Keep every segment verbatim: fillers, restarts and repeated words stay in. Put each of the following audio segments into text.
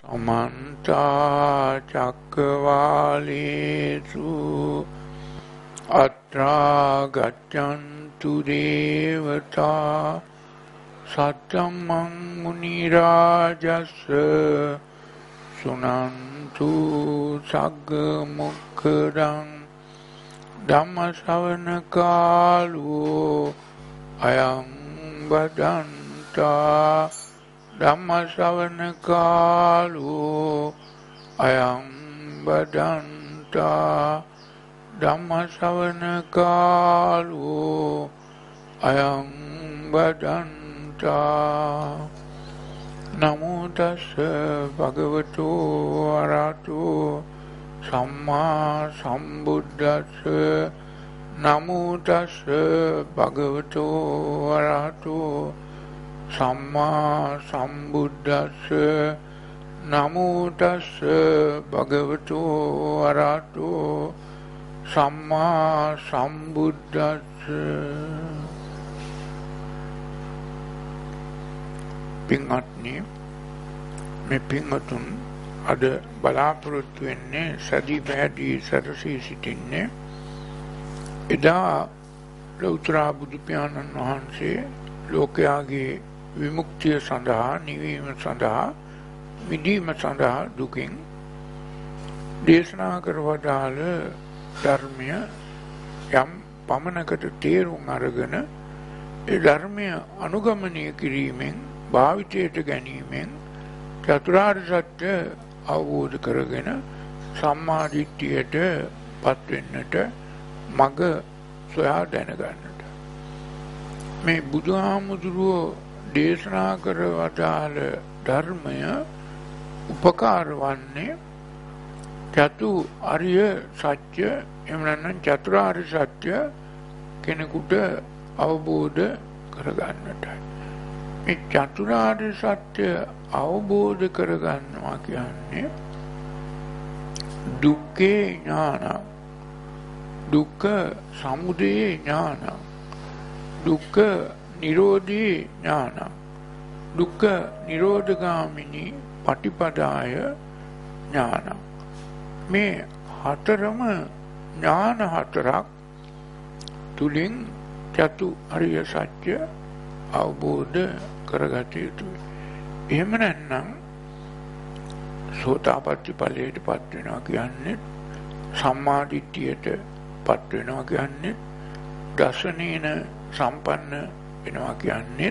समन्ता चक्रवालेषु अत्रा गच्छन्तु देवता सत्तमं मुनिराजस्य सुनन्तु सग्गमुखदं धम्मश्रवणकालो अयं भदन्ता धम्मश्रवणकालो अयं भदन्ता धम्मश्रवणकालो अयं भदन्ता नमो तस्स भगवतो अरहतो सम्मा सम्बुद्धस्स नमो तस्स भगवतो अरहतो सम्मा सम्बुद्धस्स नमो तस्स भगवतो अरहतो सम्मा सम्बुद्धस्स පින්වත්නි මේ පින්වතුන් අද බලාපොරොත්තු වෙන්නේ සදී පැහැදී සරසී සිටින්නේ එදා ලෞතර බුදු පියාණන් වහන්සේ ලෝකයාගේ විමුක්තිය සඳහා නිවීම සඳහා මිදීම සඳහා දුකින් දේශනා කර වදාළ ධර්මය යම් පමණකට තේරුම් අරගෙන ඒ ධර්මය අනුගමනය කිරීමෙන් භාවිතයට ගැනීමෙන් චතුරාර්ය සත්‍ය අවබෝධ කරගෙන සම්මා දිට්ඨියට පත් වෙන්නට මඟ සොයා දැනගන්නට මේ බුදුහාමුදුරුවෝ දේශනා කර වදාළ ධර්මය උපකාර වන්නේ චතු ආර්ය සත්‍ය එහෙම නැත්නම් චතුරාර්ය සත්‍ය කෙනෙකුට අවබෝධ කරගන්නටයි මේ චතුරාර්ය සත්‍ය අවබෝධ කරගන්නවා කියන්නේ දුක්ඛේ ඥාන දුක්ඛ සමුදය ඥාන දුක්ඛ නිරෝධී ඥාන දුක්ඛ නිරෝධගාමිනී පටිපදාය ඥාන මේ හතරම ඥාන හතරක් තුලින් චතු ආර්ය සත්‍ය අවබෝධ කරගත යුතුයි. එහෙම නැත්නම් සෝතාපට්ටි ඵලයට පත් වෙනවා කියන්නේ සම්මා දිට්ඨියට පත් වෙනවා කියන්නේ දසනේන සම්පන්න වෙනවා කියන්නේ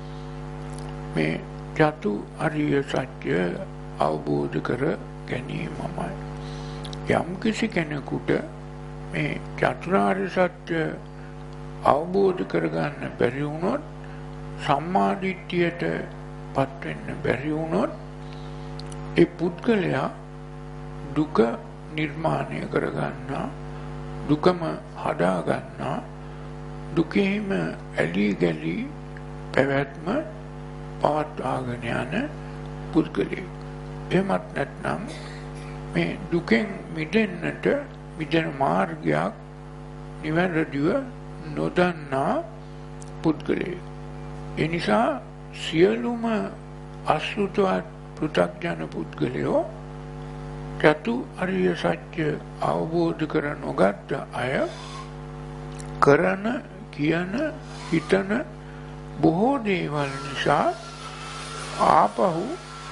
මේ චතු ආර්ය සත්‍ය අවබෝධ කර ගැනීමමයි. යම් කිසි කෙනෙකුට මේ චතුරාර්ය සත්‍ය අවබෝධ කරගන්න බැරි වුණොත් සම්මා දිට්ඨියට පත් වෙන්න බැරි වුණොත් ඒ පුද්ගලයා දුක නිර්මාණය කරගන්නා දුකම හදා ගන්නා දුකේම ඇලී ගලී පැවැත්ම පවත්වාගෙන යන පුද්ගලයෙක්. එහෙමත් නැත්නම් මේ දුකෙන් මිදෙන්නට මිදෙන මාර්ගයක් නිවැරදිව නොදන්නා පුද්ගලයෙක්. එනිසා සියලුම අසුතවත් පෘථග්ජන පුද්ගලයෝ චතු ආර්ය සත්‍ය අවබෝධ කර නොගත් අය කරන කියන හිතන බොහෝ දේවල් නිසා ආපහු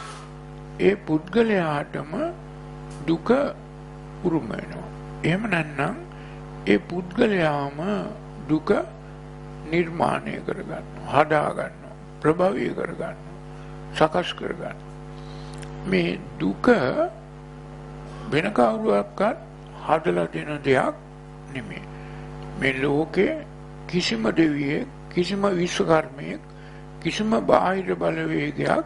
ඒ පුද්ගලයාටම දුක උරුම වෙනවා. එහෙම නැත්නම් ඒ පුද්ගලයාම දුක නිර්මාණය කරගන්නවා, හදා ගන්නවා, ප්‍රභවය කරගන්නවා, සකස් කරගන්නවා. මේ දුක වෙන කවුරුවක්වත් හදලා දෙන දෙයක් නෙමෙයි. මේ ලෝකේ කිසිම දෙවියෙක්, කිසිම විශ්වකර්මයෙක්, කිසිම බාහිර බලවේගයක්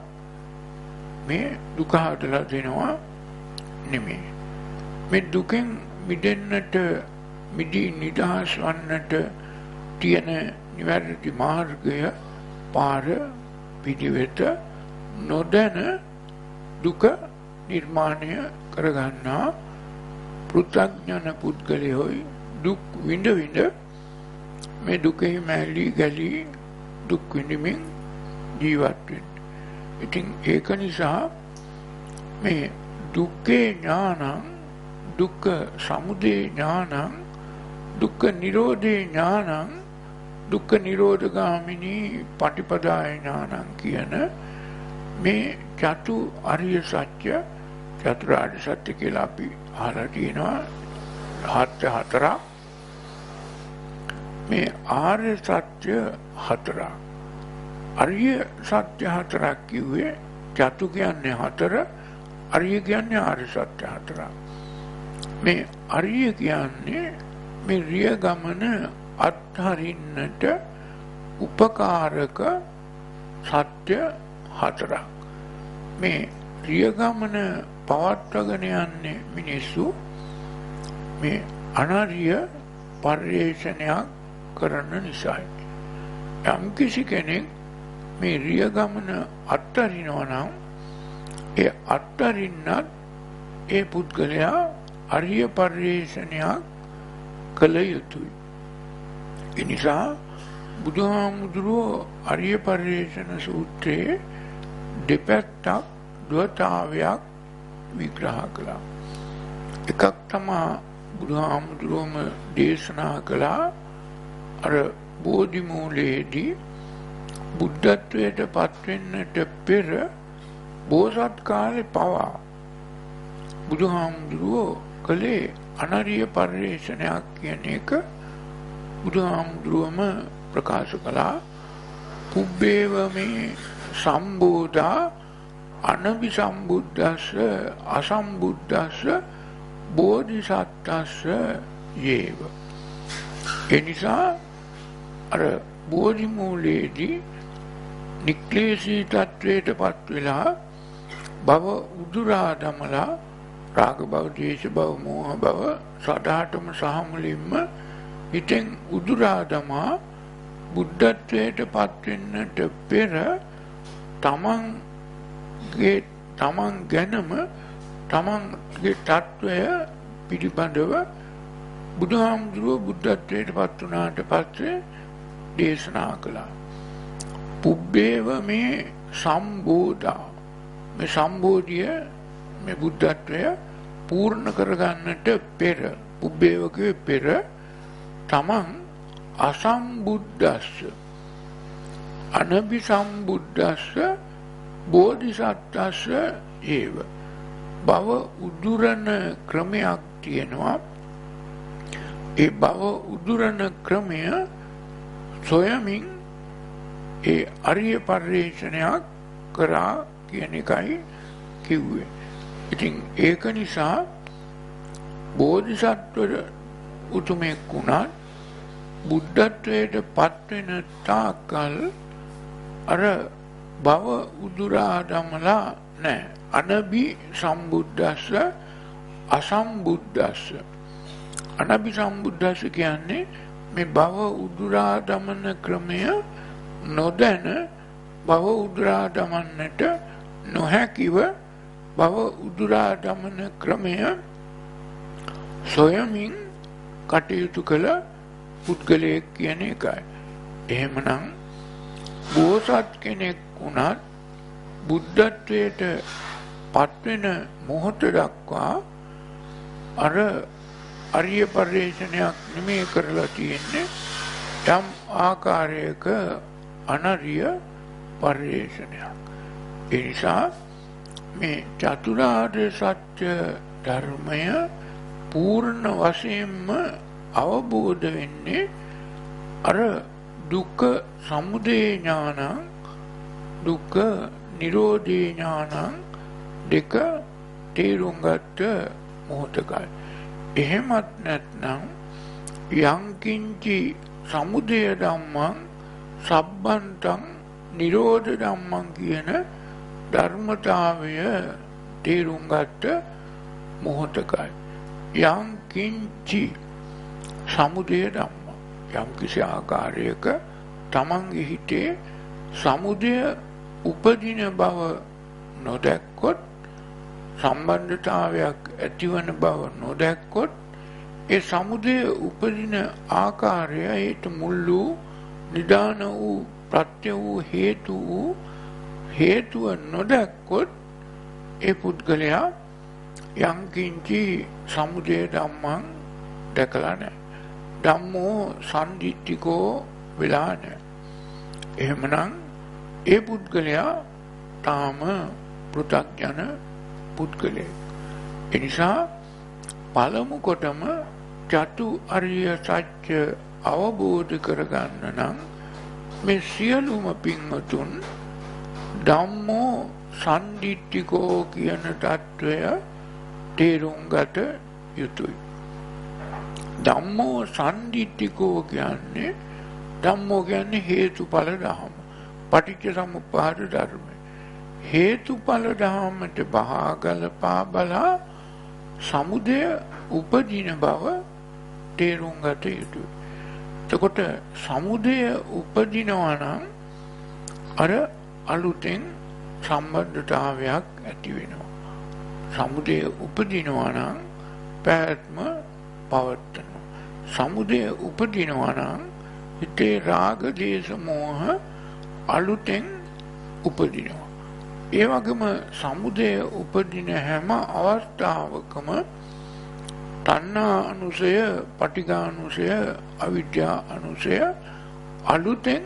මේ දුක හදලා දෙනවා නෙමෙයි. මේ දුකෙන් මිදෙන්නට, මිදී නිදහස් වන්නට තියෙන නිවැරදි මාර්ගය පාර පිළිවෙත නොදැන දුක නිර්මාණය කරගන්නා පෘථග්ජන පුද්ගලයෝයි දුක් විඳ විඳ මේ දුකේ මැලි ගලී දුක් විඳින්මින් ජීවත් වෙන්නේ. ඉතින් ඒක නිසා මේ දුක්ඛේ ඥානං දුක්ඛ සමුදය ඥානං දුක්ඛ නිරෝධේ ඥානං දුක්ඛ නිරෝධගාමිනී පටිපදාය ඥානං කියන මේ චතු අරිය සත්‍ය චතුරාර්ය සත්‍ය කියලා අපි අහලා තියෙනවා හත් හතරක් මේ ආර්ය සත්‍ය හතරක් අරිය සත්‍ය හතරක් කිව්වේ චතු කියන්නේ හතර අරිය කියන්නේ ආර්ය සත්‍ය හතරක් මේ අරිය කියන්නේ මේ රිය ගමන අත්හරින්නට උපකාරක සත්‍ය හතරක් මේ රිය ගමන පවත්වාගෙන යන්නේ මිනිස්සු මේ අනරිය පරිේශනයක් කරන නිසායි යම් කිසි කෙනෙක් මේ රිය ගමන අත්හරිනවා නම් ඒ අත්හරින්නත් ඒ පුද්ගලයා අරිය පරිේශනයක් කළ යුතුයි ඒ නිසා බුදුහාමුදුරුවෝ අරිය පරිේශන සූත්‍රයේ දෙපැත්තක් ද්වතාවයක් විග්‍රහ කළා එකක් තමා බුදුහාමුදුරුවෝම දේශනා කළා අර බෝධි මූලයේදී බුද්ධත්වයට පත්වෙන්නට පෙර බෝසත් කාලේ පවා බුදුහාමුදුරුවෝ කළේ අනරිය පරිේශනයක් කියන එක බුදුහාමුදුරුවම ප්‍රකාශ කළා පුබ්බේව මේ සම්බෝධා අනබි සම්බුද්දස්ස අසම්බුද්දස්ස බෝධිසත්ත්වස්ස යේව එනිසා අර බෝධි මූලයේදී නික්ලේශී තත්වයට පත් වෙලා භව උදුරා දමලා රාග භව ද්වේෂ භව මෝහ භව සදාටම සහ මුලින්ම හිතෙන් උදුරා දමා බුද්ධත්වයට පත් වෙන්නට පෙර තමන්ගේ තමන් ගැනම තමන්ගේ තත්වය පිළිබඳව බුදුහාමුදුරුවෝ බුද්ධත්වයට පත් වුණාට පස්සේ දේශනා කළා පුබ්බේව මේ සම්බෝධා මේ සම්බෝධිය මේ බුද්ධත්වය පූර්ණ කරගන්නට පෙර පුබ්බේව කියේ පෙර තමන් අසම්බුද්දස්ස අනබි සම්බුද්දස්ස බෝධිසත්වස්ස ඒව භව උදුරන ක්‍රමයක් තියෙනවා ඒ භව උදුරන ක්‍රමය සොයමින් ඒ අරිය පරිේශනයක් කරා කියන එකයි කිව්වේ ඉතින් ඒක නිසා බෝධිසත්ව උතුමෙක් වුණත් බුද්ධත්වයට පත්වෙන තාකල් අර භව උදුරා දමලා නෑ අනබි සම්බුද්දස්ස අසම්බුද්දස්ස අනබි සම්බුද්දස්ස කියන්නේ මේ භව උදුරා දමන ක්‍රමය නොදැන භව උදුරා දමන්නට නොහැකිව භව උදුරා දමන ක්‍රමය සොයමින් කටයුතු කළ පුද්ගලයෙක් කියන එකයි එහෙමනම් බෝසත් කෙනෙක් වුණත් බුද්ධත්වයට පත්වෙන මොහොත දක්වා අර අරිය පරිේශනයක් නෙමෙයි කරලා තියෙන්නේ යම් ආකාරයක අනරිය පරිේශනයක් ඒ නිසා මේ චතුරාර්ය සත්‍ය ධර්මය පූර්ණ වශයෙන්ම අවබෝධ වෙන්නේ අර දුක්ඛ සමුදය ඥානං දුක්ඛ නිරෝධේ ඥානං දෙක තේරුම් ගත්ත මොහොතකයි එහෙමත් නැත්නම් යංකින්චි සමුදය ධම්මං සබ්බන්තං නිරෝධ ධම්මං කියන ධර්මතාවය තේරුම් ගත්ත මොහොතකයි යංකින්චි සමුදය ධම්ම යම් කිසි ආකාරයක තමන්ගේ හිතේ සමුදය උපදින බව නොදැක්කොත් සම්බන්ධතාවයක් ඇතිවන බව නොදැක්කොත් ඒ සමුදය උපදින ආකාරය ඒට මුල් වූ නිදාන වූ ප්‍රත්‍ය වූ හේතු වූ හේතුව නොදැක්කොත් ඒ පුද්ගලයා යම් කිංචි සමුදය ධම්මං දැකලා නැහැ. ධම්මෝ සම්දිත්තිකෝ වෙලා නැහැ. එහෙමනම් ඒ පුද්ගලයා තාම පෘථග්ජන පුද්ගලයෙක්. ඒ නිසා පළමු කොටම චතු අරිය සත්‍ය අවබෝධ කරගන්න නම් මේ සියලුම පින්වතුන් ධම්මෝ සම්දිත්තිකෝ කියන தত্ত্বය තේරුම් ගත යුතුයි. ධම්මෝ සම්දිත්තිකෝ කියන්නේ ධම්මෝ කියන්නේ හේතුඵල ධර්ම. පටිච්ච සමුප්පාද ධර්ම. හේතුඵල ධර්මයට බහාගලපා බලා සමුදය උපදින බව තේරුම් ගත යුතුයි. එතකොට සමුදය උපදිනවා නම් අර අලුතෙන් සම්බන්ධතාවයක් ඇති වෙනවා. සමුදය උපදිනවා නම් පැවැත්ම පවත්වනවා. සමුදය උපදිනවා නම් හිතේ රාග දේශ මොහ අලුතෙන් උපදිනවා. ඒ වගේම සමුදය උපදින හැම අවස්ථාවකම තණ්හා අනුසය, පටිඝානුසය, අවිද්‍යා අනුසය අලුතෙන්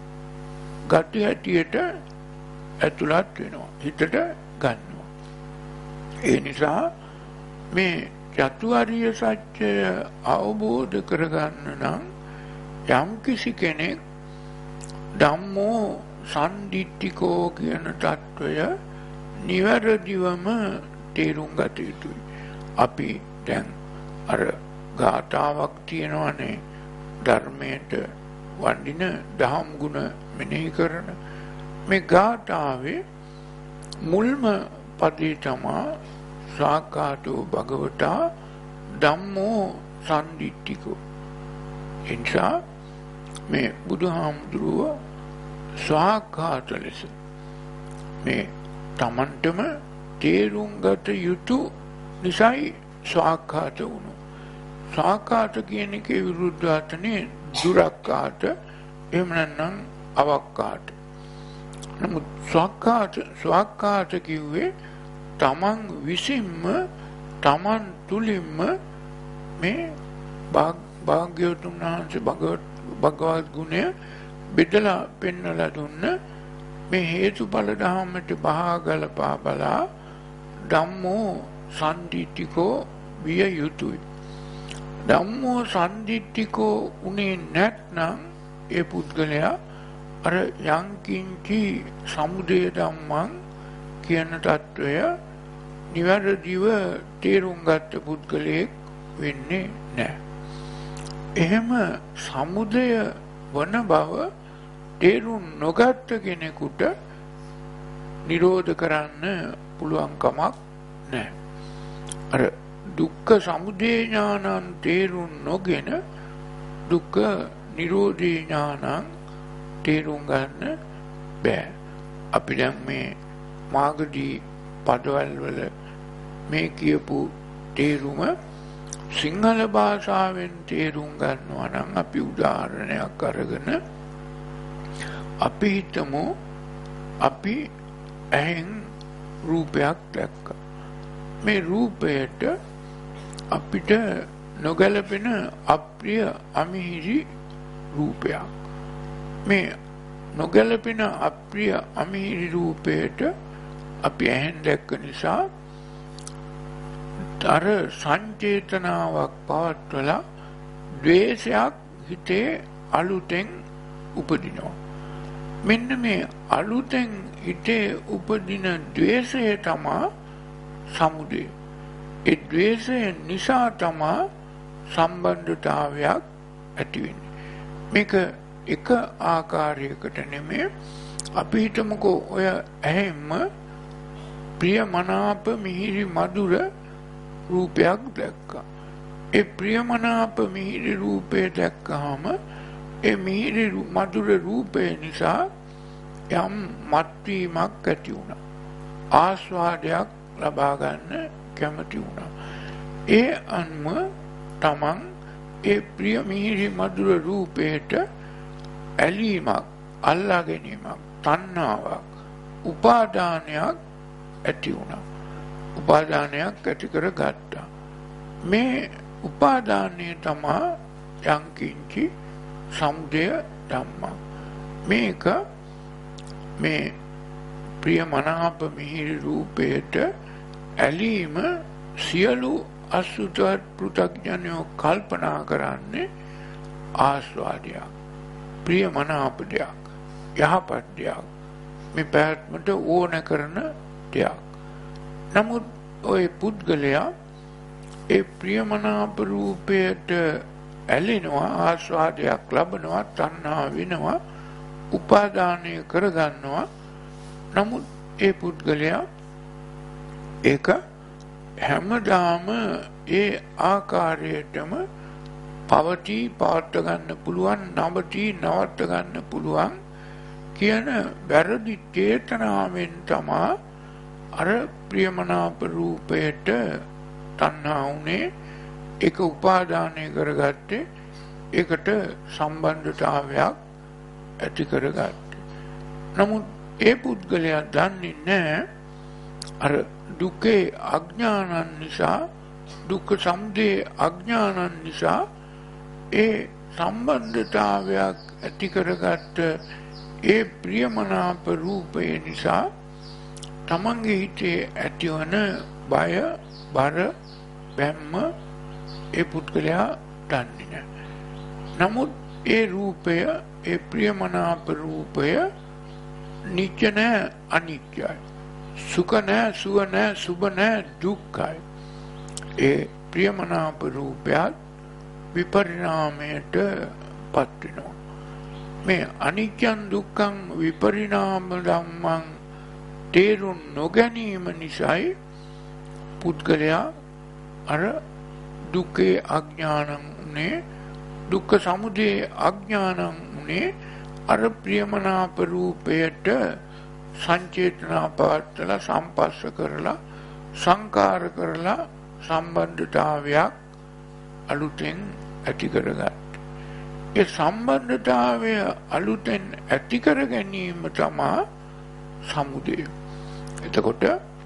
ගති හැටියට ඇතුළත් වෙනවා. හිතට ගන්නවා. ඒ නිසා මේ චතුරාර්ය සත්‍ය අවබෝධ කරගන්න නම් යම් කිසි කෙනෙක් ධම්මෝ සම්දිත්තිකෝ කියන தত্ত্বය නිවැරදිවම තේරුම් ගත යුතුයි. අපි දැන් අර ගාථාවක් තියෙනවානේ ධර්මයට වඳින දහම් ගුණ මෙනෙහි කරන. මේ ගාථාවේ මුල්ම පදේ තමා සාකාතෝ භගවතා ධම්මෝ සම්දිත්තිකෝ. එනිසා මේ බුදුහාමුදුරුව ස්වාකාත ලෙස මේ තමන්ටම තේරුම් ගත යුතු නිසායි ස්වාකාත වුණු. ස්වාකාත කියන එකේ විරුද්ධාර්ථනේ දුරක්කාත, එහෙම නැත්නම් අවක්කාත. නමුත් ස්වාකාත ස්වාකාත කිව්වේ තමන් විසින්ම තමන් තුලින්ම මේ භාග්‍යවතුන් වහන්සේ භගවත් ගුණය බෙදලා පෙන්වලා දුන්න මේ හේතුඵල ධර්මයට බහාගලපා බලා ධම්මෝ සම්දිත්තිකෝ විය යුතුයි. ධම්මෝ සම්දිත්තිකෝ උනේ නැත්නම් ඒ පුද්ගලයා අර යංකින්චි සමුදය ධම්මං කියන தত্ত্বය නිවැරදිව තේරුම් ගත්ත පුද්ගලයෙක් වෙන්නේ නැහැ. එහෙම සමුදය වන බව තේරුම් නොගත්ත කෙනෙකුට නිරෝධ කරන්න පුළුවන් කමක් නැහැ. අර දුක්ඛ සමුදය ඥානං තේරුම් නොගෙන දුක්ඛ නිරෝධී ඥානං තේරුම් ගන්න බෑ. අපි දැන් මේ මාගදී පදවල වල මේ කියපු තේරුම සිංහල භාෂාවෙන් තේරුම් ගන්නවා නම් අපි උදාහරණයක් අරගෙන අපි හිතමු අපි ඇහෙන් රූපයක් දැක්කා. මේ රූපයට අපිට නොගැලපෙන අප්‍රිය අමිහිරි රූපයක්. මේ නොගැලපෙන අප්‍රිය අමිහිරි රූපයට අපි ඇහෙන් දැක්ක නිසා අර සංචේතනාවක් පවත්වලා ද්වේෂයක් හිතේ අලුතෙන් උපදිනවා. මෙන්න මේ අලුතෙන් හිතේ උපදින ද්වේෂය තමා සමුදය. ඒ ද්වේෂය නිසා තමා සම්බන්ධතාවයක් ඇති වෙන්නේ. මේක එක ආකාරයකට නෙමෙයි. අපි හිතමුකෝ ඔය ඇහෙන්ම ප්‍රිය මනාප මිහිරි මధుර රූපයක් දැක්කා. ඒ ප්‍රියමනාප මිහිරි රූපය දැක්කහම ඒ මිහිරි මధుර රූපය නිසා යම් මත්වීමක් ඇති වුණා. ආස්වාදයක් ලබා ගන්න කැමති වුණා. ඒ අන්ම තමන් ඒ ප්‍රිය මිහිරි මధుර රූපයට ඇලීමක්, අල්ලා ගැනීමක්, තණ්හාවක්, උපාදානයක් ඇති වුණා. උපාදානයක් ඇති කරගත්තා. මේ උපාදානය තමයි යංකින්චි සමුදය ධම්මා. මේක මේ ප්‍රියමනාප මිහිරි රූපයට ඇලීම සියලු අසුතවත් පෘථග්ජනයෝ කල්පනා කරන්නේ ආස්වාදයක්, ප්‍රියමනාප දෙයක්, යහපත් දෙයක්, මේ පැවැත්මට ඕන කරන දෙයක්. නමුත් ඔය පුද්ගලයා ඒ ප්‍රියමනාප රූපයට ඇලෙනවා, ආස්වාදයක් ලබනවා, තණ්හා වෙනවා, උපාදානය කරගන්නවා. නමුත් ඒ පුද්ගලයා ඒක හැමදාම ඒ ආකාරයටම පවතී, පවත්ව ගන්න පුළුවන්, නවතී, නවත්ව ගන්න පුළුවන් කියන වැරදි චේතනාවෙන් තමයි අර ප්‍රියමනාප රූපයට තණ්හා වුණේ, ඒක උපාදානය කරගත්තේ, ඒකට සම්බන්ධතාවයක් ඇති කරගත්තේ. නමුත් ඒ පුද්ගලයා දන්නේ නැහැ අර දුකේ අඥානන් නිසා, දුක්ඛ සමුදය අඥානන් නිසා ඒ සම්බන්ධතාවයක් ඇති කරගත්ත ඒ ප්‍රියමනාප රූපය නිසා තමන්ගේ හිතේ ඇතිවන බය, බර, බැම්ම ඒ පුද්ගලයා දන්නේ නැහැ. නමුත් ඒ රූපය, ඒ ප්‍රියමනාප රූපය නිත්‍ය නැහැ, අනිත්‍යයි. සුඛ නැහැ, සුව නැහැ, සුභ නැහැ, දුක්ඛයි. ඒ ප්‍රියමනාප රූපයත් විපරිණාමයට පත් වෙනවා. මේ අනිත්‍යං දුක්ඛං විපරිණාම ධම්මං තේරුම් නොගැනීම නිසායි පුද්ගලයා අර දුක්ඛේ අඥානං උනේ, දුක්ඛ සමුදය අඥානං උනේ අර ප්‍රියමනාප රූපයට සංචේතනා පවත්තලා, සම්පස්ස කරලා, සංකාර කරලා සම්බන්ධතාවයක් අලුතෙන් ඇති කරගත්තා. ඒ සම්බන්ධතාවය අලුතෙන් ඇති කර ගැනීම තමයි සමුදය. එතකොට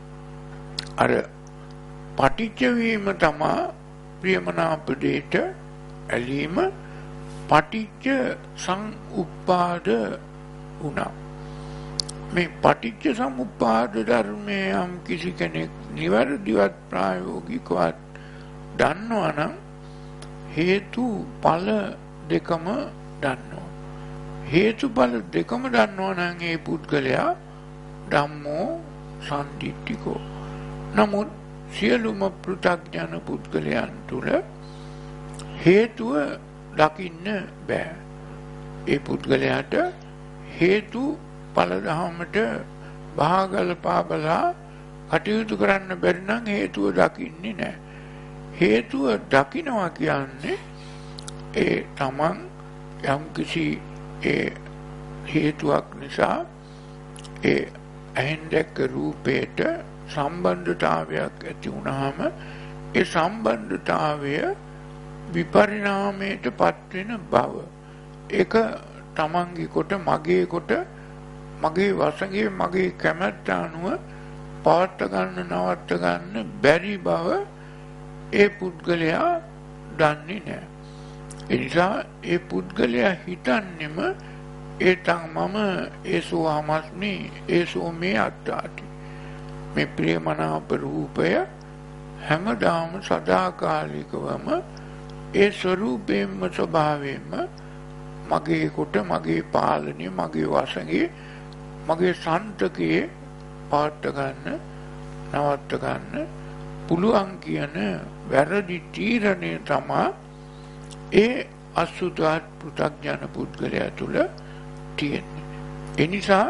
අර පටිච්ච වීම තමයි ප්‍රියමනාප දෙයට ඇලීම. පටිච්ච සමුප්පාද වුණා. මේ පටිච්ච සමුප්පාද ධර්මය යම් කිසි කෙනෙක් නිවැරදිවත් ප්‍රායෝගිකවත් දන්නවා නම් හේතු ඵල දෙකම දන්නවා. හේතුඵල දෙකම දන්නවා නම් ඒ පුද්ගලයා ධම්මෝ සම්දිට්ඨිකෝ. නමුත් සියලුම පෘථග්ජන පුද්ගලයන් තුළ හේතුව දකින්න බෑ. ඒ පුද්ගලයාට හේතු ඵල දහමට බහගල පාබලා කටයුතු කරන්න බැරි නම් හේතුව දකින්නේ නැහැ. හේතුව දකිනවා කියන්නේ ඒ තමන් යම් කිසි ඒ හේතුවක් නිසා ඒ ඇහෙන් දැක්ක රූපයට සම්බන්ධතාවයක් ඇති වුණාම ඒ සම්බන්ධතාවය විපරිණාමයට පත් වෙන බව. ඒක තමන්ගේ කොට, මගේ කොට, මගේ වශයෙන්, මගේ කැමැත්ත අනුව පවත්ව ගන්න, නවත්ව ගන්න බැරි බව ඒ පුද්ගලයා දන්නේ නැහැ. ඒ නිසා ඒ පුද්ගලයා හිතන්නේම ඒතං මම ඒසෝ අමස්මි ඒසෝ මේ අත්තාති. මේ ප්‍රියමනාප රූපය හැමදාම සදාකාලිකවම ඒ ස්වરૂපයෙන්ම, ස්වභාවයෙන්ම මගේ කොට, මගේ පාලනය, මගේ වශයෙන්, මගේ සන්තකයේ පවත්ව ගන්න, නවත්ව ගන්න පුළුවන් කියන වැරදි තීරණය තමයි ඒ අසුතවත් පෘථග්ජන පුද්ගලයා තුළ තියෙන්නේ. ඒ නිසා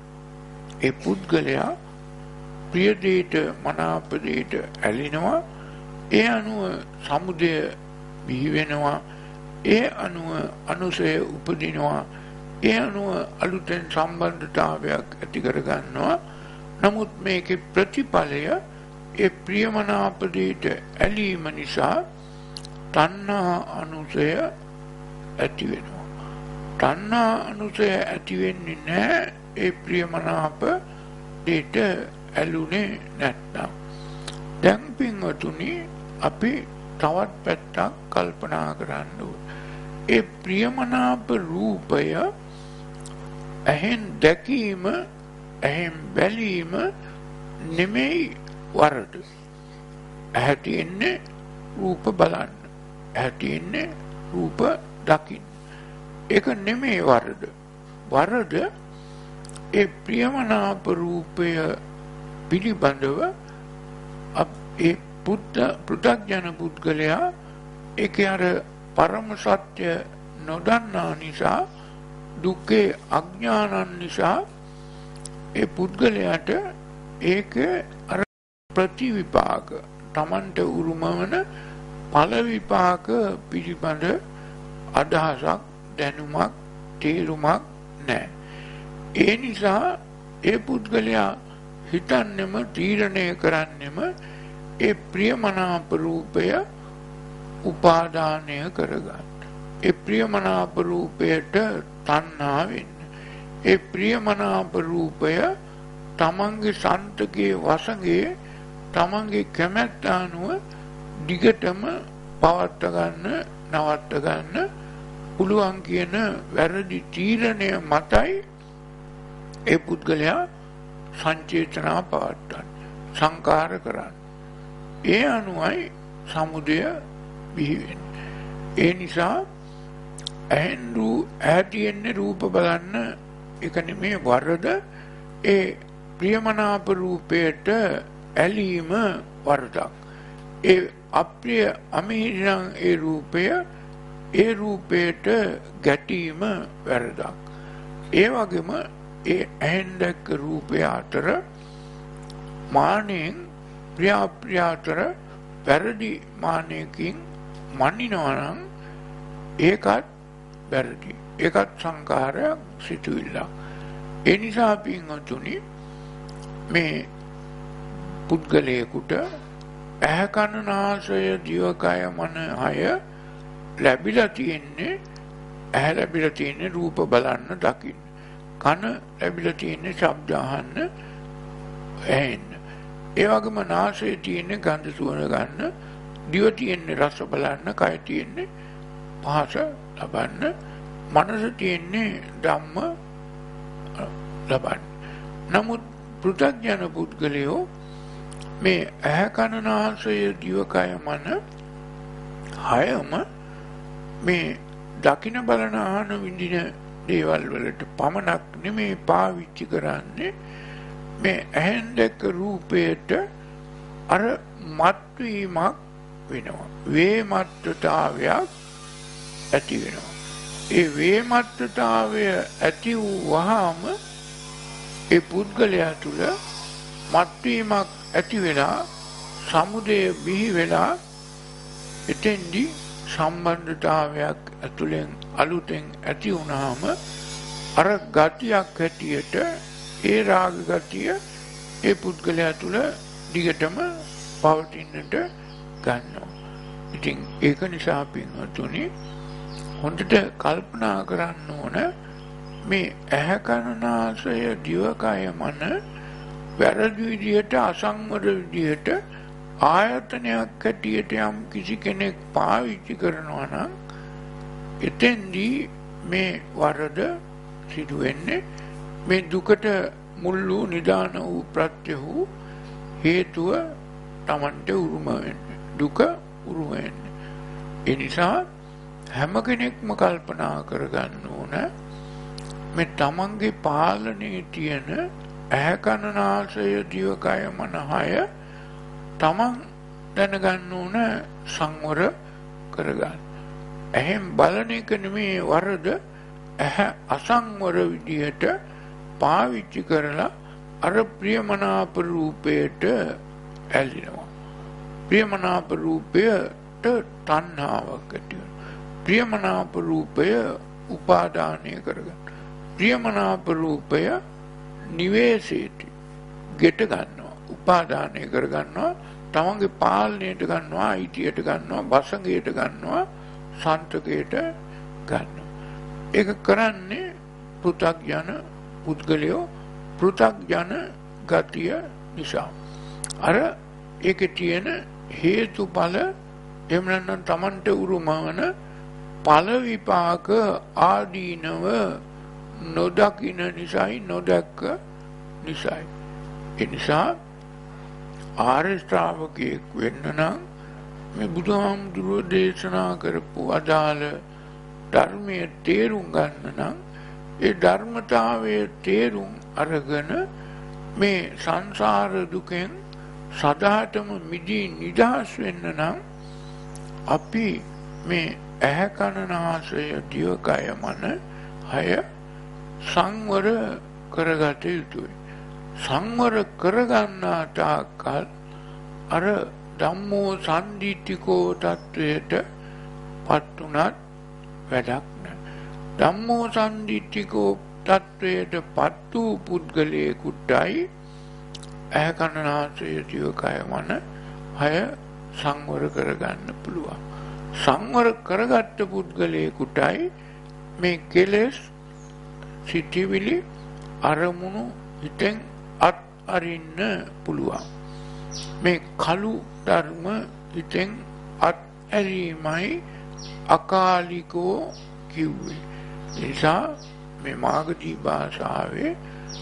ඒ පුද්ගලයා ප්‍රිය දෙයට, මනාප දෙයට ඇලෙනවා. ඒ අනුව සමුදය බිහි වෙනවා. ඒ අනුව අනුසය උපදිනවා. ඒ අනුව අලුතෙන් සම්බන්ධතාවයක් ඇති කර ගන්නවා. නමුත් මේකේ ප්‍රතිඵලය ඒ ප්‍රියමනාප දෙයට ඇලීම නිසා තණ්හා අනුසය ඇති වෙනවා. තණ්හා අනුසය ඇති වෙන්නේ නැහැ ඒ ප්‍රියමනාප දෙයට ඇලුනේ නැත්නම්. දැන් පින්වතුනි අපි තවත් පැත්තක් කල්පනා කරන්න ඕනේ. ඒ ප්‍රියමනාප රූපය ඇහෙන් දැකීම, ඇහෙන් බැලීම නෙමෙයි වරද. ඇහැ තියෙන්නේ රූප බලන්න. ඇහැ තියෙන්නේ රූප දකින්න. ඒක නෙමෙයි වරද. වරද ඒ ප්‍රියමනාප රූපය පිළිබඳව ඒ පෘථග්ජන පුද්ගලයා ඒකේ අර පරම සත්‍ය නොදන්නා නිසා, දුක්ඛේ අඥානන් නිසා ඒ පුද්ගලයාට ඒක අර ප්‍රතිවිපාක, තමන්ට උරුම වන ඵල විපාක පිළිබඳ අදහසක්, දැනුමක්, තේරුමක් නැහැ. ඒ නිසා ඒ පුද්ගලයා හිතන්නෙම, තීරණය කරන්නෙම ඒ ප්‍රියමනාප රූපය උපාදානය කරගන්න. ඒ ප්‍රියමනාප රූපයට තණ්හා වෙන්න. ඒ ප්‍රියමනාප රූපය තමන්ගේ සන්තකයේ වසඟේ, තමන්ගේ කැමැත්ත අනුව දිගටම පවත්ත ගන්න, නවත්ත ගන්න පුළුවන් කියන වැරදි තීරණය මතයි ඒ පුද්ගලයා සංචේතනා පවත්වන්නේ, සංකාර කරන්නේ. ඒ අනුවයි සමුදය බිහි වෙන්නේ. ඒ නිසා ඇහෙන් රූ ඇහැ තියෙන්නේ රූප බලන්න එක නෙමේ වරද. ඒ ප්‍රියමනාප රූපයට ඇලීම වරදක්. ඒ අප්‍රිය අමිහිරං ඒ රූපය, ඒ රූපයට ගැටීම වැරදක්. ඒ වගේම ඒ ඇහෙන් දැක්ක රූපය අතර මානෙන් ප්‍රියාප්‍රිය අතර වැරදි මානයකින් මනිනවා නම් ඒකත් වැරදි. ඒකත් සංකාරයක්, සිතුවිල්ලක්. ඒ නිසා පින්වතුනි මේ පුද්ගලයෙකුට ඇහැ කන නාසය දිවකය මන හය ලැබිලා තියෙන්නේ, ඇහැ ලැබිලා තියෙන්නේ රූප බලන්න, දකින්න. කන ලැබිලා තියෙන්නේ ශබ්ද අහන්න, ඇහෙන්න. ඒ වගේම නාසයේ තියෙන්නේ ගන්ධ සුවඳ ගන්න, දිව තියෙන්නේ රස බලන්න, කය තියෙන්නේ පහස ලබන්න, මනස තියෙන්නේ ධම්ම ලබන්න. නමුත් පෘථග්ජන පුද්ගලයෝ මේ ඇහැ කන නාසය දිව කය මන හයම මේ දකින බලන ආහන විඳින දේවල් වලට පමණක් නෙමේ පාවිච්චි කරන්නේ. මේ ඇහෙන් දැක්ක රූපයට අර මත්වීමක් වෙනවා, වේමත්තතාවයක් ඇති වෙනවා. ඒ වේමත්තතාවය ඇති වූ වහාම ඒ පුද්ගලයා තුළ මත්වීමක් ඇති වෙලා, සමුදය බිහි වෙලා, එතෙන්දි සම්බන්ධතාවයක් ඇතුලෙන් අලුතෙන් ඇති වුණාම අර ගතියක් හැටියට ඒ රාග ගතිය ඒ පුද්ගලයා තුළ දිගටම පවතින්නට ගන්නවා. ඉතින් ඒක නිසා පින්වතුනි හොඳට කල්පනා කරන්න ඕන මේ ඇහැ කන නාසය දිවකය මන වැරදි විදිහට, අසංවර විදිහට ආයතනයක් හැටියට යම් කිසි කෙනෙක් පාවිච්චි කරනවා නම් එතෙන්දී මේ වරද සිදු වෙන්නේ. මේ දුකට මුල් වූ නිදාන වූ ප්‍රත්‍ය වූ හේතුව තමන්ට උරුම වෙන්නේ, දුක උරුම වෙන්නේ. ඒ නිසා හැම කෙනෙක්ම කල්පනා කරගන්න ඕන මේ තමන්ගේ පාලනයේ තියෙන ඇහැ කන නාසය දිවකය මන හය තමන් දැනගන්න ඕන, සංවර කරගන්න. ඇහෙන් බලන එක නෙමේ වරද. ඇහැ අසංවර විදිහට පාවිච්චි කරලා අර ප්‍රියමනාප රූපයට ඇලෙනවා. ප්‍රියමනාප රූපයට තණ්හාවක් ඇති වෙනවා. ප්‍රියමනාප රූපය උපාදානය කරගන්න. ප්‍රියමනාප රූපය නිවේශේති ගෙට ගන්නවා, උපාදානය කරගන්නවා, තමන්ගේ පාලනයට ගන්නවා, අයිතියට ගන්නවා, වසඟයට ගන්නවා, සන්තකයට ගන්නවා. ඒක කරන්නේ පෘථග්ජන පුද්ගලයෝ පෘථග්ජන ගතිය නිසා. අර ඒකේ තියෙන හේතුඵල එහෙම නැත්නම් Tamanට උරුමවන ඵල විපාක ආදීනව නොදකින නිසායි නොදක්ක නිසායි. ඒ නිසා ආර්ය ශ්‍රාවකයෙක් වෙන්න නම් මේ බුදුහාමුදුරුවෝ දේශනා කරපු අදාළ ධර්මයේ තේරුම් ගන්න නම් ඒ ධර්මතාවයේ තේරුම් අරගෙන මේ සංසාර දුකෙන් සදාටම මිදී නිදහස් වෙන්න නම් අපි මේ ඇහැ කන නාසය දිවකය මන හය සංවර කරගත යුතුයි. සංවර කරගන්නා තාක්කල් අර ධම්මෝ සම්දිත්තිකෝ තත්වයට පත් උනත් වැඩක් නැහැ. ධම්මෝ සම්දිත්තිකෝ තත්වයට පත් වූ පුද්ගලයෙකුටයි ඇහැ කන නාසය දිවකය මන හය සංවර කරගන්න පුළුවන්. සංවර කරගත්ත පුද්ගලයෙකුටයි මේ කෙලෙස් සිටිවිලි අරමුණු හිතෙන් අත් අරින්න පුළුවන්. මේ කලු ධර්ම හිතෙන් අත් ඇරීමයි අකාලිකෝ කිව්වේ. නිසා මේ මාගදී භාෂාවේ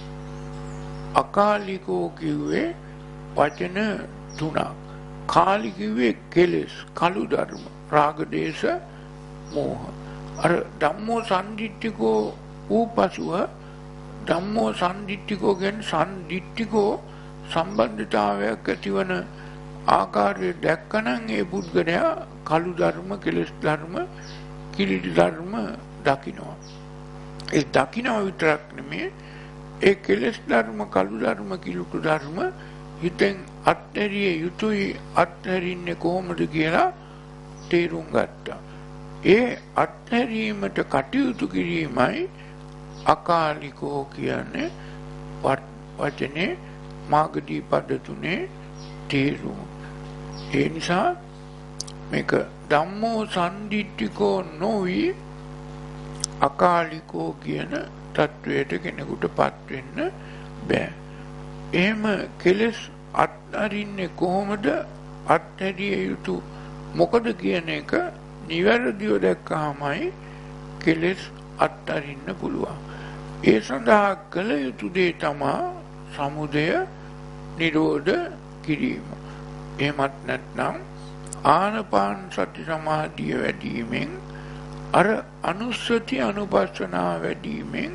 අකාලිකෝ කිව්වේ වචන තුනක්. කාලි කිව්වේ කෙලෙස් කලු ධර්ම රාග දේශ මෝහ. අර ධම්මෝ සම්දිත්තිකෝ වූ පසුව ධම්මෝ සම්දිත්තිකෝ කියන්නේ සම්දිත්තිකෝ සම්බන්ධතාවයක් ඇතිවන ආකාරය දැක්කනම් ඒ පුද්ගලයා කලු ධර්ම කෙලෙස් ධර්ම කිලිටි ධර්ම දකිනවා. ඒ දකිනවා විතරක් නෙමෙයි ඒ කෙලෙස් ධර්ම කලු ධර්ම කිලිටි ධර්ම හිතෙන් අත්හැරිය යුතුයි අත්හැරින්නේ කොහොමද කියලා තේරුම් ගත්තා. ඒ අත්හැරීමට කටයුතු කිරීමයි අකාලිකෝ කියන්නේ වචනේ මාගදී පද තුනේ තේරුම. ඒ නිසා මේක ධම්මෝ සම්දිත්තිකෝ නොවි අකාලිකෝ කියන තත්වයට කෙනෙකුටපත් වෙන්න බෑ. එහෙම කෙලෙස් අත්හරින්නේ කොහොමද? අත්හැරිය යුතු මොකද කියන එක නිවැරදිව දැක්කමයි කෙලෙස් අත්හරින්න පුළුවන්. ඒ සඳහා කළ යුතු දේ තමයි සමුදය නිරෝධ කිරීම. එහෙමත් නැත්නම් ආනපාන සති සමාධිය වැඩිවීමෙන් අර අනුස්සති අනුපස්සනා වැඩිවීමෙන්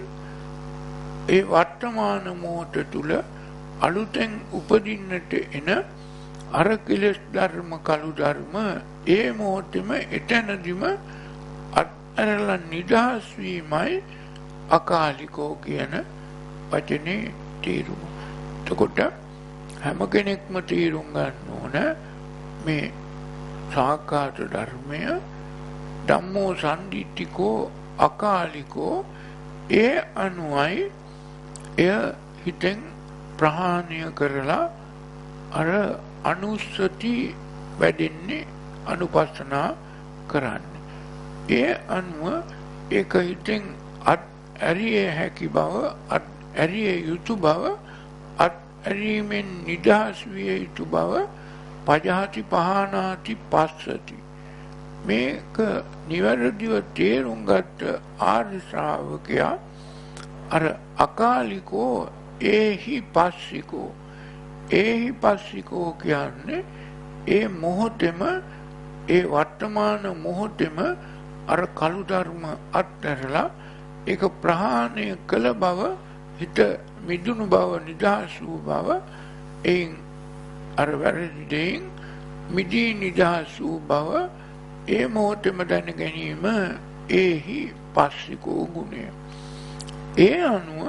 ඒ වර්තමාන මොහොත තුල අලුතෙන් උපදින්නට එන අර කෙලෙස් ධර්ම කලු ධර්ම ඒ මොහොතේම එතනදිම අත්හැරලා නිදහස් වීමයි අකාලිකෝ කියන වචනේ තේරුම. එතකොට හැම කෙනෙක්ම තේරුම් ගන්න ඕන මේ සාකාත ධර්මය ධම්මෝ සම්දිත්තිකෝ අකාලිකෝ ඒ අනුවයි එය හිතෙන් ප්‍රහාණය කරලා අර අනුස්සති වැඩෙන්නේ අනුපස්සනා කරන්නේ. ඒ අනුව ඒක හිතෙන් අත් ඇරිය හැකි බව අත් ඇරිය යුතු බව අත් ඇරීමෙන් නිදහස් විය යුතු බව පජහති පහනාති පස්සති. මේක නිවැරදිව තේරුම් ගත්ත ආර්ය ශ්‍රාවකයා අර අකාලිකෝ ඒහි පස්සිකෝ ඒහි පස්සිකෝ කියන්නේ ඒ මොහොතෙම ඒ වර්තමාන මොහොතෙම අර කලු ධර්ම අත්හැරලා ඒක ප්‍රහාණය කළ බව හිත මිදුණු බව නිදහස් වූ බව එයින් අර වැරදි දෙයින් මිදී නිදහස් වූ බව ඒ මොහොතෙම දැන ගැනීම ඒහි පස්සිකෝ ගුණය. ඒ අනුව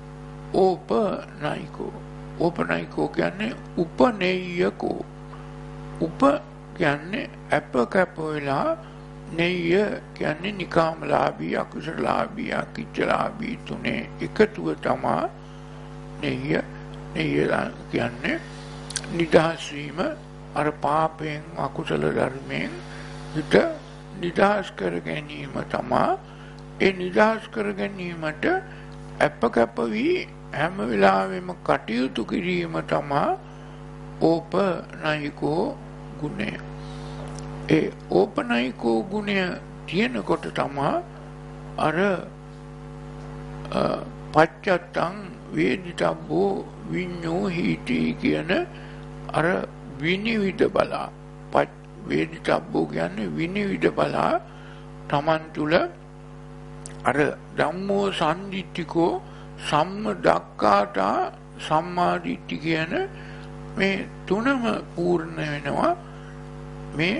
ඕපනයිකෝ ඕපනයිකෝ කියන්නේ උපනෙය්‍යකෝ. උප කියන්නේ අප කැප වෙලා නෙය්‍ය කියන්නේ නිකාමලාභී අකුසලාභී අකිච්චලාභී තුනේ එකතුව තමයි නෙය්‍ය. නෙය්‍ය කියන්නේ නිදහස් වීම අර පාපයෙන් අකුසල ධර්මයෙන් හිත නිදහස් කර ගැනීම තමයි. ඒ නිදහස් කර ගැනීමට අප කැප වී හැම වෙලාවෙම කටයුතු කිරීම තමයි ඕපනයිකෝ ගුණය. ඒ ඕපනයිකෝ ගුණය තියෙනකොට තමා අර පච්චත්තං වේදිතබ්බෝ විඤ්ඤෝ හීති කියන අර විනිවිද බලා වේදිතබ්බෝ කියන්නේ විනිවිද බලා තමන් තුළ අර ධම්මෝ සම්දිට්ඨිකෝ සම්ම දක්ඛාතා සම්මාදිට්ඨි කියන මේ තුනම පූර්ණ වෙනවා මේ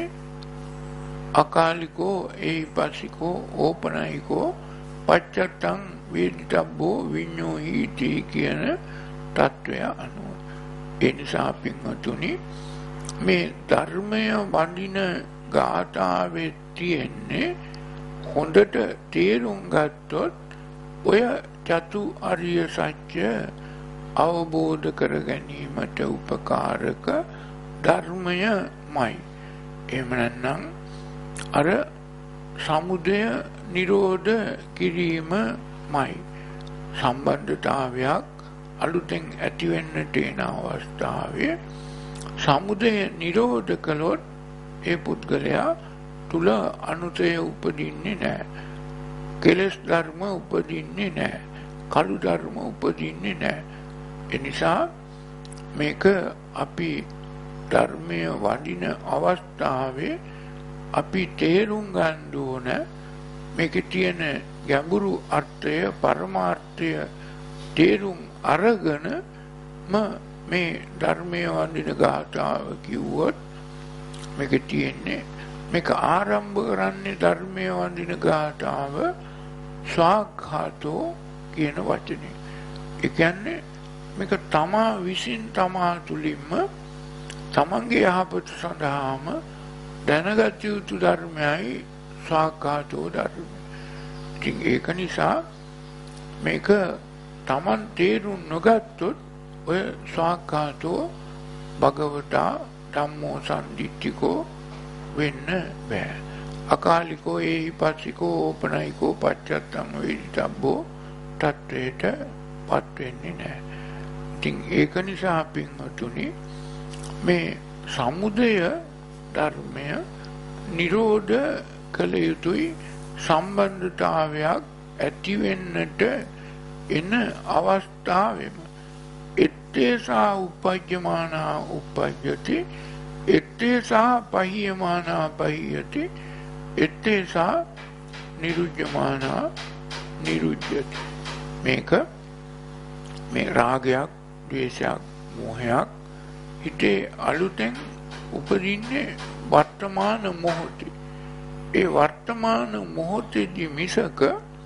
අකාලිකෝ ඒහිපස්සිකෝ ඕපනයිකෝ පච්චත්තං වේදිතබ්බෝ විඤ්ඤෝ හීති කියන තත්වය අනුව. ඒ නිසා පින්වතුනි මේ ධර්මය වඳින ගාථාවේ තියෙන්නේ හොඳට තේරුම් ගත්තොත් ඔය චතු අරිය සත්‍ය අවබෝධ කර ගැනීමට උපකාරක ධර්මයමයි. එහෙම නැත්නම් අර සමුදය නිරෝධ කිරීමමයි. සම්බන්ධතාවයක් අලුතෙන් ඇති වෙන්නට එන අවස්ථාවේ සමුදය නිරෝධ කළොත් ඒ පුද්ගලයා තුල අනුසය උපදින්නේ නැහැ. කෙලෙස් ධර්ම උපදින්නේ නැහැ. කළු ධර්ම උපදින්නේ නැහැ. ඒ නිසා මේක අපි ධර්මය වඩින අවස්ථාවේ අපි තේරුම් ගන්න ඕන මේකේ තියෙන ගැඹුරු අර්ථය පරමාර්ථය තේරුම් අරගෙන මේ ධර්මය වඳින ගාථාව කිව්වොත් මේක තියෙන්නේ මේක ආරම්භ කරන්නේ ධර්මය වඳින ගාථාව ස්වාඛාතෝ කියන වචනේ. ඒ කියන්නේ මේක තමා විසින් තමා තුලින්ම තමන්ගේ යහපත සඳහාම දැනගත යුතු ධර්මයයි ස්වාඛාතෝ ධර්ම. ඉතින් ඒක නිසා මේක තමන් තේරුම් නොගත්තොත් ඔය ස්වාඛාතෝ භගවතා ධම්මෝ සම්දිට්ඨිකෝ වෙන්න බෑ. අකාලිකෝ ඒහිපස්සිකෝ ඕපනයිකෝ පච්චත්තං වේදිතබ්බෝ තත්වයට පත් වෙන්නේ නැහැ. ඉතින් ඒක නිසා පින්වතුනි මේ සමුදය ධර්මය නිරෝධ කළ යුතුයි සම්බන්ධතාවයක් ඇති වෙන්නට එන අවස්ථාවෙම එත්තේසා උපජ්ජමානා උපජ්ජති එත්තේසා පහියමානා පහියති එත්තේසා නිරුජ්ජමානා නිරුජ්ජති. මේක මේ රාගයක් ද්වේෂයක් මෝහයක් හිතේ අලුතෙන් උපදින්නේ වර්තමාන මොහොතේ. ඒ වර්තමාන මොහොතේදී මිසක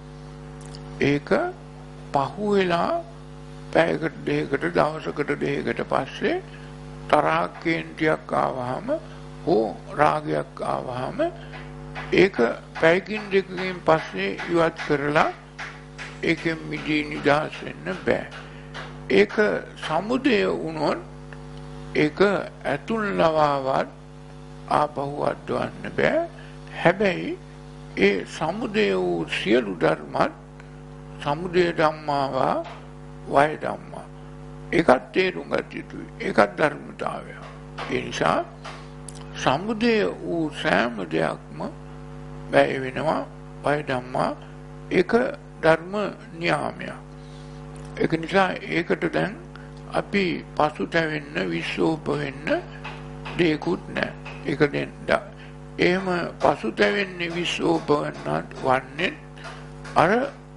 ඒක පහුවෙලා පැයකට දෙකකට දවසකට දෙකකට පස්සේ තරහක් කේන්තියක් ආවහම හෝ රාගයක් ආවහම ඒක පැයකින් දෙකකින් පස්සේ ඉවත් කරලා ඒකෙන් මිදී නිදහස් වෙන්න බෑ. ඒක සමුදය වුණොත් ඒක ඇතුල් ලවාවත් ආපහු අද්දවන්න බෑ. හැබැයි ඒ සමුදය වූ සියලු ධර්මත් සමුදය ධම්මාවා වය ධම්මා ඒකත් තේරුම් ගත යුතුයි. ඒකත් ධර්මතාවය. ඒ නිසා සමුදය වූ සෑම දෙයක්ම වැය වෙනවා වය ධම්මා ඒක ධර්ම න්‍යාමයක්. ඒක නිසා ඒකට දැන් අපි පසුතැවෙන්න විශ්ෝප වෙන්න දෙයක්වත් නැහැ. ඒක දෙන්න. එහෙම පසුතැවෙන්නේ විශ්ෝප වෙන්නත් වන්නේ අර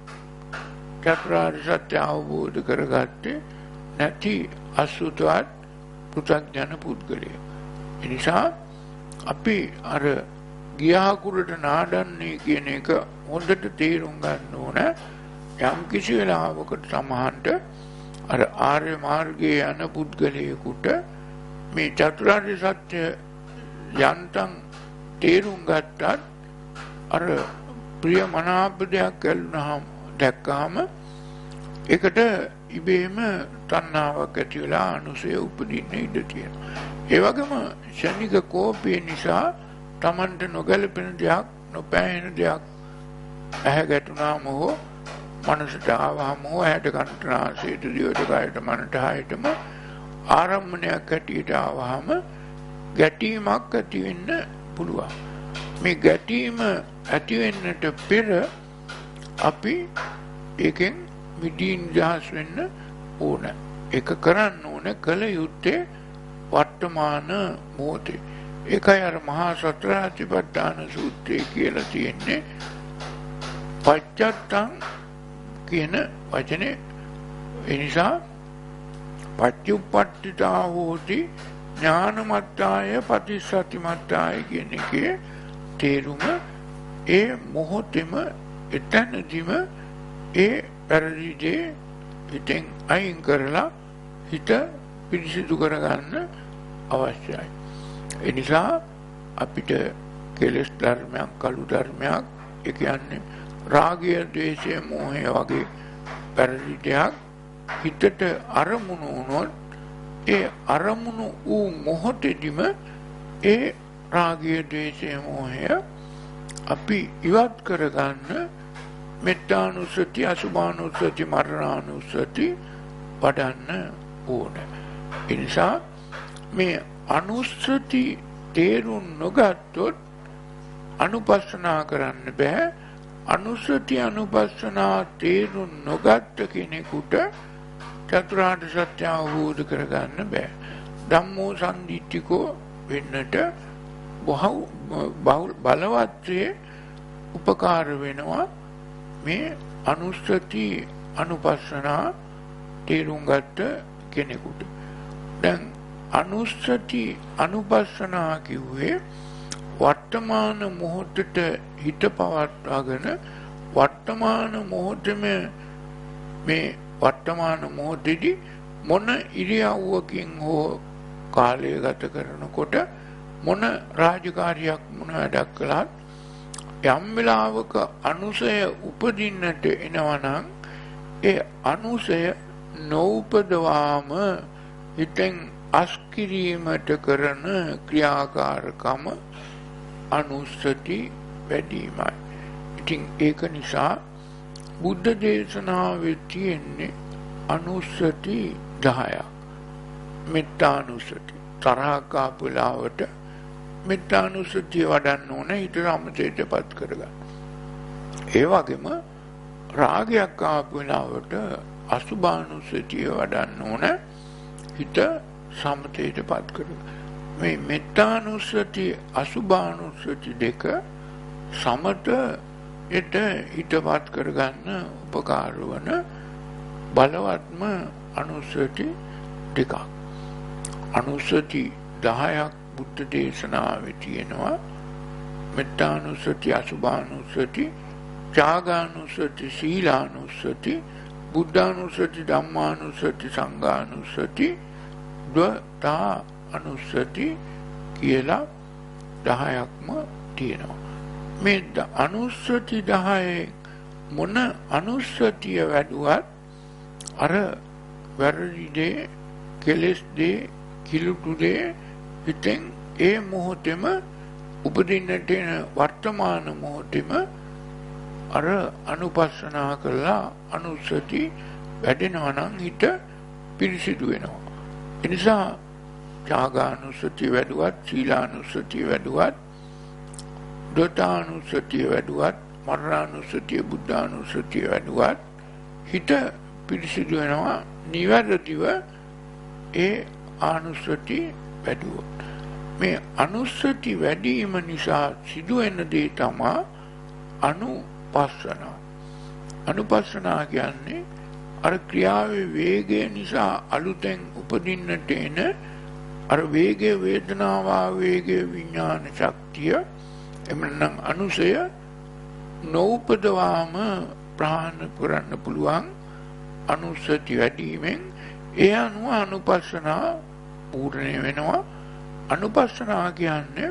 චතුරාර්ය සත්‍ය අවබෝධ කරගත්තේ නැති අසුතවත් පුතග්ජන පුද්ගලයා. ඒ නිසා අපි අර ගියාකුරට නාඩන්නේ කියන එක හොඳට තේරුම් ගන්න ඕන. යම් කිසි වෙලාවකට සමහන්ට අර ආර්ය මාර්ගයේ යන පුද්ගලයෙකුට මේ චතුරාර්ය සත්‍ය යන්තම් තේරුම් ගත්තත් අර ප්‍රිය මනාප දෙයක් කළාම දැක්කාම ඒකට ඉබේම තණ්හාවක් ඇති වෙලා අනුසය උපදින්න ඉඩ තියෙනවා. ඒ වගේම ශනික කෝපය නිසා Tamanට නොගැලපෙන දෙයක් නොපෑහෙන දෙයක් ඇහැ ගැටුණාම හෝ මනසට ආවම හෝ ඇහැට කනට නාසයට දිවට කයට මනට හයටම ආරම්භණයක් හැටියට ආවහම ගැටීමක් ඇති වෙන්න පුළුවන්. මේ ගැටීම ඇති වෙන්නට පෙර අපි ඒකෙන් මිදීන් නිදහස් වෙන්න ඕන. ඒක කරන්න ඕන කළ යුත්තේ වර්තමාන මොහොතේ. ඒකයි අර මහා සතර සතිපට්ඨාන සූත්‍රයේ කියලා තියෙන්නේ පච්චත්තං කියන වචනේ. ඒ නිසා පච්චුප්පට්ඨිතා හෝති ඥානමත්තාය පටිසතිමත්තාය කියන එකේ තේරුම ඒ මොහොතෙම එතනදිම ඒ වැරදි දේ හිතෙන් අයින් කරලා හිත පිරිසිදු කරගන්න අවශ්‍යයි. ඒ නිසා අපිට කෙලෙස් ධර්මයක්, කළු ධර්මයක්, ඒ කියන්නේ රාගය, ද්වේෂය, මෝහය වගේ වැරදි දෙයක් හිතට අරමුණු වුණොත් ඒ අරමුණු වූ මොහොතේදීම ඒ රාගය, ද්වේෂය, මෝහය අපි ඉවත් කරගන්න මෙත්තානුස්සති, අසුභානුස්සති, මරණානුස්සති වඩන්න ඕන. ඒ නිසා මේ අනුස්සති තේරුම් නොගත්තොත් අනුපස්සනා කරන්න බෑ. අනුස්සති අනුපස්සනා තේරුම් නොගත්ත කෙනෙකුට චතුරාර්ය සත්‍ය අවබෝධ කරගන්න බෑ. ධම්මෝ සම්දිට්ඨිකෝ වෙන්නට බහු බලවත්සේ උපකාර වෙනවා මේ අනුස්සති අනුපස්සනා තේරුම් ගත්ත කෙනෙකුට. දැන් අනුස්සති අනුපස්සනා කිව්වේ වර්තමාන මොහොතට හිත පවත්වාගෙන වර්තමාන මොහොතේම මේ වර්තමාන මොහොතේදී මොන ඉරියව්වකින් හෝ කාලය ගත කරනකොට මොන රාජකාරියක් මොන වැඩක් කළත් යම් වෙලාවක අනුසය උපදින්නට එනවනම් ඒ අනුසය නොඋපදවාම හිතෙන් අස්කිරීමට කරන ක්‍රියාකාරකම අනුස්සති වැඩිමයි. ඉතින් ඒක නිසා බුද්ධ දේශනාවේ තියෙන්නේ අනුස්සති දහයක්. මෙත්තානුස්සති, තරහක් ආපු වෙලාවට මෙත්තානුස්සතිය වඩන්න ඕන හිත සමතේටපත් කරගන්න. ඒ වගේම රාගයක් ආපු වෙලාවට අසුභානුස්සතිය වඩන්න ඕන හිත සමතේටපත් කරගන්න. මේ මෙත්තානුස්සති, අසුභානුස්සති දෙක සමතයට හිතපත් කරගන්න උපකාර වන බලවත්ම අනුස්සති දෙකක්. අනුස්සති දහයක් බුද්ධ දේශනාවේ තියෙනවා. මෙත්තානුස්සති, අසුභානුස්සති, ත්‍යාගානුස්සති, සීලානුස්සති, බුද්ධානුස්සති, ධම්මානුස්සති, සංඝානුස්සති, ද්වතා අනුස්සති කියලා දහයක්ම තියෙනවා. මේ අනුස්සති දහයේ මොන අනුස්සතිය වැඩුවත් අර වැරදි දේ, කෙලෙස් දේ, කිලුටු දේ හිතෙන් ඒ මොහොතේම උපදින්නට එන වර්තමාන මොහොතේම අර අනුපස්සනා කළා අනුස්සති වැඩෙනවා නම් හිත පිරිසිදු වෙනවා. ඒ නිසා ත්‍යාගානුස්සතිය වැඩුවත්, සීලානුස්සතිය වැඩුවත්, දොතානුස්සතිය වැඩුවත්, මරණානුස්සතිය, බුද්ධානුස්සතිය වැඩුවත් හිත පිරිසිදු වෙනවා නිවැරදිව ඒ ආනුස්සති වැඩුවොත්. මේ අනුස්සති වැඩිම නිසා සිදුවෙන දේ තමයි අනුපස්සනා. අනුපස්සනා කියන්නේ අර ක්‍රියාවේ වේගය නිසා අලුතෙන් උපදින්නට එන අර වේගය, වේදනාව, වේගය, විඥාන ශක්තිය එමනම් අනුසය නෝපදවාම ප්‍රහාණය කරන්න පුළුවන් අනුස්සති වැඩිමෙන් ඒ අනුව අනුපස්සනා පූර්ණය වෙනවා. අනුපස්සනා කියන්නේ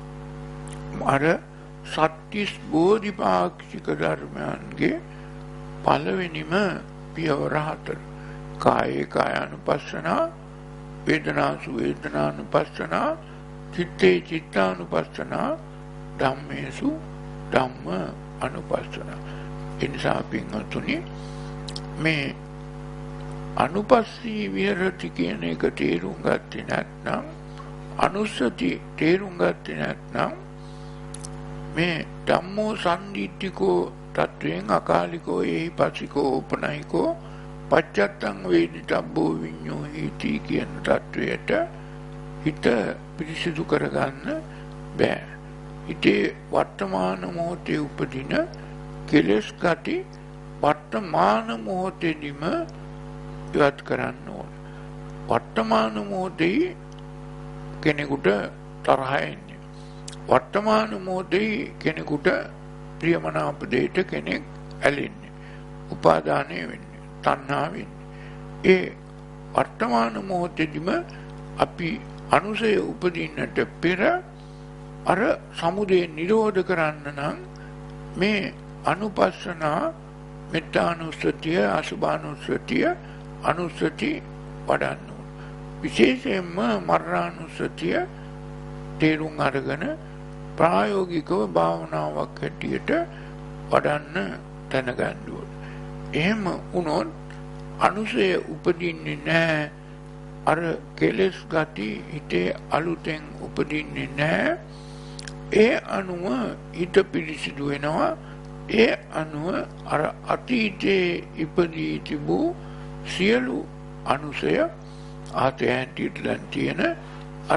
අර සත්‍තිස් බෝධිපාක්ෂික ධර්මයන්ගේ පළවෙනිම පියවර හතර. කායේ කායානුපස්සනා, වේදනාසු වේදනානුපස්සනා, චිත්තේ චිත්තානුපස්සනා, ධම්මේසු ධම්ම අනුපස්සනා. එනිසා පින්වතුනි මේ අනුපස්සී විහෙරති කියන එක තේරුම් ගත්තේ නැත්නම් අනුස්සති තේරුම් ගත්තේ නැත්නම් මේ ධම්මෝ සම්දිට්ඨිකෝ තත්වයෙන් අකාලිකෝ එහි පසිකෝ උපනයිකෝ පච්චත්තං වේදිතබ්බෝ විඤ්ඤෝ හීති කියන තත්වයට හිත පිරිසිදු කරගන්න බෑ. හිතේ වර්තමාන මොහොතේ උපදින කෙලෙස් ගති වර්තමාන මොහොතේදීම ඉවත් කරන්න ඕන. වර්තමාන මොහොතේ කෙනෙකුට තරහ එන්නේ. වර්තමාන මොහොතේ කෙනෙකුට ප්‍රියමනාප දෙයට කෙනෙක් ඇලෙන්නේ. උපාදානය වෙන්නේ. තණ්හා වෙන්නේ. ඒ වර්තමාන මොහොතේදීම අපි අනුසය උපදින්නට පෙර අර සමුදය නිරෝධ කරන්න නම් මේ අනුපස්සනා මෙත්තානුස්සතිය අසුභානුස්සතිය අනුස්සති වඩන්න ඕන. විශේෂයෙන්ම මරණානුස්සතිය තේරුම් අරගෙන ප්‍රායෝගිකව භාවනාවක් හැටියට වඩන්න දැනගන්න ඕන. එහෙම වුණොත් අනුසය උපදින්නේ නැහැ. අර කෙලෙස් ගති හිතේ අලුතෙන් උපදින්නේ නැහැ. ඒ අනුව හිත පිරිසිදු වෙනවා. ඒ අනුව අර අතීතයේ ඉපදී තිබූ සියලු අනුසය ආතයන්ට දැන් තියෙන අර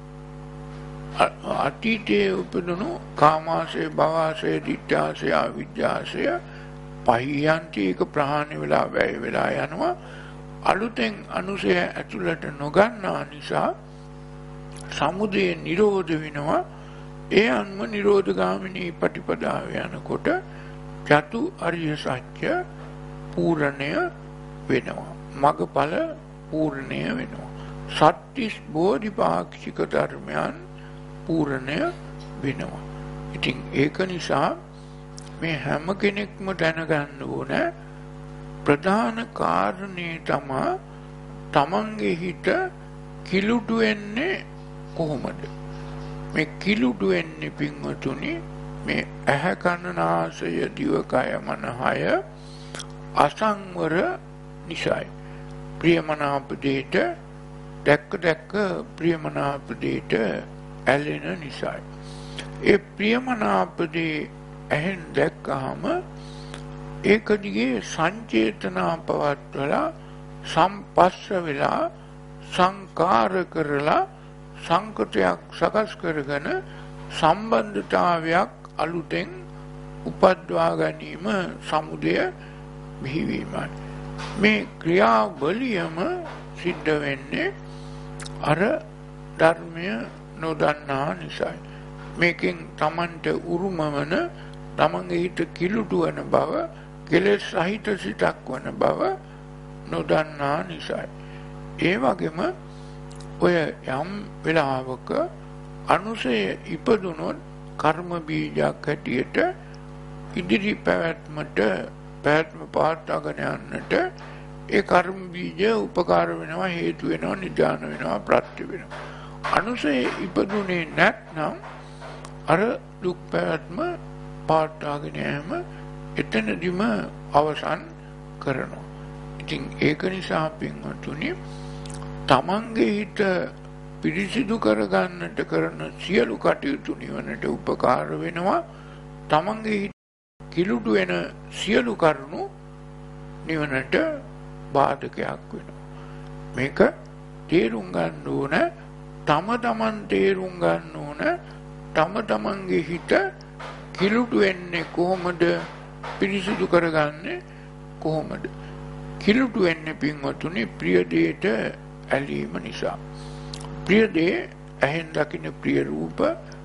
අතීතයේ උපදුණු කාමාශය භවආශය ditthාශය අවිජ්ජාශය පහියන්ති එක ප්‍රහාණය වෙලා වැය වෙලා යනවා. අලුතෙන් අනුසය ඇතුළට නොගන්නා නිසා සමුදය නිරෝධ වෙනවා. ඒ අනුව නිරෝධගාමිනී පටිපදාව යනකොට චතු අරිය සත්‍ය පූර්ණය වෙනවා. මගඵල පූර්ණය වෙනවා. සත්‍තිස් බෝධිපාක්ෂික ධර්මයන් පූර්ණය වෙනවා. ඉතින් ඒක නිසා මේ හැම කෙනෙක්ම දැනගන්න ඕන ප්‍රධාන කාරණේ තමයි තමන්ගේ හිත කිලුටු වෙන්නේ කොහොමද? මේ කිලුටු වෙන්නේ පින්වතුනි මේ ඇහැ කන නාසය දිවකය මනහය අසංවර නිසායි. ප්‍රියමනාප දෙයට දැක්ක දැක්ක ප්‍රියමනාප දෙයට ඇලෙන නිසායි. ඒ ප්‍රියමනාප දේ ඇහෙන් දැක්කහම ඒක දිගේ සංචේතනා පවත්වලා සම්පස්ස වෙලා සංකාර කරලා සංකතයක් සකස් කරගෙන සම්බන්ධතාවයක් අලුතෙන් උපද්වා ගැනීම සමුදය බිහිවීමයි. මේ ක්‍රියාවලියම සිද්ධ වෙන්නේ අර ධර්මය නොදන්නා නිසායි. මේකෙන් තමන්ට උරුම වන තමන්ගේ හිත කිලුටු වන බව කෙලෙස් සහිත සිතක් වන බව නොදන්නා නිසායි. ඒ වගේම ඔය යම් වෙලාවක අනුසය ඉපදුනොත් කර්ම බීජයක් හැටියට ඉදිරි පැවැත්මට පැවැත්ම පවත්වාගෙන යන්නට ඒ කර්ම බීජ උපකාර වෙනවා, හේතු වෙනවා, නිදාන වෙනවා, ප්‍රත්‍ය වෙනවා. අනුසය ඉපදුනේ නැත්නම් අර දුක් පැවැත්ම පවත්වාගෙන යෑම එතනදිම අවසන් කරනවා. ඉතින් ඒක නිසා පින්වතුනි තමන්ගේ හිත පිරිසිදු කරගන්නට කරන සියලු කටයුතු නිවනට උපකාර වෙනවා. තමන්ගේ හිත කිලුටු වෙන සියලු කරුණු නිවනට බාධකයක් වෙනවා. මේක තේරුම් ගන්න ඕන. තම තමන් තේරුම් ගන්න ඕන තම තමන්ගේ හිත කිලුටු වෙන්නේ කොහොමද? පිරිසිදු කරගන්නේ කොහොමද? කිලුටු වෙන්නේ පින්වතුනි ප්‍රිය දෙයට ඇලීම නිසා. ප්‍රිය දේ ඇහෙන් දකින ප්‍රිය රූප,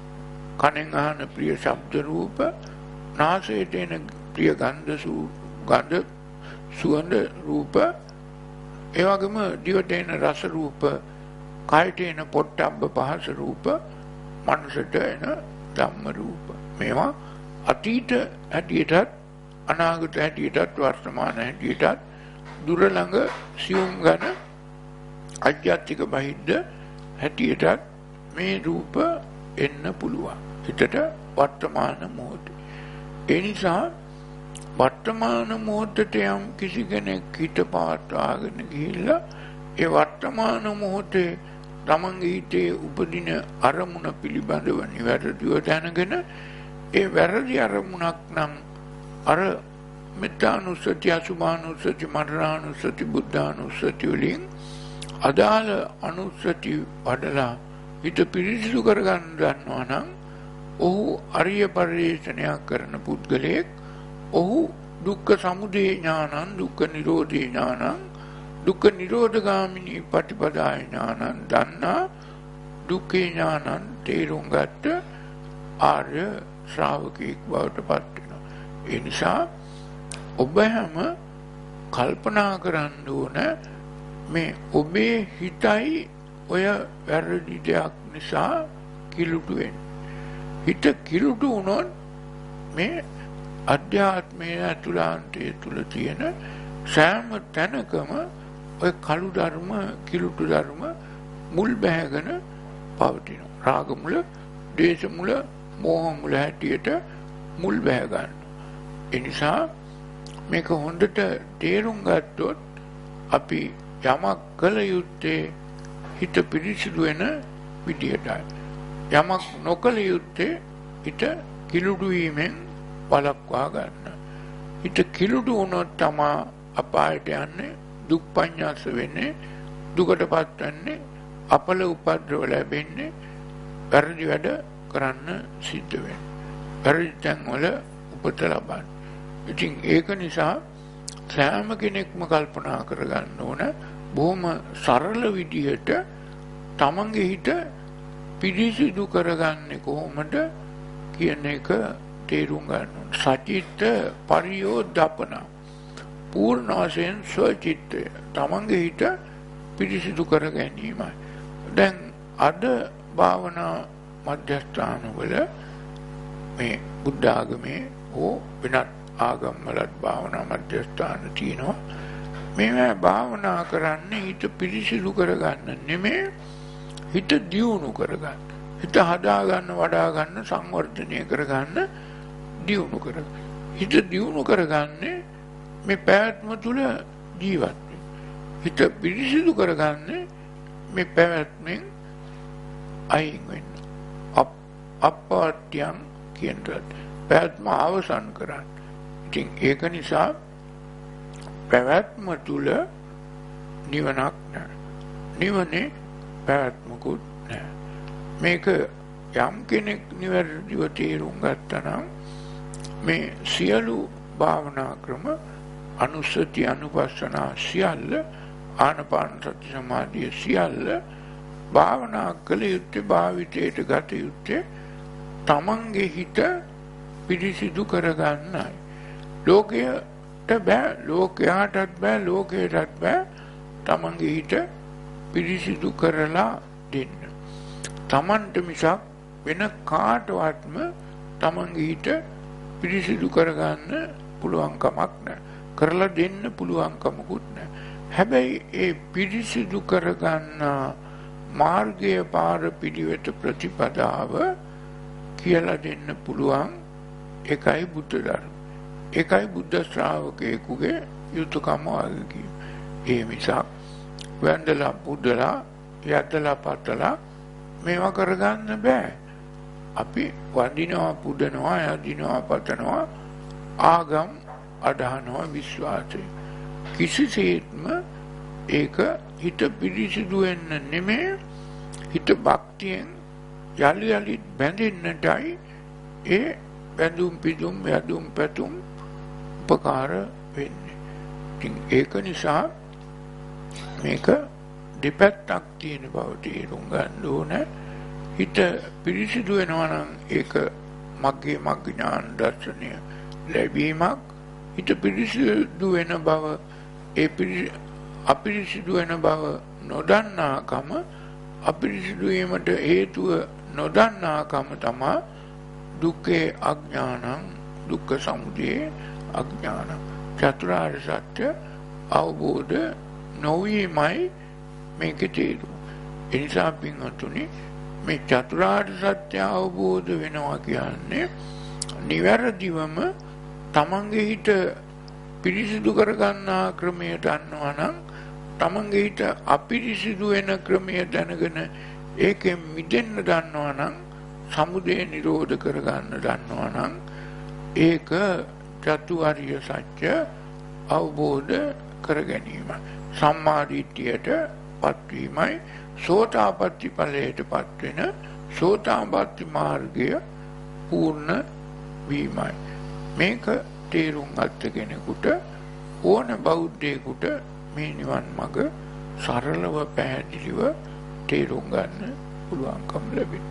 කනෙන් අහන ප්‍රිය ශබ්ද රූප, නාසයට එන ප්‍රිය ගන්ධ සු ගන්ධ සුවඳ රූප, ඒ වගේම දිවට එන රස රූප, කයට එන පොට්ටබ්බ පහස රූප, මනසට එන ධම්ම රූප. මේවා අතීත හැටියටත් අනාගත හැටියටත් වර්තමාන හැටියටත් දුර ළඟ සියුම් ගන අධ්‍යාත්මික බහිද්ද හැටියටත් මේ රූප එන්න පුළුවන් හිතට වර්තමාන මොහොතේ. ඒ නිසා වර්තමාන මොහොතට යම් කිසි කෙනෙක් හිත පවත්වාගෙන ගිහිල්ලා ඒ වර්තමාන මොහොතේ තමන්ගේ හිතේ උපදින අරමුණ පිළිබඳව නිවැරදිව දැනගෙන ඒ වැරදි අරමුණක් නම් අර මෙත්තානුස්සති අසුභානුස්සති මරණානුස්සති බුද්ධානුස්සති වලින් අදාළ අනුස්සති වඩලා හිත පිරිසිදු කරගන්න දන්නවා නම් ඔහු අරිය පරිශ්‍රණයක් කරන පුද්ගලයෙක්. ඔහු දුක්ඛ සමුදය ඥානං දුක්ඛ නිරෝධේ ඥානං දුක්ඛ නිරෝධගාමිනී පටිපදා ඥානං දන්නා දුක්ඛේ ඥානං තේරුම් ගත්ත ආර්ය ශ්‍රාවකෙක් බවට පත් වෙනවා. ඒ නිසා ඔබ හැම කල්පනා කරන්න ඕන මේ ඔබේ හිතයි ඔය වැරදි දෙයක් නිසා කිලුටු වෙන්නේ. හිත කිලුටු වුණොත් මේ අධ්‍යාත්මයේ අතුලාන්තයේ තුල තියෙන සෑම තැනකම ඔය කළු ධර්ම කිලුටු ධර්ම මුල් බැහැගෙන පවතිනවා. රාග මුල, දේශ මුල, මෝහ මුල හැටියට මුල් බැහැ ගන්නවා. ඒ නිසා මේක හොඳට තේරුම් ගත්තොත් අපි යමක් කළ යුත්තේ හිත පිරිසිදු වෙන විදියටයි. යමක් නොකළ යුත්තේ හිත කිලුටු වීමෙන් වළක්වා ගන්න. හිත කිලුටු වුණොත් තමා අපායට යන්නේ, දුක් පඤ්ඤාස වෙන්නේ, දුකටපත් වෙන්නේ, අපල උපද්‍රව ලැබෙන්නේ, වැරදි වැඩ කරන්න සිද්ධ වෙන්නේ. වැරදි තැන් වල උපත ලබන්නේ. ඉතින් ඒක නිසා සෑම කෙනෙක්ම කල්පනා කරගන්න ඕන බොහොම සරල විදිහට තමන්ගේ හිත පිරිසිදු කරගන්නේ කොහොමද කියන එක තේරුම් ගන්න ඕන. සචිත්ත පරියෝදපන පූර්ණ වශයෙන් ස්වචිත්තය තමන්ගේ හිත පිරිසිදු කර ගැනීමයි. දැන් අද භාවනා මධ්‍යස්ථානවල මේ බුද්ධ ආගමේ හෝ වෙනත් ආගම්වලත් භාවනා මධ්‍යස්ථාන තියෙනවා. මේවා භාවනා කරන්නේ හිත පිරිසිදු කරගන්න නෙමෙයි, හිත දියුණු කරගන්න, හිත හදාගන්න, වඩාගන්න, සංවර්ධනය කරගන්න, දියුණු කරගන්න. හිත දියුණු කරගන්නේ මේ පැවැත්ම තුළ ජීවත් වෙන්න. හිත පිරිසිදු කරගන්නේ මේ පැවැත්මෙන් අයින් වෙන්න. අප්පවත්‍යං කියනට පැවැත්ම අවසන් කරන්න. ඉතින් ඒක නිසා පැවැත්ම තුළ නිවනක් නැහැ. නිවනේ පැවැත්මකුත් නැහැ. මේක යම් කෙනෙක් නිවැරදිව තේරුම් ගත්තා නම් මේ සියලු භාවනා ක්‍රම අනුස්සති අනුපස්සනා සියල්ල ආනපාන සති සමාධිය සියල්ල භාවනා කළ යුත්තේ, භාවිතයට ගත යුත්තේ තමන්ගේ හිත පිරිසිදු කරගන්නයි. ලෝකයට බෑ, ලෝකයාටත් බෑ, ලෝකයටත් බෑ තමන්ගේ හිත පිරිසිදු කරලා දෙන්න. තමන්ට මිසක් වෙන කාටවත්ම තමන්ගේ හිත පිරිසිදු කරගන්න පුළුවන් කමක් නැහැ. කරලා දෙන්න පුළුවන් කමකුත් නැහැ. හැබැයි ඒ පිරිසිදු කරගන්න මාර්ගය, පාර පිළිවෙත, ප්‍රතිපදාව කියලා දෙන්න පුළුවන් එකයි බුද්ධ ධර්ම. එකයි බුද්ධ ශ්‍රාවකයෙකුගේ යුතුයකම වගේ. ඒ නිසා වැඳලා පුදලා යතලා පතලා මේවා කරගන්න බෑ. අපි වඳිනවා, පුදනවා, යදිනවා, පතනවා, ආගම් අදහනවා, විශ්වාසය. කිසිසේත්ම ඒක හිත පිරිසිදු වෙන්න නෙමෙයි, හිත භක්තියෙන් යලි යලිත් බැඳෙන්නටයි ඒ බැඳුම් පිදුම් යදුම් පැතුම් උපකාර වෙන්නේ. ඉතින් ඒක නිසා මේක දෙපැත්තක් තියෙන බව තේරුම් ගන්න ඕන. හිත පිරිසිදු වෙනවා නම් ඒක මග්ගේ මග්ග ඥාන දර්ශනය ලැබීමක්. හිත පිරිසිදු වෙන බව, ඒ අපිරිසිදු වෙන බව නොදන්නාකම, අපිරිසිදු වීමට හේතුව නොදන්නාකම තමයි දුක්ඛේ අඥානං, දුක්ඛ සමුදය අඥානං. චතුරාර්ය සත්‍ය අවබෝධ නොවීමයි මේකේ තේරුම. ඒ නිසා පින්වතුනි, මේ චතුරාර්ය සත්‍ය අවබෝධ වෙනවා කියන්නේ නිවැරදිවම තමන්ගේ හිත පිරිසිදු කරගන්නා ක්‍රමය දන්නවා නම් තමන්ගේ හිත අපිරිසිදු වෙන ක්‍රමය දැනගෙන ඒකෙන් මිදෙන්න දන්නවා නම් සමුදය නිරෝධ කරගන්න දන්නවා නම් ඒක චතුරාර්ය සත්‍ය අවබෝධ කර ගැනීම සම්මා දිට්ඨියට පත්වීමයි සෝතාපට්ටි ඵලයට පත් වෙන සෝතාපට්ටි මාර්ගය පූර්ණ වීමයි මේක තේරුම් ගත්ත කෙනෙකුට ඕන බෞද්ධයෙකුට මේ නිවන් මඟ සරලව පැහැදිලිව තේරුම් ගන්න පුළුවන්කම ලැබෙනවා.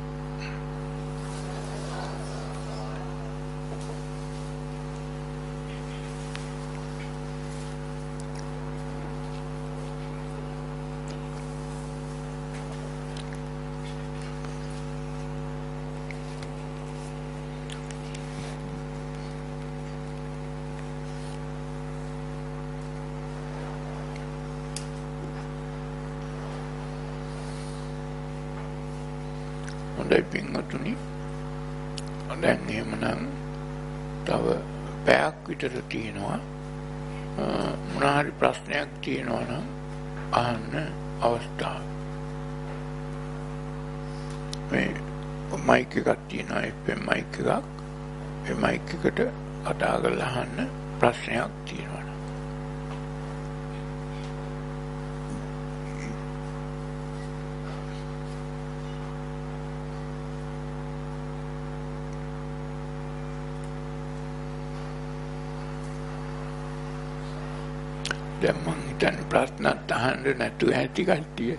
හොඳයි පින්වතුනි දැන් එහෙමනම් තව පැයක් විතර තියෙනවා මොනවා හරි ප්‍රශ්නයක් තියෙනවා නම් අහන්න අවස්ථාව මේ මයික් එකක් තියෙනවා එෆ් එම් මයික් එකක් ඒ මයික් එකට කතා කරලා අහන්න ප්‍රශ්නයක් තියෙනවා දැන් මං හිතන්නේ ප්‍රශ්නත් අහන්න නැතුව ඇති කට්ටිය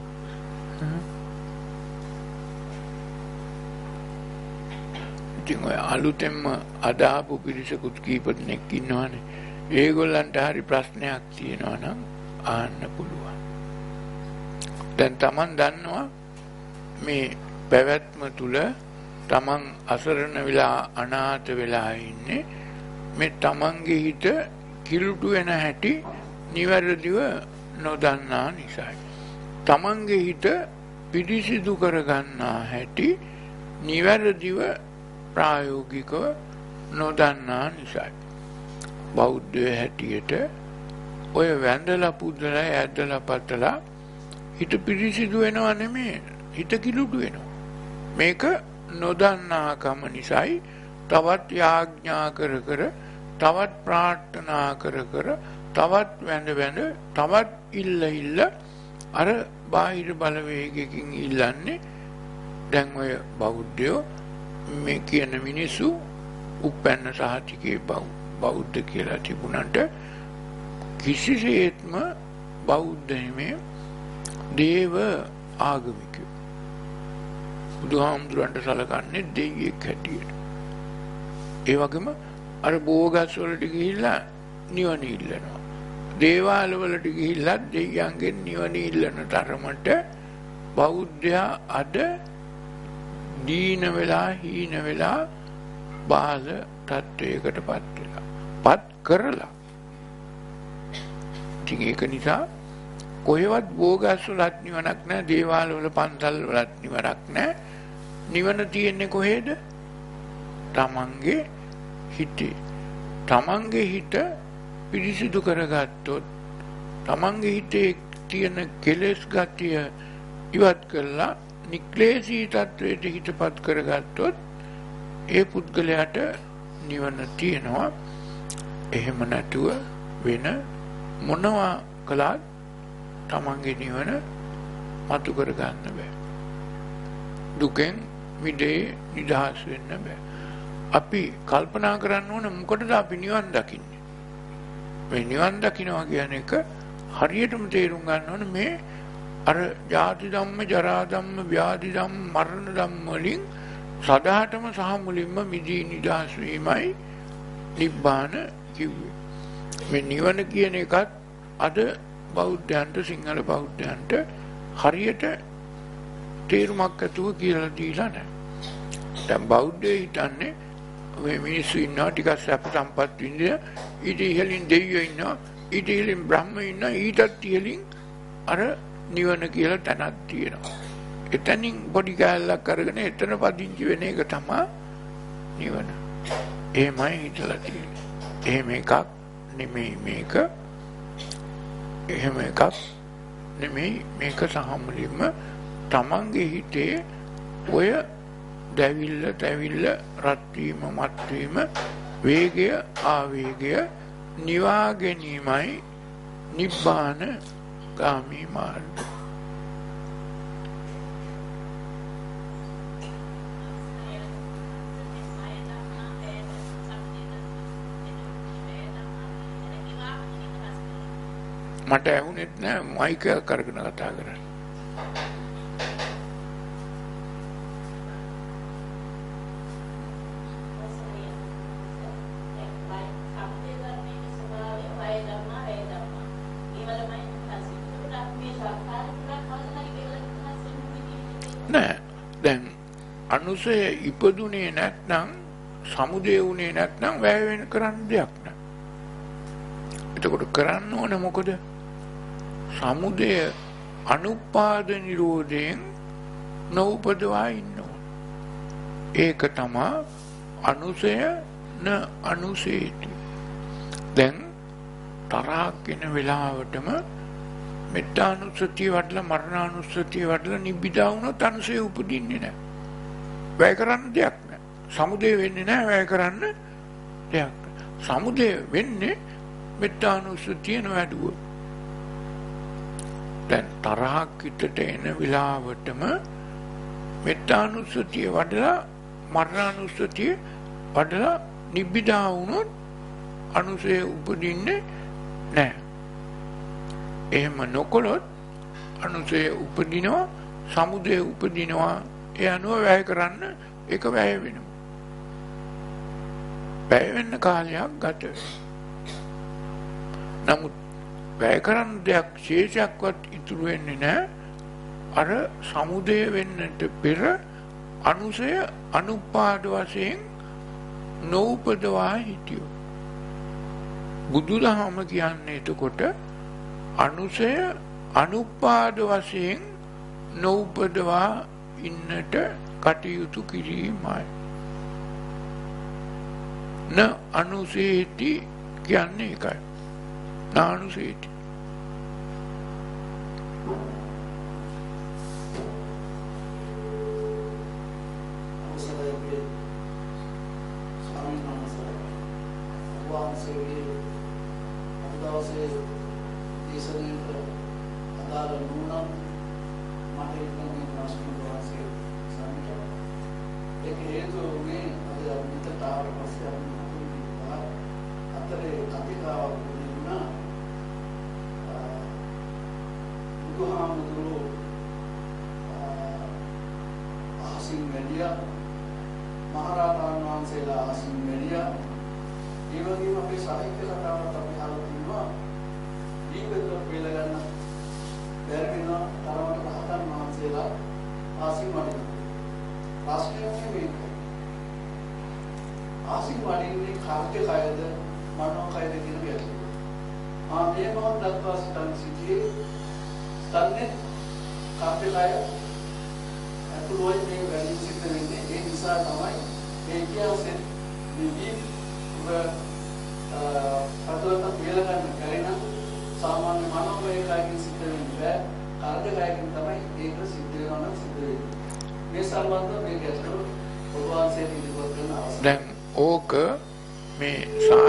ඉතින් ඔය අලුතෙන්ම අදාපු පිරිසකුත් කීප දෙනෙක් ඉන්නවනේ ඒගොල්ලන්ට හරි ප්‍රශ්නයක් තියෙනවා නම් අහන්න පුළුවන් දැන් Taman දන්නවා මේ පැවැත්ම තුල Taman අසරණ වෙලා අනාථ වෙලා ඉන්නේ මේ Tamanගේ හිත කිලුටු වෙන හැටි නිවැරදිව නොදන්නා නිසායි. තමන්ගේ හිත පිරිසිදු කරගන්නා හැටි නිවැරදිව ප්‍රායෝගිකව නොදන්නා නිසායි. බෞද්ධ හැටියට ඔය වැඳලා පුදලා ඇදලා පතලා හිත පිරිසිදු වෙනව නෙමෙයි හිත කිලුටු වෙනවා. මේක නොදන්නාකම නිසායි තවත් යාඥා කර කර තවත් ප්‍රාර්ථනා කර කර තවත් වැඳ වැඳ තවත් ඉල්ල ඉල්ල අර බාහිර බලවේගයකින් ඉල්ලන්නේ දැන් ඔය බෞද්ධයෝ මේ කියන මිනිස්සු උපැන්න සහතිකේ බෞද්ධ කියලා තිබුණාට කිසිසේත්ම බෞද්ධ නෙමෙයි දේව ආගමිකයෝ බුදුහාමුදුරන්ට සලකන්නේ දෙවියෙක් හැටියට ඒ වගේම අර බෝගස් වලට ගිහිල්ලා නිවන ඉල්ලනවා. දේවාල වලට ගිහිල්ලා දෙවියන්ගෙන් නිවන ඉල්ලන තරමට බෞද්ධයා අද දීන වෙලා හීන වෙලා බාල තත්වයකටපත් වෙලා පත් කරලා. ඉතින් ඒක නිසා කොහෙවත් බෝගස් වලත් නිවනක් නැහැ, දේවාල වල පන්සල් වලත් නිවනක් නැහැ. නිවන තියෙන්නේ කොහෙද? තමන්ගේ හිතේ. තමන්ගේ හිත පිරිසිදු කරගත්තොත් තමන්ගේ හිතේ තියෙන කෙලෙස් ගතිය ඉවත් කරලා නික්ලේශී තත්වයට හිතපත් කරගත්තොත් ඒ පුද්ගලයාට නිවන තියෙනවා. එහෙම නැතුව වෙන මොනවා කළත් තමන්ගේ නිවන මතු කරගන්න බෑ. දුකෙන් මිදේ නිදහස් වෙන්න බෑ. අපි කල්පනා කරන්න ඕන මොකටද අපි නිවන් දකින්නේ? මේ නිවන් දකින්නවා කියන එක හරියටම තේරුම් ගන්න ඕන මේ අර ජාති ධම්ම, ජරා ධම්ම, ව්‍යාධි ධම්ම, මරණ ධම්ම වලින් සදාටම සහ මුලින්ම මිදී නිදහස් වීමයි නිබ්බාන කිව්වේ. මේ නිවන කියන එකත් අද බෞද්ධයන්ට සිංහල බෞද්ධයන්ට හරියට තේරුමක් ඇතුව කියලා දීලා නැහැ. දැන් බෞද්ධයෝ හිතන්නේ මේ මිනිස්සු ඉන්නවා ටිකක් සැප සම්පත් විඳින ඊට ඉහළින් දෙවියෝ ඉන්නවා ඊට ඉහළින් බ්‍රහ්ම ඉන්නවා ඊටත් ඉහළින් අර නිවන කියලා තැනක් තියෙනවා. එතනින් පොඩි කැලලක් අරගෙන එතන පදිංචි වෙන එක තමයි නිවන. එහෙමයි හිතලා තියෙන්නේ. එහෙම එකක් නෙමෙයි මේක. එහෙම එකක් නෙමෙයි මේක සහ මුලින්ම තමන්ගේ හිතේ ඔය දැවිල්ල තැවිල්ල රත් වීම මත් වීම වේගය ආවේගය නිවා ගැනීමයි නිබ්බාන ගාමී මාර්ගය. මට ඇහුනෙත් නෑ මයික් එක කරගෙන කතා කරන්නේ. නෑ දැන් අනුසය ඉපදුනේ නැත්නම් සමුදය වුණේ නැත්නම් වැය වෙන කරන්න දෙයක් නෑ. එතකොට කරන්න ඕන මොකද? සමුදය අනුපාද නිරෝධයෙන් නූපදවා ඉන්න ඕන. ඒක තමයි අනුසය න අනුසේති. දැන් තරහක් එන වෙලාවටම මෙත්තානුස්සතිය වඩලා මරණානුස්සතිය වඩලා නිබ්බිදා වුණොත් අනුසය උපදින්නේ නැහැ. වැය කරන්න දෙයක් නැහැ. සමුදය වෙන්නේ නැහැ වැය කරන්න දෙයක්. සමුදය වෙන්නේ මෙත්තානුස්සතිය නොවැඩුවොත්. දැන් තරහක් හිතට එන වෙලාවටම මෙත්තානුස්සතිය වඩලා මරණානුස්සතිය වඩලා නිබ්බිදා වුණොත් අනුසය උපදින්නේ නැහැ. එහෙම නොකළොත් අනුසය උපදිනවා සමුදය උපදිනවා. ඒ අනුව වැය කරන්න ඒක වැය වෙනවා. වැය වෙන්න කාලයක් ගත වෙනවා. නමුත් වැය කරන්න දෙයක් ශේෂයක්වත් ඉතුරු වෙන්නේ නැහැ. අර සමුදය වෙන්නට පෙර අනුසය අනුපාද වශයෙන් නූපදවා හිටියෝ. බුදුදහම කියන්නේ එතකොට අනුසය අනුපාද වශයෙන් නූපදවා ඉන්නට කටයුතු කිරීමයි. න අනුසේති කියන්නේ ඒකයි. නානුසේති. දැන් ඕක මේ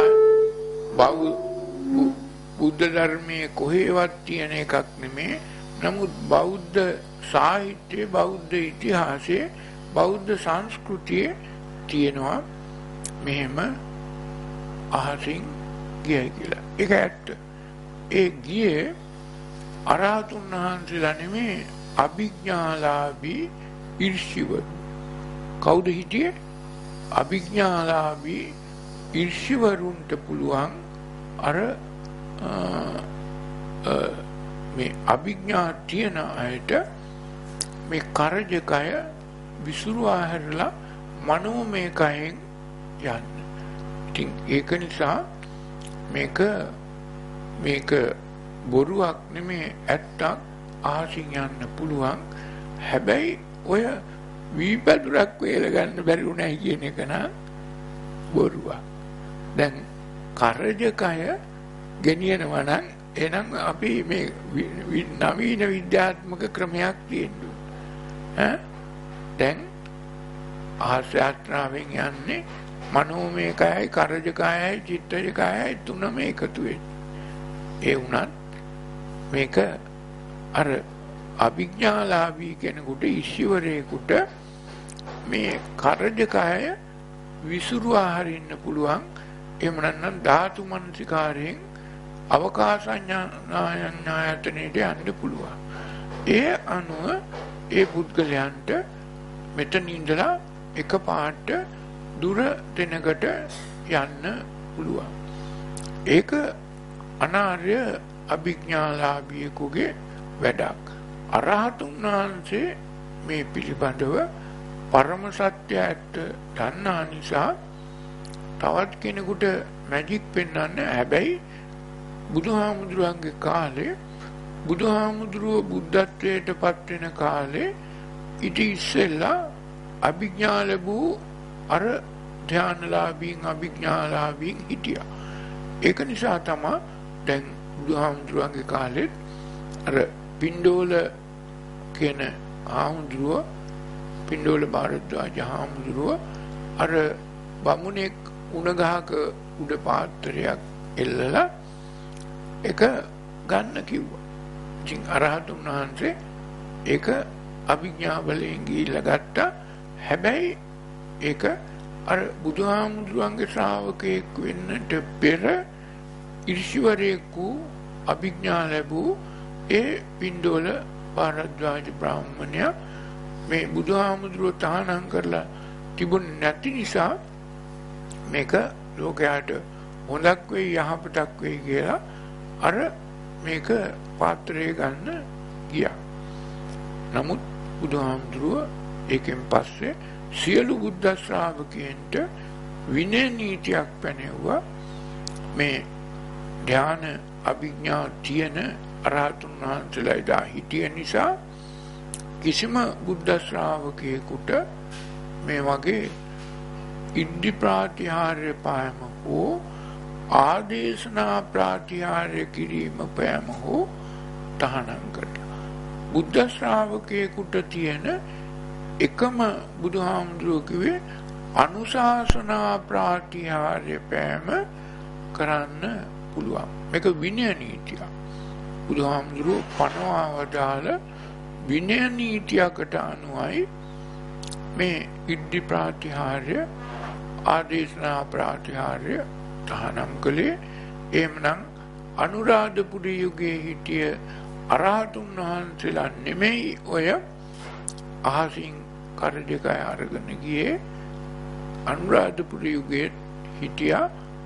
බුද්ධ ධර්මයේ කොහෙවත් තියෙන එකක් නෙමේ. නමුත් බෞද්ධ සාහිත්‍යයේ බෞද්ධ ඉතිහාසයේ බෞද්ධ සංස්කෘතියේ තියෙනවා මෙහෙම අහසින් ගියයි කියලා. ඒක ඇත්ත. ඒ ගියේ අරහතුන් වහන්සේලා නෙමේ අභිඥාලාභී ඊර්ෂිවරු. කවුද හිටියේ? අභිඥාලාභී ඊර්ෂිවරුන්ට පුළුවන් අර මේ අභිඥා තියෙන අයට මේ කරජකය විසුරුවා හැරලා මනෝමය කයෙන් යන්න. ඉතින් ඒක නිසා මේක මේක බොරුවක් නෙමේ ඇත්තක්. ආසින් යන්න පුළුවන්. හැබැයි ඔය වීපදුරක් වේල ගන්න බැරි උනායි කියන එක නම් බොරුවක්. දැන් කරජකය ගෙනියනවා නම් එහෙනම් අපි මේ නවීන විද්‍යාත්මක ක්‍රමයක් තියෙනවා. ඈ දැන් ආශ්‍රාත්‍රාවෙන් යන්නේ මනෝමය කයයි කරජ කයයි චිත්තජ කයයි තුනම එකතු වෙන්නේ. ඒ වුණත් මේක අර අභිඥාලාභී කෙනෙකුට ඊශ්වරයෙකුට මේ කරජ කය විසුරුවා හරින්න පුළුවන්. එහෙම නැත්නම් ධාතු මනසිකාරයෙන් අවකාශඥායතනෙට යන්න පුළුවන්. ඒ අනුව ඒ පුද්ගලයන්ට මෙතන ඉඳලා එකපාරට දුර දෙනකට යන්න පුළුවන්. ඒක අනාර්ය අභිඥාලාභියෙකුගේ වැඩක්. අරහතුන් වහන්සේ මේ පිළිබඳව පරම සත්‍ය ඇත්ත දන්නා නිසා තවත් කෙනෙකුට මැජික් පෙන්වන්න. හැබැයි බුදුහාමුදුරුවන්ගේ කාලේ බුදුහාමුදුරුව බුද්ධත්වයට පත් වෙන කාලේ ඊට ඉස්සෙල්ලා අභිඥා ලැබූ අර ධානලාභීන් අභිඥාලාභීන් හිටියා. ඒක නිසා තමයි දැන් බුදුහාමුදුරුවන්ගේ කාලෙත් අර පින්ඩෝල කියන හාමුදුරුව පින්ඩෝල භාරද්වාජ හාමුදුරුව අර බමුණෙක් උණ ගහක උඩ පාත්‍රයක් එල්ලලා ඒක ගන්න කිව්වා. ඉතින් අරහතුන් වහන්සේ ඒක අභිඥා බලයෙන් ගිහිල්ලා ගත්තා. හැබැයි ඒක අර බුදුහාමුදුරන්ගේ ශ්‍රාවකයෙක් වෙන්නට පෙර ඍෂිවරයෙකු අභිඥා ලැබූ ඒ පින්ඩෝල භාරද්වාජ බ්‍රාහ්මණයා මේ බුදුහාමුදුරුව තහනම් කරලා තිබුණ නැති නිසා මේක ලෝකයට හොඳක් වෙයි යහපතක් වෙයි කියලා අර මේක පාත්‍රය ගන්න ගියා. නමුත් බුදුහාමුදුරුව ඒකෙන් පස්සේ සියලු බුද්ධ ශ්‍රාවකයන්ට විනය නීතියක් පැනෙවුවා. මේ ධ්‍යාන අභිඥා තියෙන අරහතුන් වහන්සේලා එදා හිටිය නිසා කිසිම බුද්ධ ශ්‍රාවකයෙකුට මේ වගේ ඉද්ධි ප්‍රාතිහාර්ය පෑම හෝ ආදේශනා ප්‍රාතිහාර්ය කිරීම පෑම හෝ තහනම් කරලා බුද්ධ ශ්‍රාවකයෙකුට තියෙන එකම බුදුහාමුදුරුවෝ කිව්වේ අනුශාසනා ප්‍රාතිහාර්ය පෑම කරන්න පුළුවන්. මේක විනය නීතියක්. බුදුහාමුදුරුවෝ පනවා වදාළ විනය නීතියකට අනුවයි මේ ඉද්ධි ප්‍රාතිහාර්ය ආදේශනා ප්‍රාතිහාර්ය තහනම් කළේ. එහෙමනම් අනුරාධපුර යුගයේ හිටිය අරහතුන් වහන්සේලා නෙමෙයි ඔය අහසින් කරදකය අරගෙන ගියේ. අනුරාධපුර යුගයේ හිටියා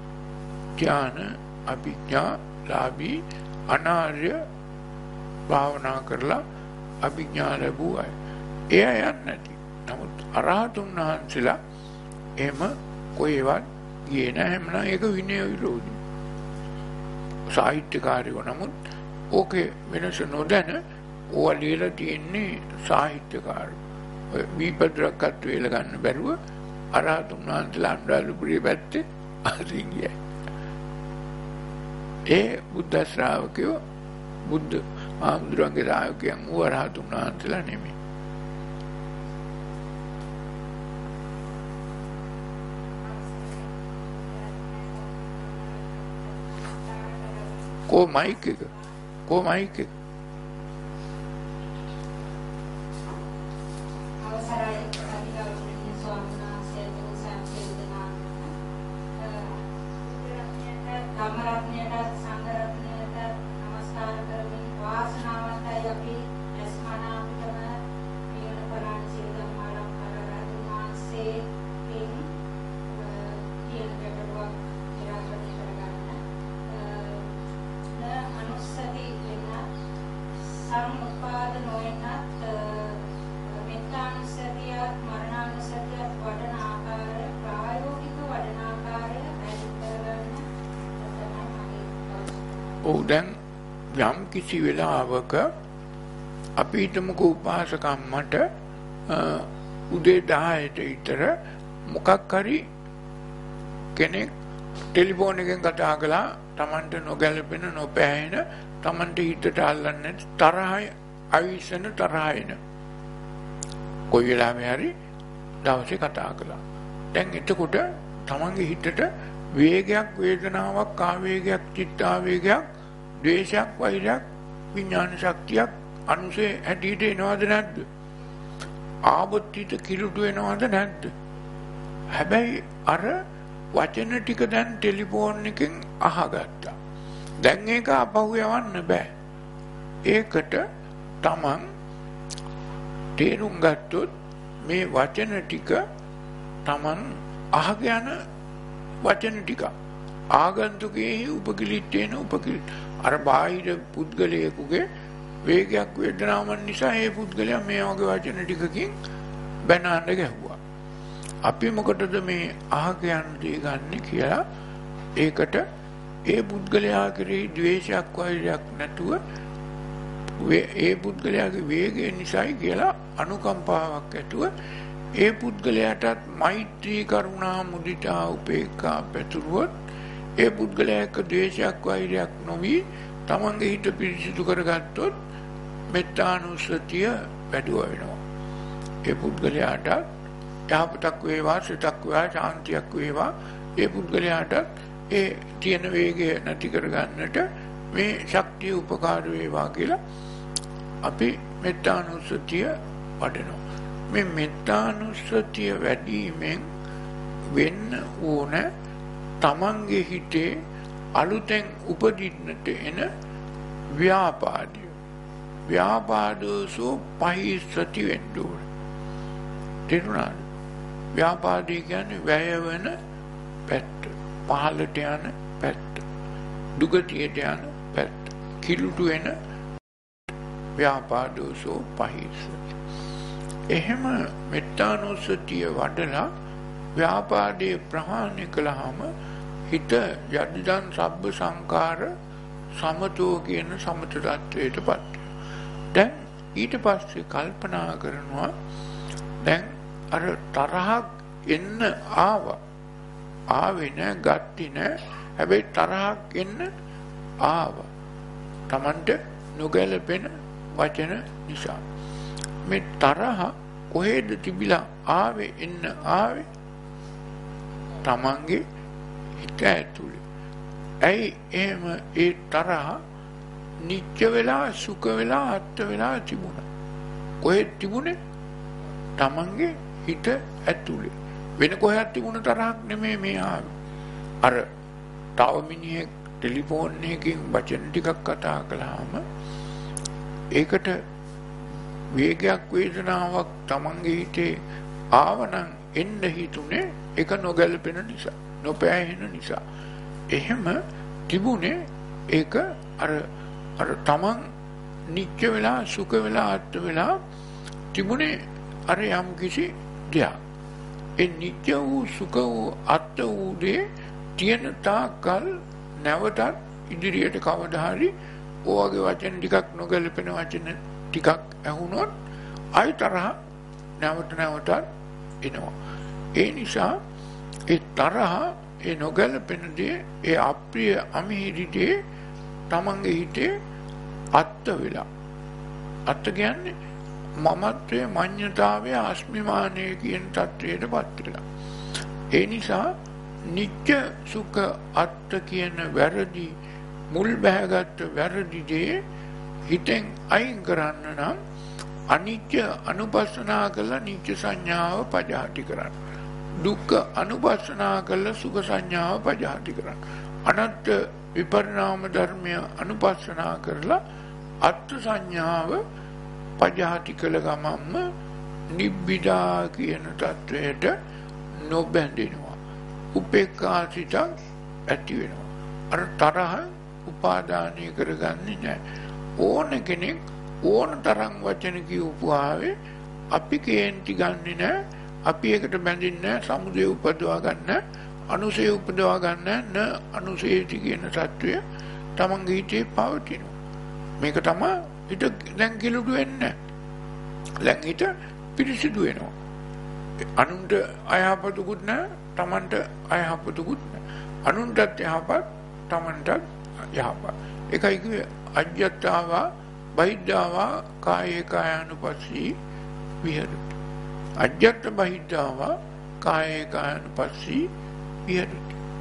ඥාන අභිඥා ලාභී අනාර්ය භාවනා කරලා අභිඥා ලැබුව අය. ඒ අය යන්නේ නැති. නමුත් අරහතුන් වහන්සේලා එහෙම කොහෙවත් ගියේ නැහැ. එhmenan ඒක විනය විරෝධී. සාහිත්‍යකාරයෝ නමුත් ඕකේ වෙනස නොදැන ඕවා ලියලා තියෙන්නේ සාහිත්‍යකාරයෝ. ඔය විපද්‍රකත් වේල ගන්න බැරුව අරහතුන් වහන්සේලා අනුරාධපුරයේ පැත්තේ අසින් ගියා. ඒ බුද්ධ ශ්‍රාවකයෝ බුද්ධ ආමුදුරන්ගේ ශ්‍රාවකයන් වූ අරහතුන් වහන්සේලා නෙමෙයි. को माइक को माइक දැන් යම් කිසි වෙලාවක අපි හිතමුකෝ උපාසකම්මට උදේ දහයට විතර මොකක් හරි කෙනෙක් ටෙලිෆෝන් එකෙන් කතා කළා Tamanට නොගැලපෙන නොපෑහෙන Tamanට හිතට අල්ලන්නේ තරහයි අවිසන තරහින කොයි වෙලාවෙ හරි දවසේ කතා කළා. දැන් එතකොට Tamanගේ හිතට වේගයක් වේදනාවක් ආවේගයක් චිත්තාවේගයක් ද්වේෂයක් වෛරයක් විඥාන ශක්තියක් අනුසේ ඇටිට එනවද නැද්ද? ආපත්‍තිත කිලුට වෙනවද නැද්ද? හැබැයි අර වචන ටික දැන් ටෙලිෆෝන් එකෙන් අහගත්තා. දැන් ඒක අපහු යවන්න බෑ. ඒකට තමන් තේරුම් ගත්තොත් මේ වචන ටික තමන් අහගෙන යන වචන ටික ආගන්තුකයේ උපකිලිටේන උපකිලිට අර බාහිර පුද්ගලයෙකුගේ වේගයක් වේදනාවක් නිසා ඒ පුද්ගලයා මේ වගේ වචන ටිකකින් බැනහඬ ගැහුවා. අපි මොකටද මේ අහගෙන දේ ගන්න කියලා ඒකට ඒ පුද්ගලයා කෙරෙහි ද්වේෂයක් වෛරයක් නැතුව ඒ පුද්ගලයාගේ වේගය නිසායි කියලා අනුකම්පාවක් ඇතුව ඒ පුද්ගලයාටත් මෛත්‍රී කරුණා මුදිතා උපේක්ඛා පැතුරුවොත් ඒ පුද්ගලයා එක්ක ද්වේෂයක් වෛරයක් නොවි තමන්ගේ හිත පිරිසිදු කරගත්තොත් මෙත්තානුස්සතිය වැඩුවා වෙනවා. ඒ පුද්ගලයාට යහපතක් වේවා සිතක් වේවා ශාන්තියක් වේවා ඒ පුද්ගලයාට ඒ තියෙන වේගය නැති කරගන්නට මේ ශක්තිය උපකාර වේවා කියලා අපි මෙත්තානුස්සතිය වඩනවා. මේ මෙත්තානුස්සතිය වැඩිමෙන් වෙන්න ඕන තමන්ගේ හිතේ අලුතෙන් උපදින්නට එන ව්‍යාපාදය. ව්‍යාපාදෝසෝ පහිස්සති වෙන්න ඕන. තේරුණාද? ව්‍යාපාදය කියන්නේ වැය වෙන පැත්ත, පහළට යන පැත්ත, දුගතියට යන පැත්ත, කිලුටු වෙන ව්‍යාපාදෝසෝ පහිස්සති. එහෙම මෙත්තානුස්සතිය වඩලා ව්‍යාපාදයේ ප්‍රහාණය කළාම හිත යදිදන් සබ්බ සංකාර සමතෝ කියන සමත තත්වයටපත් වෙනවා. දැන් ඊට පස්සේ කල්පනා කරනවා දැන් අර තරහක් එන්න ආවා. ආවේ නෑ, ගත්තේ නෑ. හැබැයි තරහක් එන්න ආවා. Tamanට නොගැලපෙන වචන නිසා. මේ තරහ කොහෙද තිබිලා ආවේ එන්න ආවේ? තමන්ගේ හිත ඇතුලේ. ඇයි එහෙම ඒ තරහ නිත්‍ය වෙලා සුඛ වෙලා අත්ත වෙලා තිබුණා? කොහෙද තිබුණේ? තමන්ගේ හිත ඇතුලේ. වෙන කොහෙවත් තිබුණ තරහක් නෙමෙයි මේ ආවේ. අර තව මිනිහෙක් ටෙලිෆෝන් එකකින් වචන ටිකක් කතා කළාම ඒකට වේගයක් වේදනාවක් තමන්ගේ හිතේ ආවනම් එන්න හිතුනේ ඒක නොගැලපෙන නිසා, නොපෑහෙන නිසා. එහෙම තිබුණේ ඒක අර අර තමන් නිත්‍ය වෙලා සුඛ වෙලා අත්ත වෙලා තිබුණේ අර යම් කිසි දෙයක්. ඒ නිත්‍ය වූ සුඛ වූ අත්ත වූ දේ තියෙන තාකල් නැවතත් ඉදිරියට කවදා හරි ඔයගේ වචන ටිකක් නොගැලපෙන වචන ටිකක් ඇහුනොත් අයි තරහ නැවත නැවතත් එනවා. ඒ නිසා ඒ තරහ ඒ නොගැලපෙන දේ ඒ අප්‍රිය අමිහිරි දේ තමන්ගේ හිතේ අත්ත වෙලා. අත්ත කියන්නේ මමත්වයේ මඤ්ඤතාවයේ අස්මිමානයේ කියන තත්ත්වයටපත් වෙලා. ඒ නිසා නිත්‍ය සුඛ අත්ත කියන වැරදි මුල් බැහැගත් වැරදි දේ හිතෙන් අයින් කරන්න නම් අනිත්‍ය අනුපස්සනා කළ නිත්‍ය සංඥාව පජහති කරන්න. දුක්ඛ අනුපස්සනා කළ සුඛ සංඥාව පජහති කරන්න. අනත්ත් විපරිණාම ධර්මය අනුපස්සනා කරලා අත්ත් සංඥාව පජහති කළ ගමන්ම නිබ්බිදා කියන තත්වයට නොබැඳෙනවා. උපේක්ඛා සිතක් ඇති වෙනවා. අර තරහ උපාදානය කරගන්නේ නැහැ. ඕන කෙනෙක් ඕන තරම් වචන කියුවාවේ අපි කේන්ති ගන්නෙ නැහැ. අපි ඒකට බැඳින්නේ නැහැ. සමුදේ උපදවා ගන්න, අනුසේ උපදවා ගන්න න අනුසේති කියන தত্ত্বය තමන්ගේ හිතේ පවතිනවා. මේක තමයි හිත දැන් කිලුඩු වෙන්නේ. දැන් හිත පිරිසිදු වෙනවා. අනුන්ට අයහපතුකුත් නැහැ, තමන්ට අයහපතුකුත් අනුන්ටත් යහපත් තමන්ටත් යහපත්. ඒකයි කිව්වේ අජ්ජත්තාවා බහිද්ධාවා කායේ කායානුපස්සී විහෙරති. අජ්ජත් බහිද්ධාවා කායේ කායානුපස්සී විහෙරති.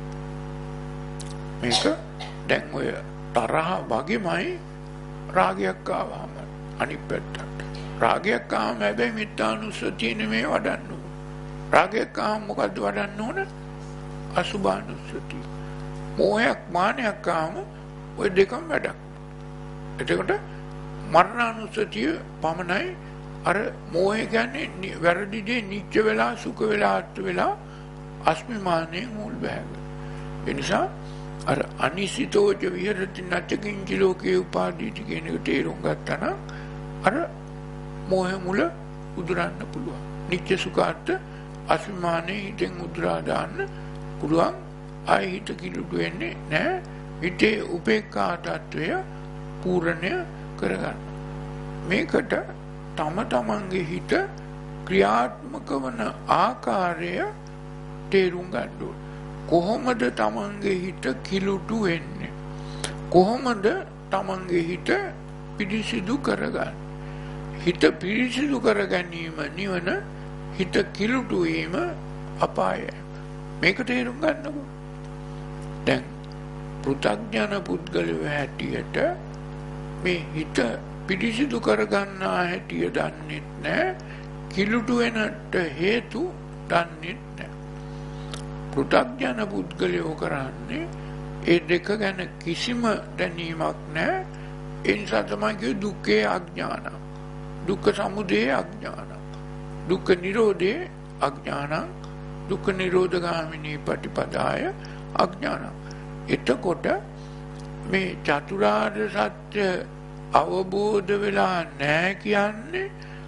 මේක දැන් ඔය තරහ වගේමයි රාගයක් ආවම අනිත් පැත්තට. රාගයක් ආවම හැබැයි මිත්‍යානුස්සතිය නෙමෙයි වඩන්න ඕන. රාගයක් ආවම මොකද්ද වඩන්න ඕන? අසුභානුස්සතිය. මෝහයක් මානයක් ආවම ඔය දෙකම වැඩක්. එතකොට මරණානුස්සතිය පමණයි අර මෝහය කියන්නේ වැරදි දේ නිච්ච වෙලා සුඛ වෙලා අත් වෙලා අස්මිමානයේ මුල් බෑග. ඒ නිසා අර අනිසිතෝච විහෙරති නච්චකින්ච ලෝකේ උපාදීති කියන එක තේරුම් ගත්තා නම් අර මෝහ මුල උදුරන්න පුළුවන්. නිච්ච සුඛාත් අස්මිමානයේ හිතෙන් උදුරා දාන්න පුළුවන්. ආයි හිත කිලුට වෙන්නේ නැහැ. හිතේ උපේක්ඛා තත්වය පූර්ණය කරගන්න. මේකට තම තමන්ගේ හිත ක්‍රියාත්මක වන ආකාරය තේරුම් ගන්න ඕනේ. කොහොමද තමන්ගේ හිත කිලුටු වෙන්නේ? කොහොමද තමන්ගේ හිත පිරිසිදු කරගන්නේ? හිත පිරිසිදු කර ගැනීම නිවන, හිත කිලුටු වීම අපායයි. මේක තේරුම් ගන්නකො. දැන් පෘථග්ජන පුද්ගලයෝ හැටියට මේ හිත පිරිසිදු කරගන්නා හැටිය දන්නේ නැහැ. කිලුටු වෙනට හේතු දන්නේ නැහැ. පෘථග්ජන පුද්ගලයෝ කරන්නේ ඒ දෙක ගැන කිසිම දැනීමක් නැහැ. ඒ නිසා තමයි කිව්වේ දුක්ඛේ අඥාන. දුක්ඛ සමුදය අඥාන. දුක්ඛ නිරෝධේ අඥාන. දුක්ඛ නිරෝධගාමිනී පටිපදාය අඥාන. එතකොට මේ චතුරාර්ය සත්‍ය අවබෝධ වෙලා නැහැ කියන්නේ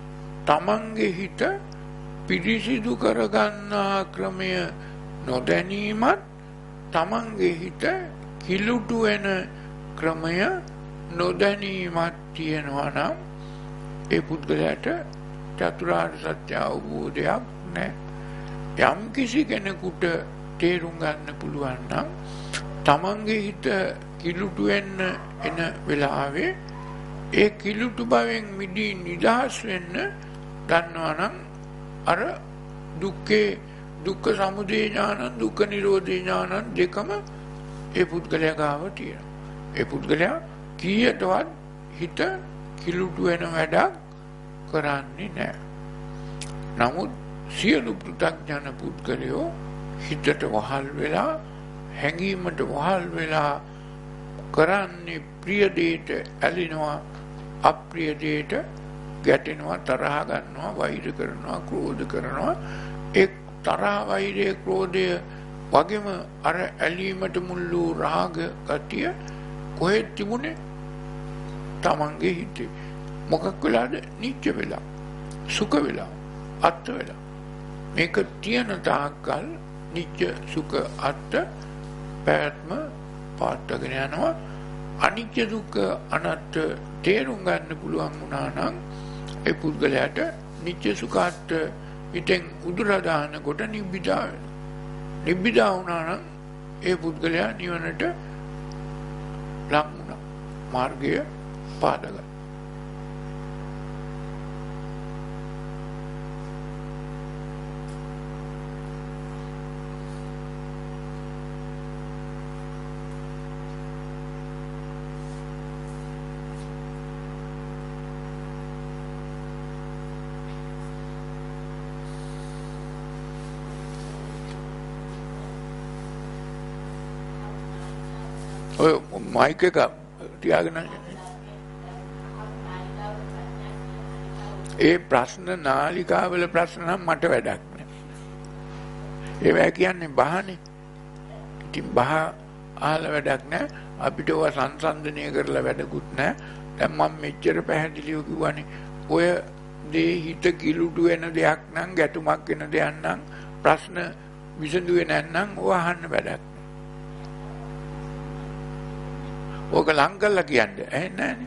තමන්ගේ හිත පිරිසිදු කරගන්නා ක්‍රමය නොදැනීමත් තමන්ගේ හිත කිලුටු වෙන ක්‍රමය නොදැනීමත් තියෙනවා නම් ඒ පුද්ගලයාට චතුරාර්ය සත්‍ය අවබෝධයක් නැහැ. යම් කිසි කෙනෙකුට තේරුම් ගන්න පුළුවන් නම් තමන්ගේ හිත කිලුටු වෙන්න එන වෙලාවේ ඒ කිලුටු බවෙන් මිදී නිදහස් වෙන්න දන්නවා නම් අර දුක්ඛේ දුක්ඛ සමුදය ඥාන දුක්ඛ නිරෝධේ ඥාන දෙකම ඒ පුද්ගලයා ගාව තියෙනවා. ඒ පුද්ගලයා කීයටවත් හිත කිලුටු වෙන වැඩක් කරන්නේ නැහැ. නමුත් සියලු පෘථග්ජන පුද්ගලයෝ හිතට වහල් වෙලා හැඟීමට වහල් වෙලා කරන්නේ ප්‍රිය දෙයට ඇලෙනවා, අප්‍රිය දෙයට ගැටෙනවා, තරහ ගන්නවා, වෛර කරනවා, ක්‍රෝධ කරනවා. ඒ තරහ, වෛරය, ක්‍රෝධය වගේම අර ඇලීමට මුල් වූ රාග ගතිය කොහෙද තිබුණේ? තමන්ගේ හිතේ. මොකක් වෙලාද? නිච්ච වෙලා, සුඛ වෙලා, අත්ත වෙලා. මේක තියෙන තාක්කල් නිච්ච සුඛ අත්ත පැවැත්ම පාත්තගෙන යනවා. අනිත්‍ය දුක්ඛ අනාත්ම තේරුම් ගන්න පුළුවන් වුණා නම් ඒ පුද්ගලයාට නිත්‍ය සුඛාත් ඉතින් උදුරා දාන කොට නිබ්බිදා වෙනවා. නිබ්බිදා වුණා නම් ඒ පුද්ගලයා නිවනට ලං වුණා. මාර්ගය පාදගත්. ඔය මයික් එක තියාගෙන ඒ ප්‍රශ්න නාලිකාවල ප්‍රශ්න නම් මට වැඩක් නෑ. ඒවා කියන්නේ බහනේ. ඉතින් බහ අහලා වැඩක් නෑ. අපිට ඔය සංසන්දනය කරලා වැඩකුත් නෑ. දැන් මම මෙච්චර පැහැදිලිව කිව්වනේ. ඔය දේ හිත කිලුටු වෙන දෙයක් නම්, ගැටුමක් වෙන දෙයක් නම්, ප්‍රශ්න විසඳුවේ නැත්නම් ඔය අහන්න වැඩක්. ඕක ලං කරලා කියන්නේ ඇහෙන්නේ නැහනේ.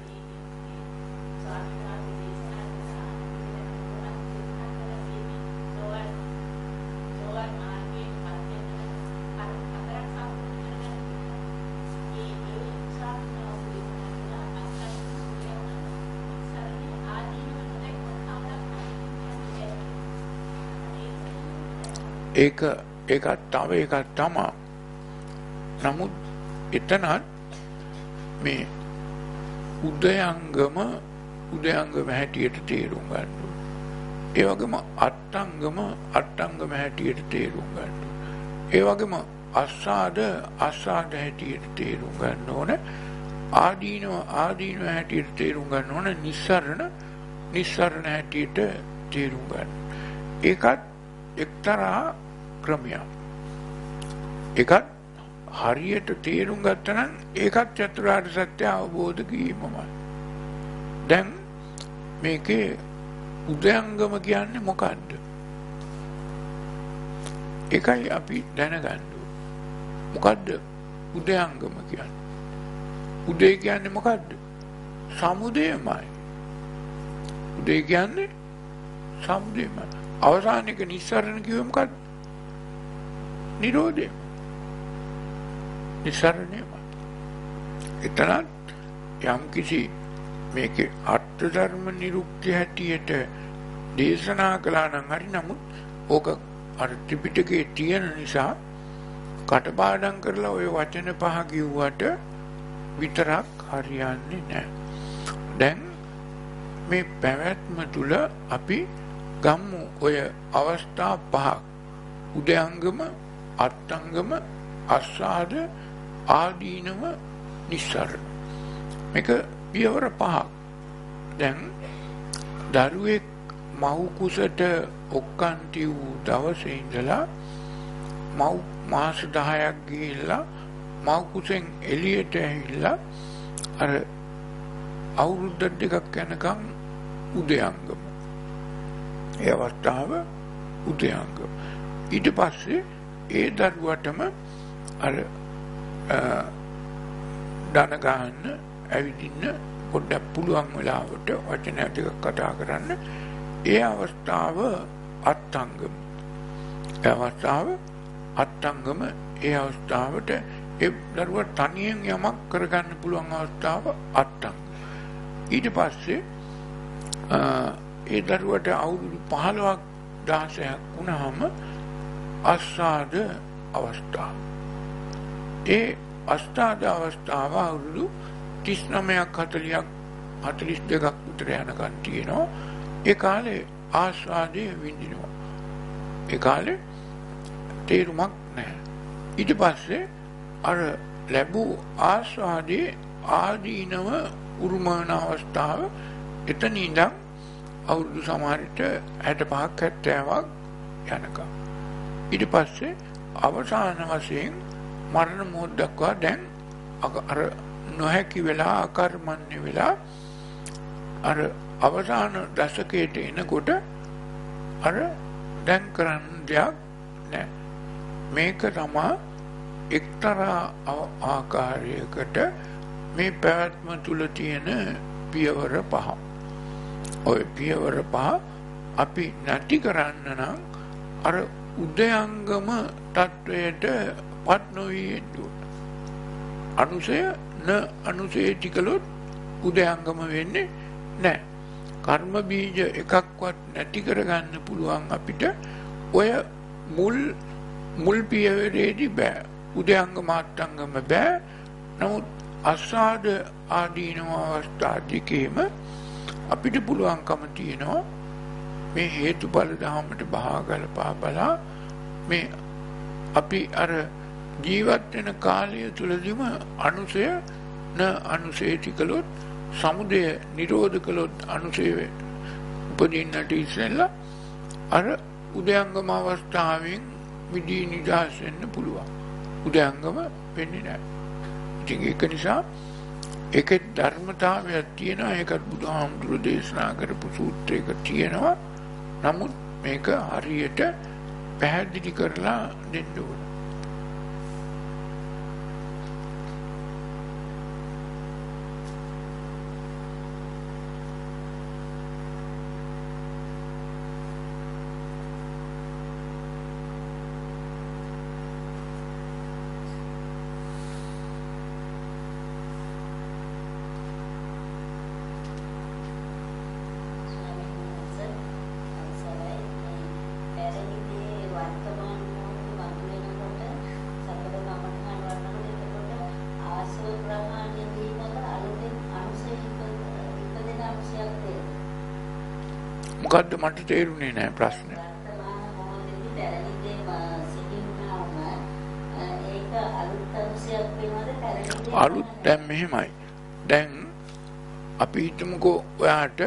ඒක ඒකත් තව එකක් තමයි. නමුත් එතනත් මේ උදයංගම උදයංගම හැටියට තේරුම් ගන්න ඕනේ. ඒ වගේම අට්ටංගම අට්ටංගම හැටියට තේරුම් ගන්න ඕනේ. ඒ වගේම අස්සාද අස්සාද හැටියට තේරුම් ගන්න ඕනේ. ආදීනව ආදීනව හැටියට තේරුම් ගන්න ඕනේ. නිස්සරණ නිස්සරණ හැටියට තේරුම් ගන්න. ඒකත් එක්තරා ක්‍රමයක්. ඒකත් හරියට තේරුම් ගත්තා නම් ඒකත් චතුරාර්ය සත්‍ය අවබෝධ කිරීමමයි. දැන් මේකේ උදයංගම කියන්නේ මොකද්ද? ඒකයි අපි දැනගන්න ඕනේ. මොකද්ද උදයංගම කියන්නේ? උදේ කියන්නේ මොකද්ද? සමුදයමයි. උදේ කියන්නේ සමුදයමයි. අවසානික නිස්සරණ කිව්වෙ මොකද්ද? නිරෝධය. නිස්සරණයමයි. එතනත් යම් කිසි මේකේ අර්ථ ධර්ම නිරුක්ති හැටියට දේශනා කළා නම් හරි, නමුත් ඕක අර ත්‍රිපිටකයේ තියෙන නිසා කටපාඩම් කරලා ওই වචන පහ කිව්වට විතරක් හරියන්නේ නැහැ. දැන් මේ පැවැත්ම තුල අපි ගම්මු ඔය අවස්ථා පහක්. උදයංගම, අට්ටංගම, අස්සාද, ආදීනව, නිස්සරණ. මේක පියවර පහක්. දැන් දරුවෙක් මව් කුසට ඔක්කාන්ති වූ දවසේ ඉඳලා මව් මාස දහයක් ගිහිල්ලා මව් කුසෙන් එළියට ඇවිල්ලා අර අවුරුද්ද දෙකක් යනකම් උදයංගම. ඒ අවස්ථාව උදයංගම. ඊට පස්සේ ඒ දරුවටම අර දන ගන්න, ඇවිදින්න පොඩ්ඩක් පුළුවන් වෙලාවට වචන ටිකක් කතා කරන්න. ඒ අවස්ථාව අට්ටංගම. ඒ අවස්ථාව අට්ටංගම. ඒ අවස්ථාවට ඒ දරුවා තනියෙන් යමක් කරගන්න පුළුවන් අවස්ථාව අට්ටංගම. ඊට පස්සේ ඒ දරුවට අවුරුදු පහළොවක් දහසක් වුණාම අස්සාද අවස්ථාව. ඒ අස්ථාද අවස්ථාව අවුරුදු තිස් නවයක් හතළියක් හතළිස් දෙකක් විතර යනකම් තියෙනවා. ඒ කාලේ ආස්වාදයේ විඳිනවා. ඒ කාලේ තේරුමක් නැහැ. ඊට පස්සේ අර ලැබූ ආස්වාදයේ ආදීනව උරුමන අවස්ථාව එතන ඉඳන් අවුරුදු සමහරට හැටපහක් හැත්තෑවක් යනකම්. ඊට පස්සේ අවසාන වශයෙන් මරණ මොහොත දක්වා දැන් අර නොහැකි වෙලා අකර්මණ්‍ය වෙලා අර අවසාන දශකයට එනකොට අර දැන් කරන්න දෙයක් නැහැ. මේක තමයි එක්තරා ආකාරයකට මේ පැවැත්ම තුල තියෙන පියවර පහ. ඔය පියවර පහ අපි නැති කරන්න නම් අර උදයංගම තත්වයට පත් නොවී අනුසය න අනුසය ටිකලොත් උදයංගම වෙන්නේ නැහැ. කර්ම බීජ එකක්වත් නැති කරගන්න පුළුවන් අපිට ඔය මුල් මුල් පියවරේදී බෑ. උදයංගම අට්ටංගම බෑ. නමුත් අස්සාද ආදීනව අවස්ථා දෙකේම අපිට පුළුවන්කම තියෙනවා මේ හේතුඵල ධර්මයට බහගලපා බලා මේ අපි අර ජීවත් වෙන කාලය තුලදීම අනුසය න අනුසය ටිකලොත් සමුදය නිරෝධ කළොත් අනුසය උපදින්නට ඉස්සෙල්ලා අර උදයංගම අවස්ථාවෙන් මිදී නිදහස් වෙන්න පුළුවන්. උදයංගම වෙන්නේ නැහැ. ඉතින් ඒක නිසා ඒකේ ධර්මතාවයක් තියෙනවා. ඒකත් බුදුහාමුදුරු දේශනා කරපු සූත්‍රයක තියෙනවා. නමුත් මේක හරියට පැහැදිලි කරලා දෙන්න ඕන. පැරණි දේ වර්තමාන මොකද්ද මට තේරුනේ නැහැ ප්‍රශ්නේ. අලුත් දැන් මෙහෙමයි. දැන් අපි හිතමුකෝ ඔයාට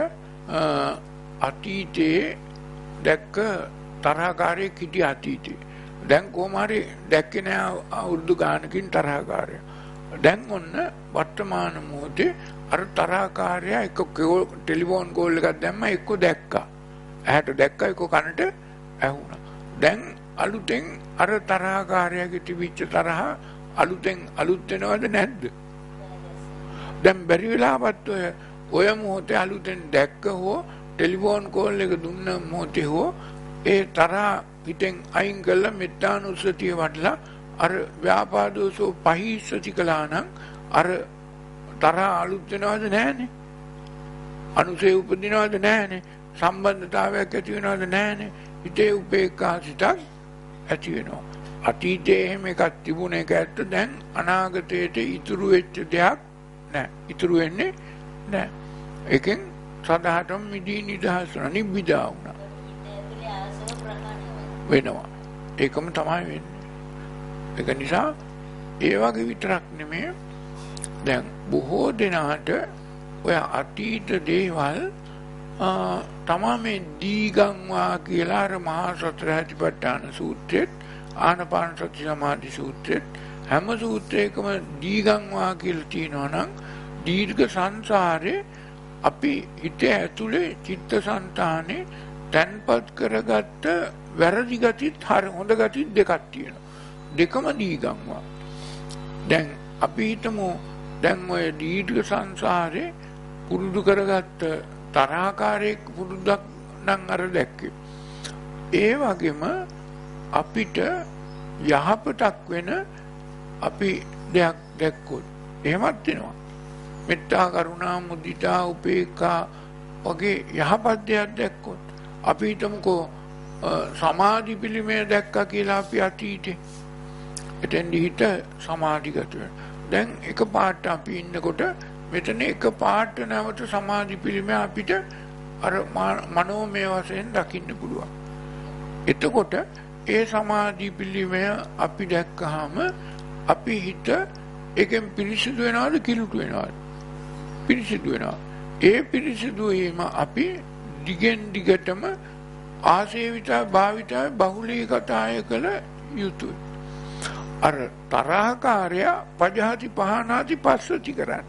අතීතයේ දැක්ක තරහකාරයෙක් හිටිය අතීතේ. දැන් කොහොම හරි දැක්කේ නෑ අවුරුදු ගානකින් තරහකාරයා. දැන් ඔන්න වර්තමාන මොහොතේ අර තරහකාරයා එක්ක ටෙලිෆෝන් කෝල් එකක් දැම්ම එක්ක දැක්කා. ඇහැට දැක්කා එක්ක කනට ඇහුණා. දැන් අලුතෙන් අර තරහකාරයාගේ තිබිච්ච තරහ අලුතෙන් අලුත් වෙනවද නැද්ද? දැන් බැරි වෙලාවත් ඔය ඔය මොහොතේ අලුතෙන් දැක්ක හෝ ටෙලිෆෝන් කෝල් එක දුන්න මොහොතේ හෝ ඒ තරහ පිටෙන් අයින් කළා මෙත්තානුස්සතිය වඩලා අර ව්‍යාපාදෝසෝ පහිස්සති කළා නම් අර තරහ අලුත් වෙනවද නැහනේ? අනුසේ උපදිනවද නැහනේ? සම්බන්ධතාවයක් ඇති වෙනවද නැහනේ? හිතේ උපේක්ඛා සිතක් ඇති වෙනවා. අතීතයේ එහෙම එකක් තිබුණ එක ඇත්ත. දැන් අනාගතයට ඉතුරු වෙච්ච දෙයක් නැහැ. ඉතුරු වෙන්නේ නැහැ. එකෙන් සදාටම මිදී නිදහස් වුණා, නිබ්බිදා වුණා. වෙනවා. ඒකම තමයි වෙන්නේ. ඒක නිසා ඒ වගේ විතරක් නෙමෙයි. දැන් බොහෝ දෙනාට ඔය අතීත දේවල් තමා මේ දීගංවා කියලා අර මහා සතර සතිපට්ඨාන සූත්‍රෙත් ආනපාන සති සමාධි සූත්‍රෙත් හැම සූත්‍රයකම දීගංවා කියලා තියෙනවා නම් දීර්ඝ සංසාරේ අපි හිතේ ඇතුලේ චිත්තසංතානේ තන්පත් කරගත්ත වැරදි ගතිත් හරි හොඳ ගතිත් දෙකක් තියෙනවා. දෙකම දීගංවා. දැන් අපි හිතමු දැන් ඔය දීර්ඝ සංසාරේ පුරුදු කරගත්ත තරහකාරයෙක් පුරුද්දක් නම් අර දැක්කේ. ඒ වගේම අපිට යහපතක් වෙන අපි දෙයක් දැක්කොත් එහෙමත් වෙනවා. මෙත්තා කරුණා මුදිතා උපේක්ඛා වගේ යහපත් දෙයක් දැක්කොත් අපි හිතමුකෝ සමාධි පිළිමය දැක්කා කියලා අපි අතීතේ එතෙන්දි හිත සමාධිගත වෙනවා. දැන් එක පාට අපි ඉන්නකොට මෙතන එක පාට නැවත සමාධි පිළිමය අපිට අර මනෝමය වශයෙන් දකින්න පුළුවන්. එතකොට ඒ සමාධි පිළිමය අපි දැක්කහම අපි හිත එකෙන් පිරිසිදු වෙනවද කිලුට වෙනවද? පිරිසිදු වෙනවා. ඒ පිරිසිදු වීම අපි දිගෙන් දිගටම ආසේවිතා භාවිතා බහුලීකතාය කළ යුතුයි. අර තරහකාරයා පජහති පහනාති පස්සති කරන්නේ.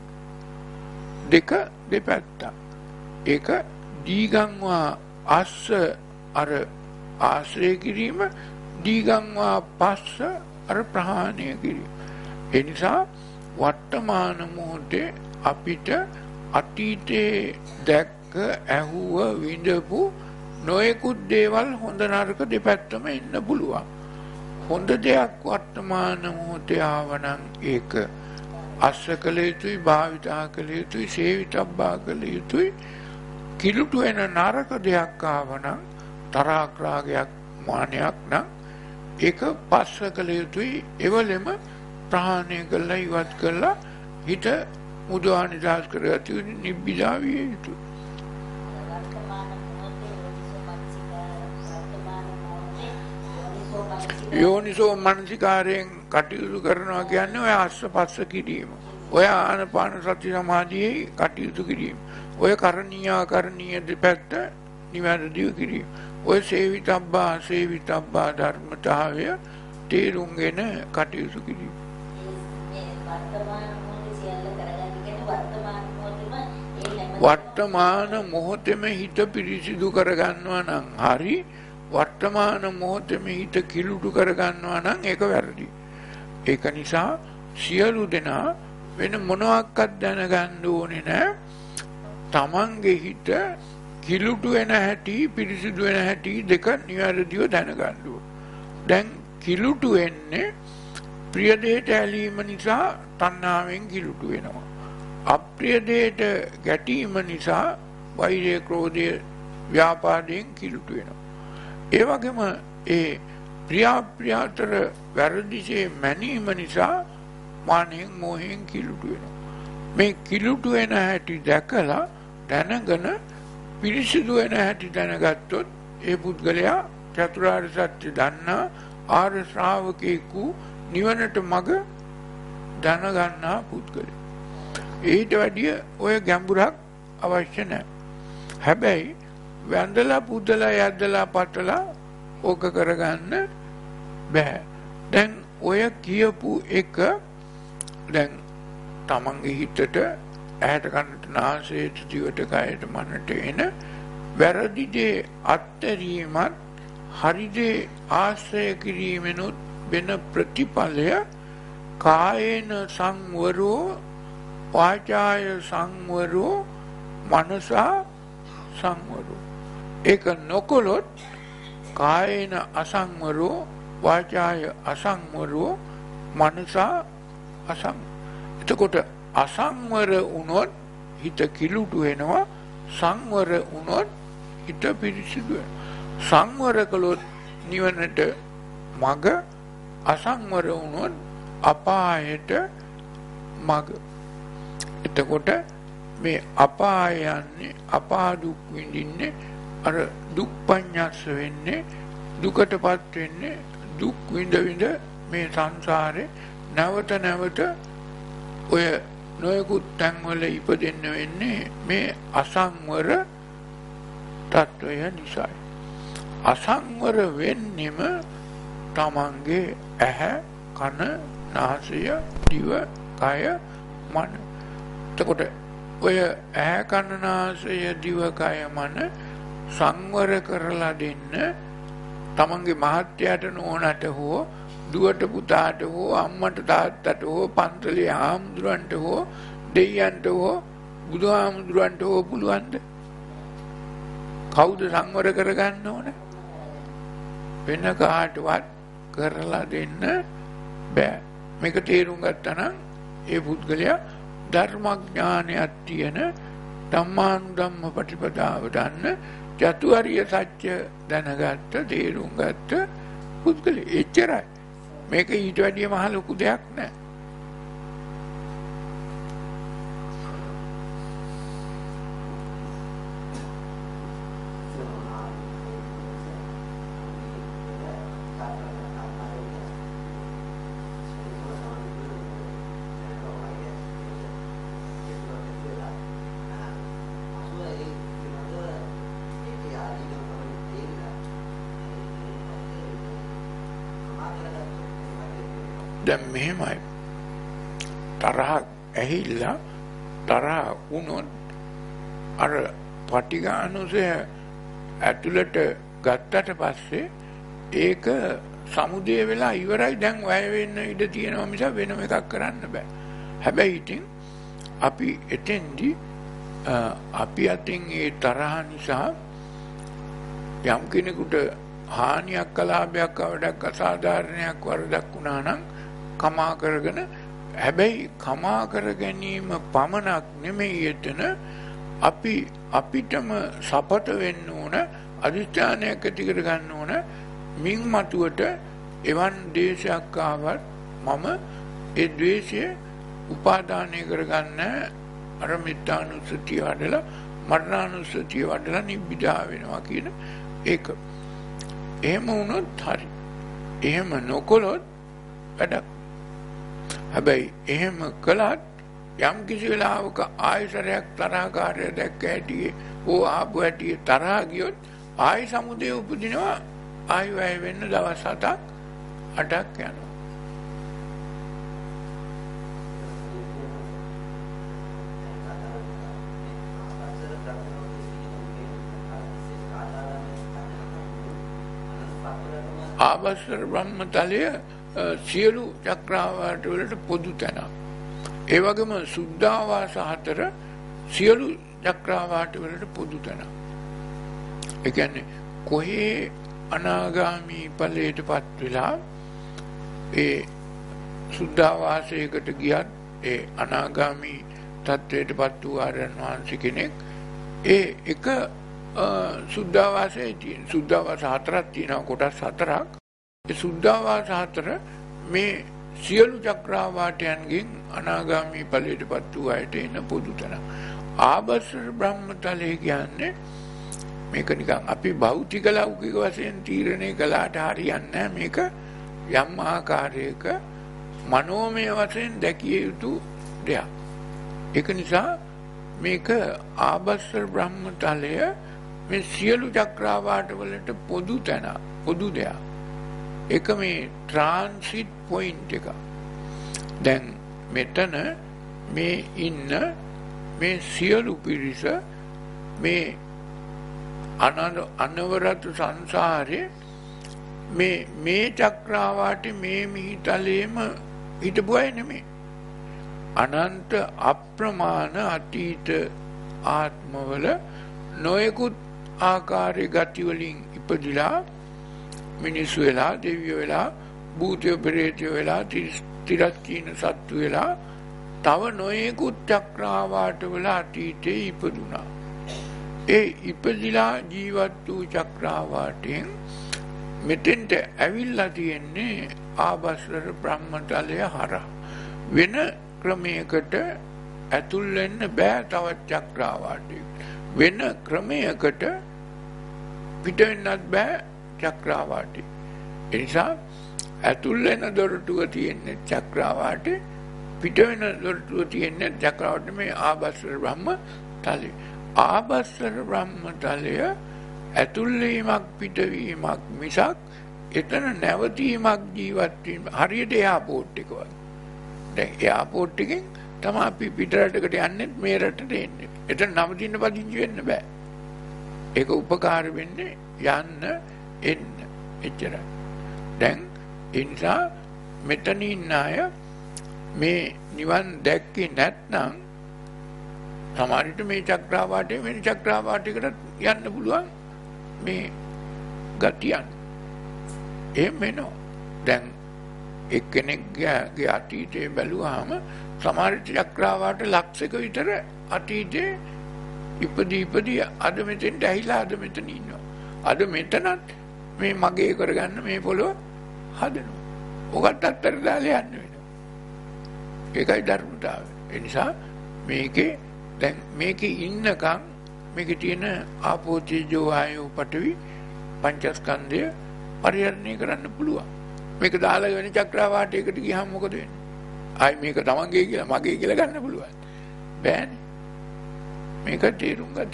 දෙක දෙපැත්ත. ඒක දීගංවා අස්ස අර ආශ්‍රය කිරීම, දීගංවා පස්ස අර ප්‍රහාණය කිරීම. ඒ නිසා වර්තමාන මොහොතේ අපිට අතීතයේ දැක්ක ඇහුව විඳපු නොයෙකුත් දේවල් හොඳ නරක දෙපැත්තම එන්න පුළුවන්. හොඳ දෙයක් වර්තමාන මොහොතේ ආවනම් ඒක අස්ස කළ යුතුයි, භාවිතා කළ යුතුයි, සේවිතබ්බා කළ යුතුයි. කිලුට වෙන නරක දෙයක් ආවනම් තරහක් රාගයක් මානයක් නම් ඒක පස්ස කළ යුතුයි. එවලෙම ප්‍රහාණය කළා ඉවත් කළා හිත මුදවා නිදහස් කරගත යුතු නිබ්බිදා විය යුතුයි. යෝනිසෝ මනසිකාරයෙන් කටයුතු කරනවා කියන්නේ ඔය අස්ස පස්ස කිරීම. ඔය ආනපාන සති සමාධියේ කටයුතු කිරීම. ඔය කරණීය කරණීය දෙපැත්ත නිවැරදිව කිරීම. ඔය සේවිතබ්බා සේවිතබ්බා ධර්මතාවය තේරුම්ගෙන කටයුතු කිරීම. වර්තමාන මොහොතේම හිත පිරිසිදු කරගන්නවා නම් හරි, වර්තමාන මොහොතේම හිත කිලුටු කරගන්නවා නම් ඒක වැරදි. ඒක නිසා සියලු දෙනා වෙන මොනවාක්වත් දැනගන්න ඕනේ නැහැ. තමන්ගේ හිත කිලුටු වෙන හැටි, පිරිසිදු වෙන හැටි දෙක නිවැරදිව දැනගන්න ඕනේ. දැන් කිලුටු වෙන්නේ ප්‍රිය දෙයට ඇලීම නිසා තණ්හාවෙන් කිලුටු වෙනවා. අප්‍රිය දෙයට ගැටීම නිසා වෛරය, ක්‍රෝධය, ව්‍යාපාදයෙන් කිලුටු වෙනවා. ඒ වගේම ඒ ප්‍රියාප්‍රිය අතර වැරදිසේ මැනීම නිසා මානෙන් මෝහයෙන් කිලුටු වෙනවා. මේ කිලුටු වෙන හැටි දැකලා දැනගෙන පිරිසිදු වෙන හැටි දැනගත්තොත් ඒ පුද්ගලයා චතුරාර්ය සත්‍ය දන්නා ආර්ය ශ්‍රාවකයෙකු නිවනට මඟ දැනගන්නා පුද්ගලයා. ඊට වැඩිය ඔය ගැඹුරක් අවශ්‍ය නැහැ. හැබැයි වැඳලා පුදලා යද්දලා පතලා ඕක කරගන්න බෑ. දැන් ඔය කියපු එක දැන් තමන්ගේ හිතට ඇහැට කනට නාසයට දිවට කයට මනට එන වැරදි දේ අත්හැරීමත් හරි දේ ආශ්‍රය කිරීමෙනුත් වෙන ප්‍රතිඵලය කායේන සංවරෝ වාචාය සංවරෝ මනසා සංවරෝ. ඒක නොකළොත් කායේන අසංවරෝ වාචාය අසංවරෝ මනසා අසං. එතකොට අසංවර වුණොත් හිත කිලුටු වෙනවා, සංවර වුණොත් හිත පිරිසිදු වෙනවා. සංවර කළොත් නිවනට මඟ, අසංවර වුණොත් අපායට මඟ. එතකොට මේ අපාය යන්නේ, අපා දුක් විඳින්නේ, අර දුක් පඤ්ඤාස වෙන්නේ, දුකටපත් වෙන්නේ, දුක් විඳ විඳ මේ සංසාරේ නැවත නැවත ඔය නොයෙකුත් තැන්වල ඉපදෙන්න වෙන්නේ මේ අසංවර තත්වය නිසායි. අසංවර වෙන්නෙම තමන්ගේ ඇහැ, කන, නාසය, දිව, කය, මන. එතකොට ඔය ඇහැ, කන, නාසය, දිව, කය, මන සංවර කරලා දෙන්න තමන්ගේ මහත්යට නෝනට හෝ දුවට පුතාට හෝ අම්මට තාත්තට හෝ පන්සලේ හාමුදුරන්ට හෝ දෙයියන්ට හෝ බුදුහාමුදුරන්ට හෝ පුළුවන්ද? කවුද සංවර කරගන්න ඕන? වෙන කාටවත් කරලා දෙන්න බෑ. මේක තේරුම් ගත්තා නම් ඒ පුද්ගලයා ධර්මඥානයක් තියෙන ධම්මානුධම්ම ප්‍රතිපදාව දන්න චතුරාර්ය සත්‍ය දැනගත්ත තේරුම් ගත්ත පුද්ගලයා. එච්චරයි. මේක ඊට වැඩිය මහ ලොකු දෙයක් නෑ. දැන් මෙහෙමයි. තරහ ඇහිලා තරහ වුණොත් අර පටිඝානුසය ඇතුළට ගත්තට පස්සේ ඒක සමුදය වෙලා ඉවරයි. දැන් වැය වෙන්න ඉඩ තියෙනවා මිස වෙනම එකක් කරන්න බෑ. හැබැයි ඉතින් අපි එතෙන්දී අපි අතින් ඒ තරහ නිසා යම් කෙනෙකුට හානියක්, අලාභයක්, අවඩක්, අසාධාරණයක්, වරදක් වුණා නම් කමා කරගෙන, හැබැයි කමා කර ගැනීම පමණක් නෙමෙයි එතන අපි අපිටම සපත වෙන්න ඕන, අධිෂ්ඨානයක් ඇති කර ගන්න ඕන. මින් මතුවට එවන් ද්වේෂයක් ආවත් මම ඒ ද්වේෂය උපාදානය කරගන්න අර මිත්‍යානුස්සතිය වඩලා මරණානුස්සතිය වඩලා නිබ්බිදා වෙනවා කියන එක. එහෙම වුණොත් හරි. එහෙම නොකළොත් වැඩක්. හැබැයි එහෙම කළත් යම් කිසි වෙලාවක ආයතරයක් තරහකාරය දැක්ක හැටියේ ඕ ආපු හැටියේ තරහ ගියොත් ආයි සමුදය උපදිනවා. ආයි වැය වෙන්න දවස් හතක් අටක් යනවා. ආවසර බ්‍රහ්මතලය සියලු චක්‍රාවාට වලට පොදු තැන. ඒ වගේම සුද්ධාවාස හතර සියලු චක්‍රාවාට වලට පොදු තැන. ඒ කියන්නේ කොහේ අනාගාමී ඵලයටපත් වෙලා ඒ සුද්ධාවාසයකට ගියත් ඒ අනාගාමී තත්වයටපත් වූ ආර්යයන් වහන්සේ කෙනෙක් ඒ එක සුද්ධාවාසයේ තියෙන සුද්ධාවාස හතරක් තියෙනවා, කොටස් හතරක්. ඒ සුද්ධාවාස හතර මේ සියලු චක්‍රාවාටයන්ගෙන් අනාගාමී ඵලයටපත් වූ අයට එන පොදු තැන. ආභස්සර බ්‍රහ්මතලය කියන්නේ මේක නිකන් අපි භෞතික ලෞකික වශයෙන් තීරණය කළාට හරියන්නේ නැහැ. මේක යම් ආකාරයක මනෝමය වශයෙන් දැකිය යුතු දෙයක්. ඒක නිසා මේක ආභස්සර බ්‍රහ්මතලය මේ සියලු චක්‍රාවාට වලට පොදු තැන, පොදු දෙයක්. ඒක මේ ට්‍රාන්සිට් පොයින්ට් එක. දැන් මෙතන මේ ඉන්න මේ සියලු පිරිස මේ අනවරත සංසාරේ මේ මේ චක්‍රාවාටේ මේ මිහිතලයේම හිටපු අය නෙමෙයි. අනන්ත අප්‍රමාණ අතීත ආත්මවල නොයෙකුත් ආකාරයේ ගති වලින් ඉපදිලා මිනිස්සු වෙලා, දෙවියෝ වෙලා, භූතයෝ ප්‍රේතයෝ වෙලා, තිරස්චීන සත්තු වෙලා තව නොයෙකුත් චක්‍රාවාට වල අතීතේ ඉපදුනා. ඒ ඉපදිලා ජීවත් වූ චක්‍රාවාටෙන් මෙතෙන්ට ඇවිල්ලා තියෙන්නේ ආභස්සර බ්‍රහ්මතලය හරහා. වෙන ක්‍රමයකට ඇතුල් වෙන්න බෑ තවත් චක්‍රාවාටයක. වෙන ක්‍රමයකට පිට වෙන්නත් බෑ චක්‍රාවාටේ. ඒ නිසා ඇතුල් වෙන දොරටුව තියෙන්නේ චක්‍රාවාටේ, පිට වෙන දොරටුව තියෙන්නේ චක්‍රාවාටේ මේ ආභස්සර බ්‍රහ්මතලය. ආභස්සර බ්‍රහ්මතලය ඇතුල් වීමක් පිටවීමක් මිසක් එතන නැවතීමක් ජීවත් වීම හරියට එයාපෝට් එක වගේ. දැන් එයාපෝට් එකෙන් තමයි අපි පිටරටකට යන්නේ මේ රටට එන්නේ. එතන නවතින්න පදිංචි වෙන්න බෑ. ඒක උපකාර වෙන්නේ යන්න එන්න එච්චරයි. දැන් ඒ නිසා මෙතන ඉන්න අය මේ නිවන් දැක්කේ නැත්නම් සමහරවිට මේ චක්‍රාවාටේ වෙන චක්‍රාවාටයකට යන්න පුළුවන් මේ ගතියන්. එහෙම වෙනවා. දැන් එක්කෙනෙක්ගේ අතීතේ බැලුවාම සමහර චක්‍රාවාට ලක්ෂයක විතර අතීතේ ඉපදී ඉපදී අද මෙතෙන්ට ඇහිලා අද මෙතන ඉන්නවා. අද මෙතනත් මේ මගේ කරගන්න මේ පොළොව හදනවා. ඔකට අත්තර දාලා යන්න වෙනවා. ඒකයි ධර්මතාවය. ඒ නිසා මේකේ දැන් මේකේ ඉන්නකම් මේකේ තියෙන ආපෝ තේජෝ වායෝ පඨවි පංචස්කන්ධය පරිහරණය කරන්න පුළුවන්. මේක දාලා වෙන චක්‍රාවාටයකට ගියහම මොකද වෙන්නේ? ආයි මේක තමන්ගේ කියලා මගේ කියලා ගන්න පුළුවන්. බෑනේ. මේක තේරුම් ගන්න.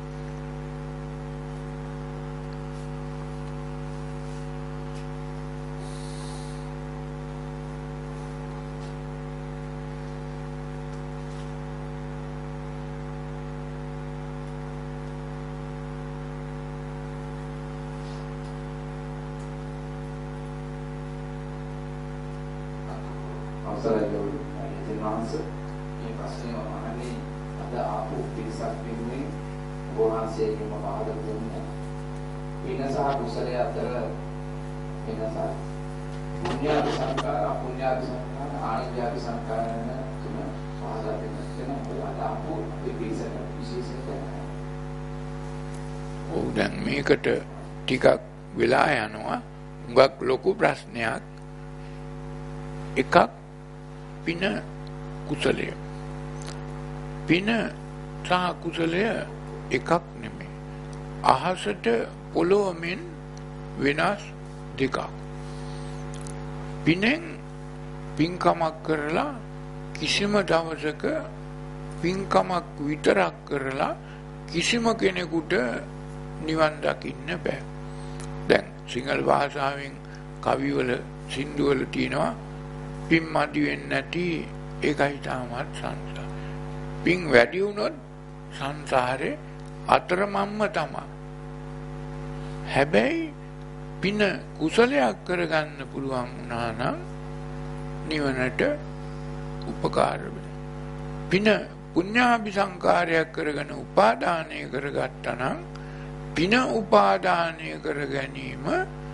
මේකට ටිකක් වෙලා යනවා. හුඟක් ලොකු ප්‍රශ්නයක්. එකක් පින කුසලය. පින සහ කුසලය එකක් නෙමෙයි. අහසට පොළොවෙන් වෙනස් දෙකක්. පිනෙන් පින්කමක් කරලා කිසිම දවසක පින්කමක් විතරක් කරලා කිසිම කෙනෙකුට නිවන් දකින්න බෑ. දැන් සිංහල භාෂාවෙන් කවිවල සින්දුවල තියෙනවා පින් මදි වෙන්නේ නැති ඒකයි තාමත් සංසාර. පින් වැඩි වුණොත් සංසාරේ අතරමම්ම තමයි. හැබැයි පින කුසලයක් කරගන්න පුළුවන් වුණා නම් නිවනට උපකාර වෙනවා. පින පුණ්‍යාභි සංකාරයක් කරගෙන උපාදානය කරගත්තා නම් පින උපාදානය කර ගැනීම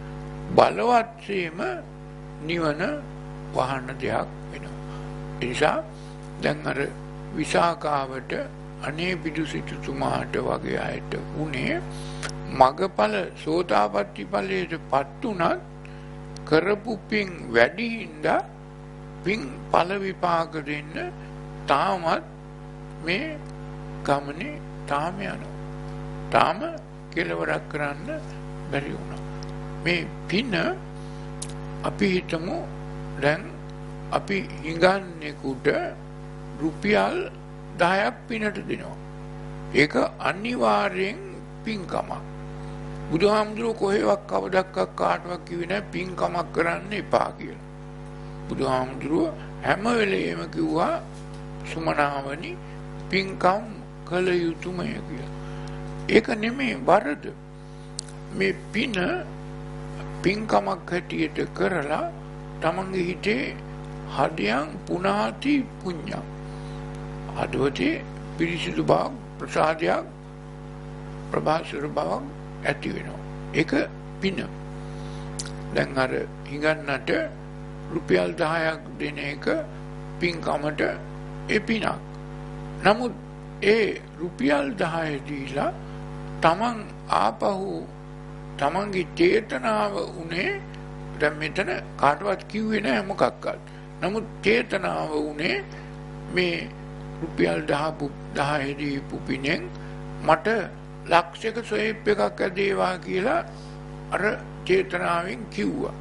බලවත්වීම නිවන වහන දෙයක් වෙනවා. ඒ නිසා දැන් අර විසාකාවට අනේ පිටු සිටුතුමාට වගේ අයට උනේ මගඵල සෝතාපට්ටි ඵලයට පත් උනත් කරපු පින් වැඩි හින්දා පින් ඵල විපාක දෙන්න තාමත් මේ ගමනේ තාම යනවා. තාම කෙලවරක් කරන්න බැරි වුණා. මේ පින අපි හිතමු දැන් අපි හිඟන්නේකට රුපියල් දහයක් පිනට දෙනවා. ඒක අනිවාර්යෙන් පින්කමක්. බුදුහාමුදුරුවෝ කොහෙවත් කවදක්වත් කාටවත් කිව්වේ නැහැ පින්කමක් කරන්න එපා කියලා. බුදුහාමුදුරුවෝ හැම වෙලෙම කිව්වා සුමනාවනි පින්කම් කළ යුතුමය කියලා. ඒක නෙමෙයි වරද. මේ පින පින්කමක් හැටියට කරලා තමන්ගේ හිතේ හදයන් පුනාති පුඤ්ඤම්. හදවතේ පිරිසිදු බවක් ප්‍රසාදයක් ප්‍රභාස්වර බවක් ඇති වෙනවා. ඒක පින. දැන් අර හිඟන්නට රුපියල් දහයක් දෙන එක පින්කමට ඒ පිනක්. නමුත් ඒ රුපියල් දහය දීලා තමන් ආපහු තමන්ගේ චේතනාව උනේ දැන් මෙතන කාටවත් කිව්වේ නැහැ මොකක්වත්. නමුත් චේතනාව උනේ මේ රුපියල් දහය දීපු පිනෙන් මට ලක්ෂයක සොයිප් එකක් ඇදේවා කියලා අර චේතනාවෙන් කිව්වා.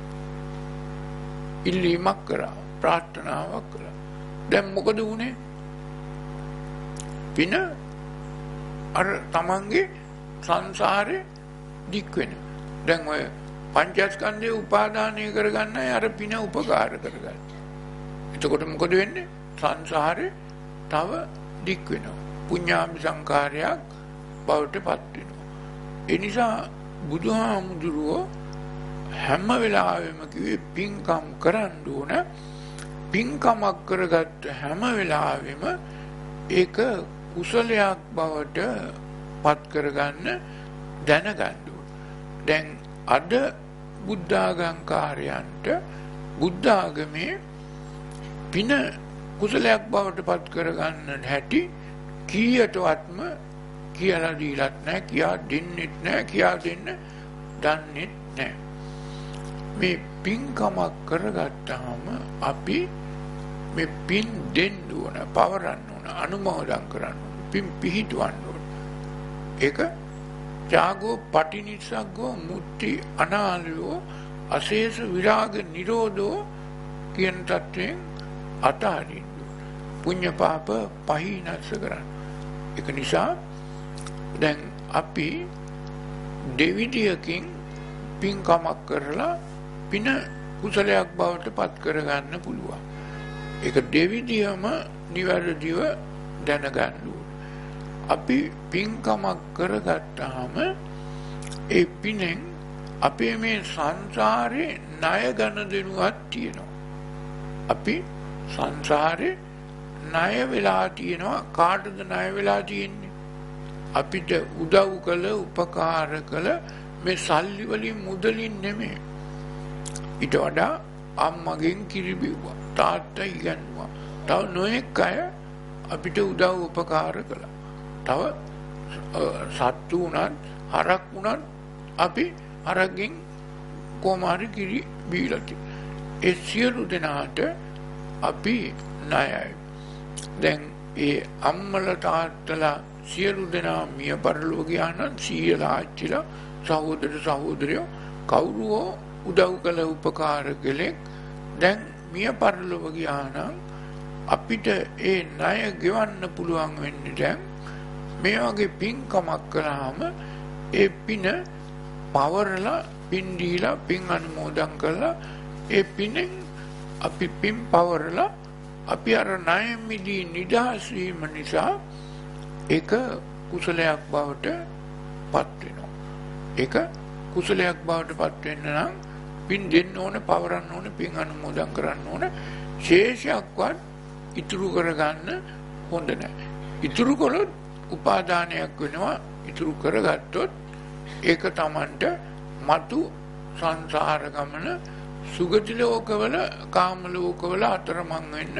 ඉල්ලීමක් කරා ප්‍රාර්ථනාවක් කළා. දැන් මොකද වුනේ? පින අර තමන්ගේ සංසාරේ දික් වෙන. දැන් ඔය පංචස්කන්ධය උපාදානය කරගන්නයි අර පින උපකාර කරගන්න. එතකොට මොකද වෙන්නේ? සංසාරේ තව දික් වෙනවා. පුඤ්ඤාභි සංකාරයක් බවට පත් වෙනවා. ඒ නිසා බුදුහාමුදුරුවෝ හැම වෙලාවෙම කිව්වේ පින්කම් කරන්න ඕන. පින්කමක් කරගත්ත හැම වෙලාවෙම ඒක කුසලයක් බවට පත් කරගන්න දැනගන්න ඕන. දැන් අද බුද්ධාගම්කාරයන්ට බුද්ධ ආගමේ පින කුසලයක් බවට පත් කරගන්න හැටි කීයටවත්ම කියලා දීලත් නැහැ, කියා දෙන්නෙත් නැහැ, කියා දෙන්න දන්නෙත් නැහැ. මේ පින්කමක් කරගත්තාම අපි මේ පින් දෙන්න ඕන, පවරන්න ඕන, අනුමෝදන් කරන්න ඕන, පින් පිහිටවන්න ඕන. ඒක ත්‍යාගෝ පටිනිස්සග්ගෝ මුක්ති අනාලයෝ අශේෂ විරාග නිරෝධෝ කියන තත්ත්වයෙන් අතහරින්න. පුඤ්ඤ පාප පහිනස්ස කරන්න. ඒක නිසා දැන් අපි දෙවිදියකින් පින්කමක් කරලා පින කුසලයක් බවට පත් කරගන්න පුළුවන්. ඒක දෙවිදියම නිවැරදිව දැනගන්න ඕනේ. අපි පින්කමක් කරගත්තාම ඒ පිනෙන් අපේ මේ සංසාරේ ණය ගනුදෙනුවක් තියෙනවා. අපි සංසාරේ ණය වෙලා තියෙනවා. කාටද ණය වෙලා තියෙන්නේ? අපිට උදව් කළ උපකාර කළ මේ සල්ලි වලින් මුදලින් නෙමෙයි. ඊට වඩා අම්මගෙන් කිරි බිව්වා, තාත්තා ඉගන්නුවා, තව නොයෙක් අය අපිට උදව් උපකාර කළා. තව සත්තු උනත් හරක් උනත් අපි හරක්ගෙන් කොහොම හරි කිරි බීලා තියෙනවා. ඒ සියලු දෙනාට අපි ණයයි. දැන් ඒ අම්මලා තාත්තලා සියලු දෙනා මිය පරලොව ගියා නම් සීයලා ආච්චිලා සහෝදර සහෝදරයෝ කවුරුෝ උදව් කළ උපකාර කළෙක් දැන් මිය පරලොව ගියා නම් අපිට ඒ ණය ගෙවන්න පුළුවන් වෙන්නේ දැන් මේ වගේ පින්කමක් කළාම ඒ පින පවරලා පින් දීලා පින් අනුමෝදන් කරලා ඒ පිනෙන් අපි පින් පවරලා අපි අර ණය මිදී නිදහස් වීම නිසා ඒක කුසලයක් බවට පත් වෙනවා. ඒක කුසලයක් බවට පත් වෙන්න නම් පින් දෙන්න ඕන, පවරන්න ඕන, පින් අනුමෝදන් කරන්න ඕන. ශේෂයක්වත් ඉතුරු කරගන්න හොඳ නැහැ. ඉතුරු කළොත් උපාදානයක් වෙනවා. ඉතුරු කරගත්තොත් ඒක Tamanට මතු සංසාර ගමන සුගති ලෝකවල කාම ලෝකවල අතරමං වෙන්න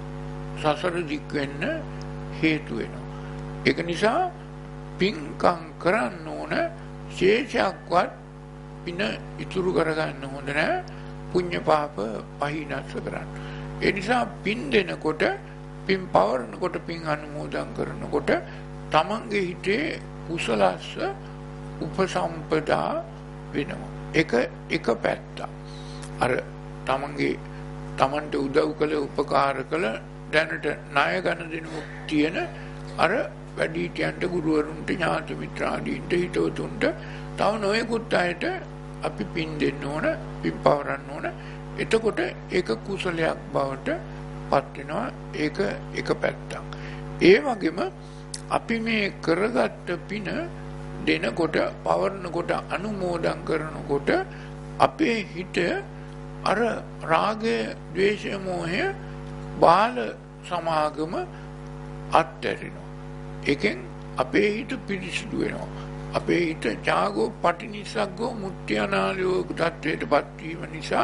සසර දික් වෙන්න හේතු වෙනවා. ඒක නිසා පින්කම් කරන්න ඕන. ශේෂයක්වත් පින ඉතුරු කරගන්න හොඳ නැහැ. පුඤ්ඤ පාප පහිනස්ස කරන්න. ඒ නිසා පින් දෙනකොට, පින් පවරනකොට, පින් අනුමෝදන් කරනකොට තමන්ගේ හිතේ කුසලස්ස උපසම්පදා වෙනවා. එක එක පැත්ත. අර තමන්ගේ තමන්ට උදව් කළ උපකාර කළ දැනට ණය ගන්න දෙනුක් තියෙන අර වැඩිහිටියන්ට ගුරුවරුන්ට ඥාති මිත්‍රාදීන්ට හිතවතුන්ට තව නොයෙකුත් අයට අපි පින් දෙන්න ඕන, පින් පවරන්න ඕන. එතකොට ඒක කුසලයක් බවට පත් වෙනවා. ඒක එක පැත්තක්. ඒ වගේම අපි මේ කරගත්ත පින දෙනකොට, පවරනකොට, අනුමෝදන් කරනකොට අපේ හිත අර රාගය, ද්වේෂය, මෝහය, බාල සමාගම අත්හැරෙනවා. ඒකෙන් අපේ හිත පිරිසිදු වෙනවා. අපේ හිත ඡාගෝ පටිනිස්සග්ගෝ මුත්‍යානාලයෝ තත්ත්වයට පත්වීම නිසා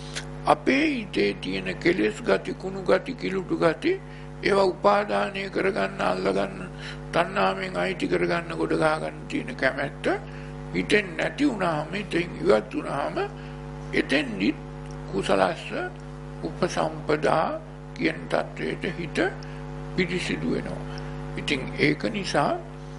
අපේ හිතේ තියෙන කෙලෙස් ගති, කුණු ගති, කිලුටු ගති ඒවා උපාදානය කරගන්න, අල්ලගන්න, තණ්හාවෙන් අයිති කරගන්න, ගොඩ ගහගන්න තියෙන කැමැත්ත හිතෙන් නැති වුණාම, ඉතින් ඉවත් වුණාම එතෙන්දි කුසලස්ස උපසම්පදා කියන තත්වයට හිත පිරිසිදු වෙනවා. ඉතින් ඒක නිසා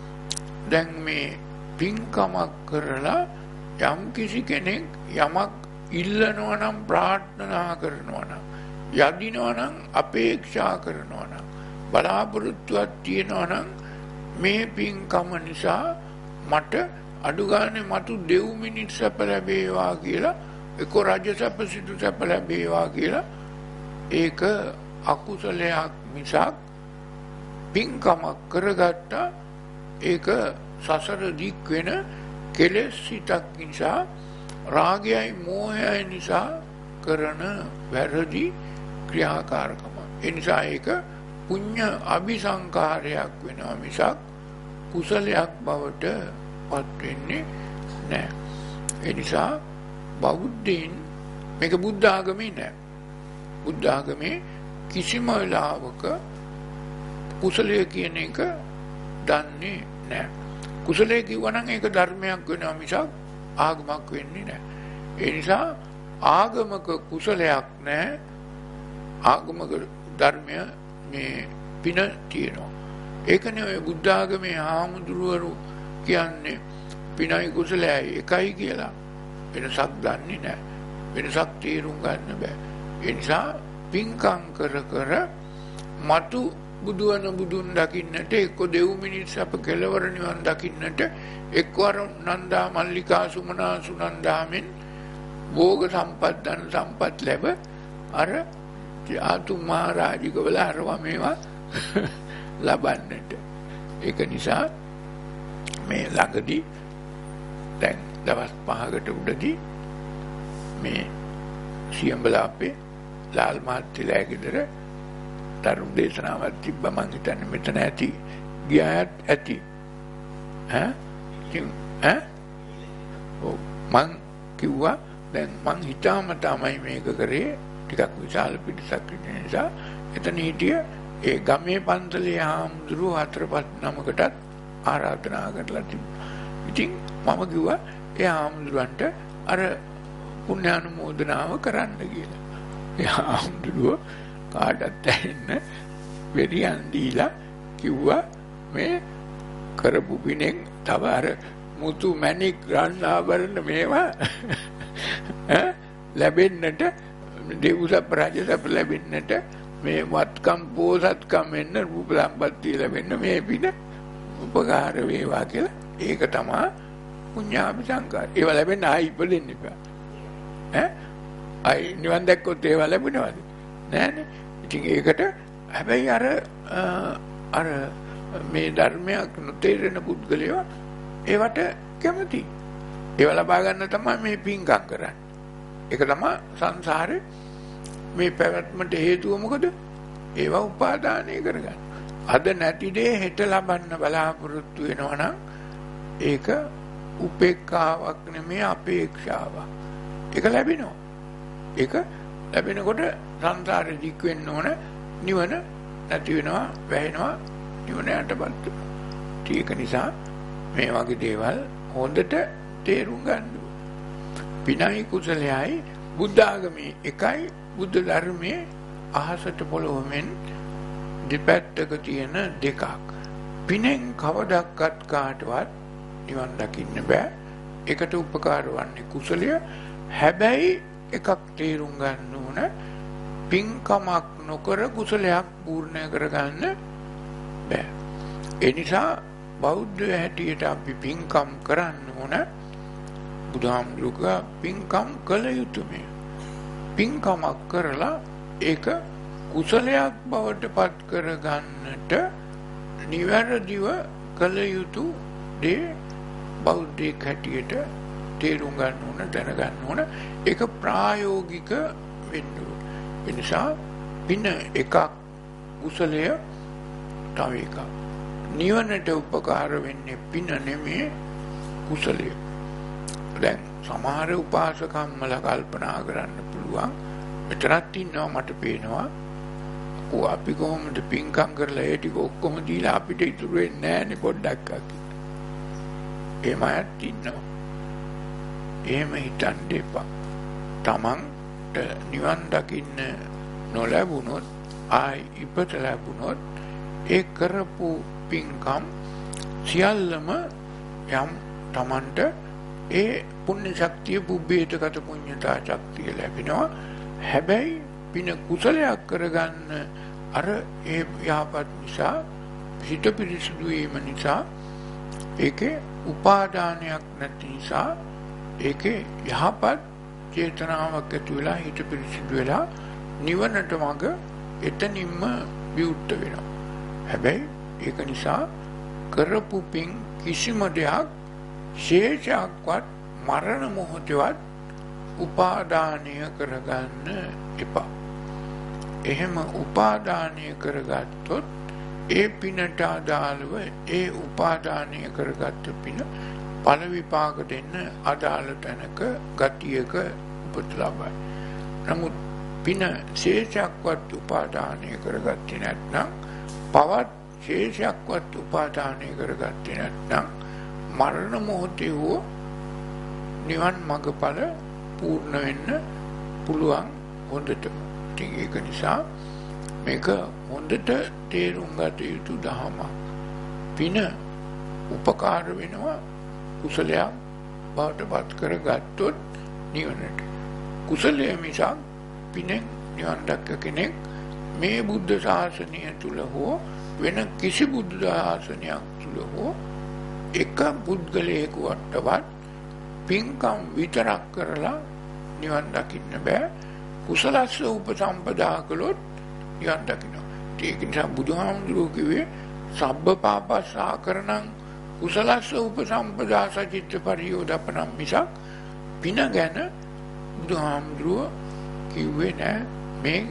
දැන් මේ පින්කමක් කරලා යම් කිසි කෙනෙක් යමක් ඉල්ලනවා නම්, ප්‍රාර්ථනා කරනවා නම්, යදිනවා නම්, අපේක්ෂා කරනවා නම්, බලාපොරොත්තුවක් තියෙනවා නම් මේ පින්කම නිසා මට අඩු ගානේ මතු දෙව් මිනිත් සැප ලැබේවා කියලා, එක රජ සැප, සිටු සැප ලැබේවා කියලා, ඒක අකුසලයක් මිසක් පින්කමක් කරගත්තා. ඒක සසර දික් වෙන කෙලෙස් සිතක් නිසා, රාගයයි මෝහයයි නිසා කරන වැරදි ක්‍රියාකාරකම. ඒ නිසා ඒක පුඤ්ඤ අபிසංකාරයක් වෙනවා මිසක් කුසලයක් බවට පත් වෙන්නේ නැහැ. ඒ නිසා බෞද්ධයින් මේක බුද්ධ ආගමේ නෑ. බුද්ධ ආගමේ කිසිම වෙලාවක කුසලය කියන එක දන්නේ නෑ. කුසලය කිව්වනම් ඒක ධර්මයක් වෙනවා මිසක් ආගමක් වෙන්නේ නෑ. ඒ නිසා ආගමක කුසලයක් නෑ. ආගමක ධර්මය මේ පින තියෙනවා. ඒකනේ ඔය බුද්ධ ආගමේ හාමුදුරුවරු කියන්නේ පිනයි කුසලයයි එකයි කියලා. වෙනසක් දන්නේ නෑ. වෙනසක් තේරුම් ගන්න බෑ. ඒ නිසා පින්කම් කර කර මතු බුදුවන බුදුන් දකින්නට, එක්ක දෙව් මිනිස් අප කෙලවර නිවන් දකින්නට, එක්වර නන්දා මල්ලිකා සුමනා සුනන්දාමෙන් භෝග සම්පත්, ධන සම්පත් ලැබ අර ආතු මහරජිකවල අරවා මේවා ලබන්නට. ඒක නිසා මේ ළඟදී දැන් දවස් පහකට උඩදී මේ සියඹලා අපේ ලාල් මහත්තයලා ගෙදර තරුණ දේශනාවක් තිබ්බ. මං හිතන්නේ මෙතන ඇති, ගියාත් ඇති. ඈ ඈ ඔව් මං කිව්වා දැන් මං හිතාම තමයි මේක කරේ. ටිකක් විශාල පිටසක් ඉන්න නිසා එතන හිටිය ඒ ගමේ පන්සලේ හාමුදුරුවෝ හතර පහ නමකටත් ආරාධනා කරලා තිබුණා. ඉතින් මම කිව්වා ඒ හාමුදුරුවන්ට අර පුණ්‍යානුමෝදනාව කරන්න කියලා. ඒ හාමුදුරුවෝ කාටත් ඇහෙන්න වෙරියන් දීලා කිව්වා මේ කරපු පිනෙන් තව අර මුතු මැණික් රන් ආභරණ මේවා ලැබෙන්නට, දෙව්සප් රජසප් ලැබෙන්නට, මේ වත්කම් පෝසත්කම් වෙන්න, රූප සම්පත්තිය ලැබෙන්න මේ පින උපකාර වේවා කියලා. ඒක තමයි පුඤ්ඤාභි සංකාර. ඒවා ලැබෙන්න ආයි ඉපදෙන්න එපා. ඈ ආයි නිවන් දැක්කොත් ඒවා ලැබෙනවද? නෑනේ. ඉතින් ඒකට හැබැයි අර අර මේ ධර්මයක් නොතේරෙන පුද්ගලයෝ ඒවට කැමති. ඒව ලබා ගන්න තමයි මේ පින්කම් කරන්නේ. ඒක තමයි සංසාරේ මේ පැවැත්මට හේතුව. මොකද ඒවා උපාදානය කරගන්න. අද නැති දේ හෙට ලබන්න බලාපොරොත්තු වෙනවා නම් ඒක උපේක්ඛාවක් නෙමෙයි, අපේක්ෂාවක්. ඒක ලැබෙනවා. ඒක ලැබෙනකොට සංසාරෙ දික් වෙන්න ඕන, නිවන නැති වෙනවා, වැහෙනවා, නිවන යටපත්. ඒක නිසා මේ වගේ දේවල් හොඳට තේරුම් ගන්න. පිනයි කුසලයයි බුද්ධ ආගමේ එකයි. බුද්ධ ධර්මයේ අහසට පොළොවෙන් දෙපැත්තක තියෙන දෙකක්. පිනෙන් කවදක්වත් කාටවත් නිවන් දකින්න බෑ. ඒකට උපකාර වන්නේ කුසලය. හැබැයි එකක් තේරුම් ගන්න ඕන, පින්කමක් නොකර කුසලයක් පූර්ණ කරගන්න බෑ. ඒ නිසා බෞද්ධ හැටියට අපි පින්කම් කරන්න ඕන. බුදුහාමුදුරුවෝ පින්කම් කළ යුතුමයි. පින්කමක් කරලා ඒක කුසලයක් බවට පත් කරගන්නට නිවැරදිව කළ යුතු දේ බෞද්ධයෙක් හැටියට තේරුම් ගන්න ඕන, දැනගන්න ඕන. ඒක ප්‍රායෝගික වෙන්න ඕන. ඒ නිසා පින එකක්, කුසලය තව එකක්. නිවනට උපකාර වෙන්නේ පින නෙමෙයි, කුසලය. දැන් සමහර උපාසකම්මල කල්පනා කරන්න පුළුවන්, මෙතරත් ඉන්නවා මට පේනවා, ඔව් අපි කොහොමද පින්කම් කරලා ඒ ටික ඔක්කොම දීලා අපිට ඉතුරු වෙන්නේ නැහැනේ පොඩ්ඩක් අකි. එහෙම අයත් ඉන්නවා. එහෙම හිතන්න එපා. තමන්ට නිවන් දකින්න නොලැබුණොත්, ආයි ඉපත ලැබුණොත්, ඒ කරපු පින්කම් සියල්ලම යම් තමන්ට ඒ පුණ්‍ය ශක්තිය, පුබ්බේතගත පුඤ්ඤතා ශක්තිය ලැබෙනවා. හැබැයි පින කුසලයක් කරගන්න අර ඒ යහපත් නිසා, හිත පිරිසුදු වීම නිසා, ඒකේ උපාදානයක් නැති නිසා, ඒකේ යහපත් චේතනාවක් ඇති වෙලා හිත පිරිසුදු වෙලා නිවනට මඟ එතනින්ම විවුර්ත වෙනවා. හැබැයි ඒක නිසා කරපු පින් කිසිම දෙයක් ශේෂයක්වත් මරණ මොහොතේවත් උපාදානය කරගන්න එපා. එහෙම උපාදානය කරගත්තොත් ඒ පිනට අදාළව ඒ උපාදානය කරගත්ත පින ඵල විපාක දෙන්න අදාළ තැනක ගතියක උපත ලබයි. නමුත් පින ශේෂයක්වත් උපාදානය කරගත්තේ නැත්නම්, පවත් ශේෂයක්වත් උපාදානය කරගත්තේ නැත්නම්, මරණ මොහොතේ හෝ නිවන් මඟඵල පූර්ණ වෙන්න පුළුවන් හොඳටම. ඉතින් ඒක නිසා මේක හොඳට තේරුම් ගත යුතු දහමක්. පින උපකාර වෙනවා කුසලයක් බවට පත් කරගත්තොත් නිවනට. කුසලය මිසක් පිනෙන් නිවන් දැක්ක කෙනෙක් මේ බුද්ධ ශාසනය තුල හෝ වෙන කිසි බුද්ධ ශාසනයක් තුල හෝ එක පුද්ගලයෙකුටවත් පින්කම් විතරක් කරලා නිවන් දකින්න බෑ. කුසලස්ස උපසම්පදා කළොත් නිවන් දකින්න. ඒක නිසා බුදුහාමුදුරුවෝ කිව්වේ සබ්බ පාපස්සාකරණං කුසලස්ස උපසම්පදා සචිත්ත පරියෝදපණං මිසක් පින ගැන බුදුහාමුදුරුවෝ කිව්වේ නෑ මේ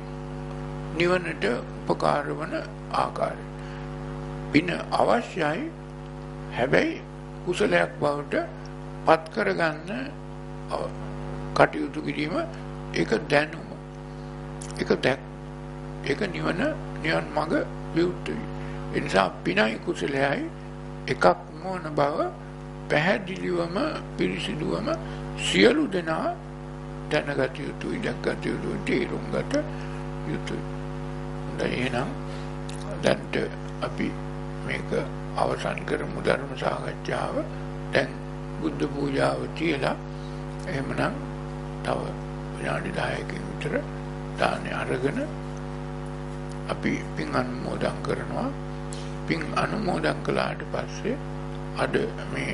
නිවනට උපකාර වන ආකාරය. පින අවශ්‍යයි, හැබැයි කුසලයක් බවට පත් කරගන්න කටයුතු කිරීම, ඒක දැනුම, ඒක දැක්, ඒක නිවන, නිවන් මඟ විවුර්ත වීම. ඒ නිසා පිනයි කුසලයයි එකක් නොවන බව පැහැදිලිවම පිරිසිදුවම සියලු දෙනා දැනගත යුතුයි, දැක්ගත යුතුයි, තේරුම් ගත යුතුයි. එහෙනම් දැන්ට අපි මේක අවසන් කරමු ධර්ම සාකච්ඡාව. දැන් බුද්ධ පූජාව තියලා එහෙමනම් තව විනාඩි දහයකින් විතර දානේ අරගෙන අපි පින් අනුමෝදන් කරනවා. පින් අනුමෝදන් කළාට පස්සේ අද මේ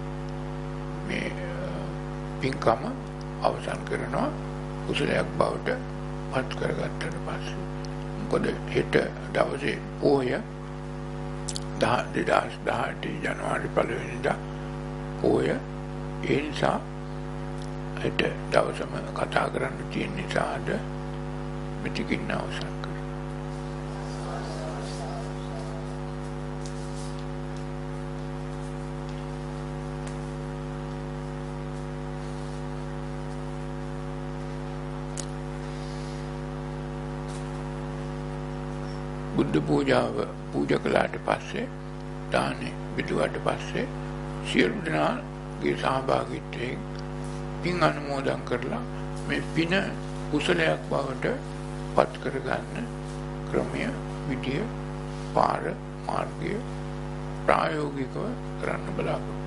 මේ පින්කම අවසන් කරනවා කුසලයක් බවට පත් කරගත්තට පස්සේ. මොකද හෙට දවසේ පොය දෙදහස් දහඅට ජනවාරි පළවෙනිදා පොය. ඒ නිසා හෙට දවසම කතා කරන්න තියෙන නිසා අද මෙතකින් අවසන් කරනවා. බුද්ධ පූජාව පූජා කළාට පස්සේ, දානේ බෙදුවාට පස්සේ සියලු දෙනාගේ සහභාගීත්වයෙන් පින් අනුමෝදන් කරලා මේ පින කුසලයක් බවට පත් කරගන්න ක්‍රමය, විදිය, පාර, මාර්ගය ප්‍රායෝගිකව කරන්න බලාපොරොත්තු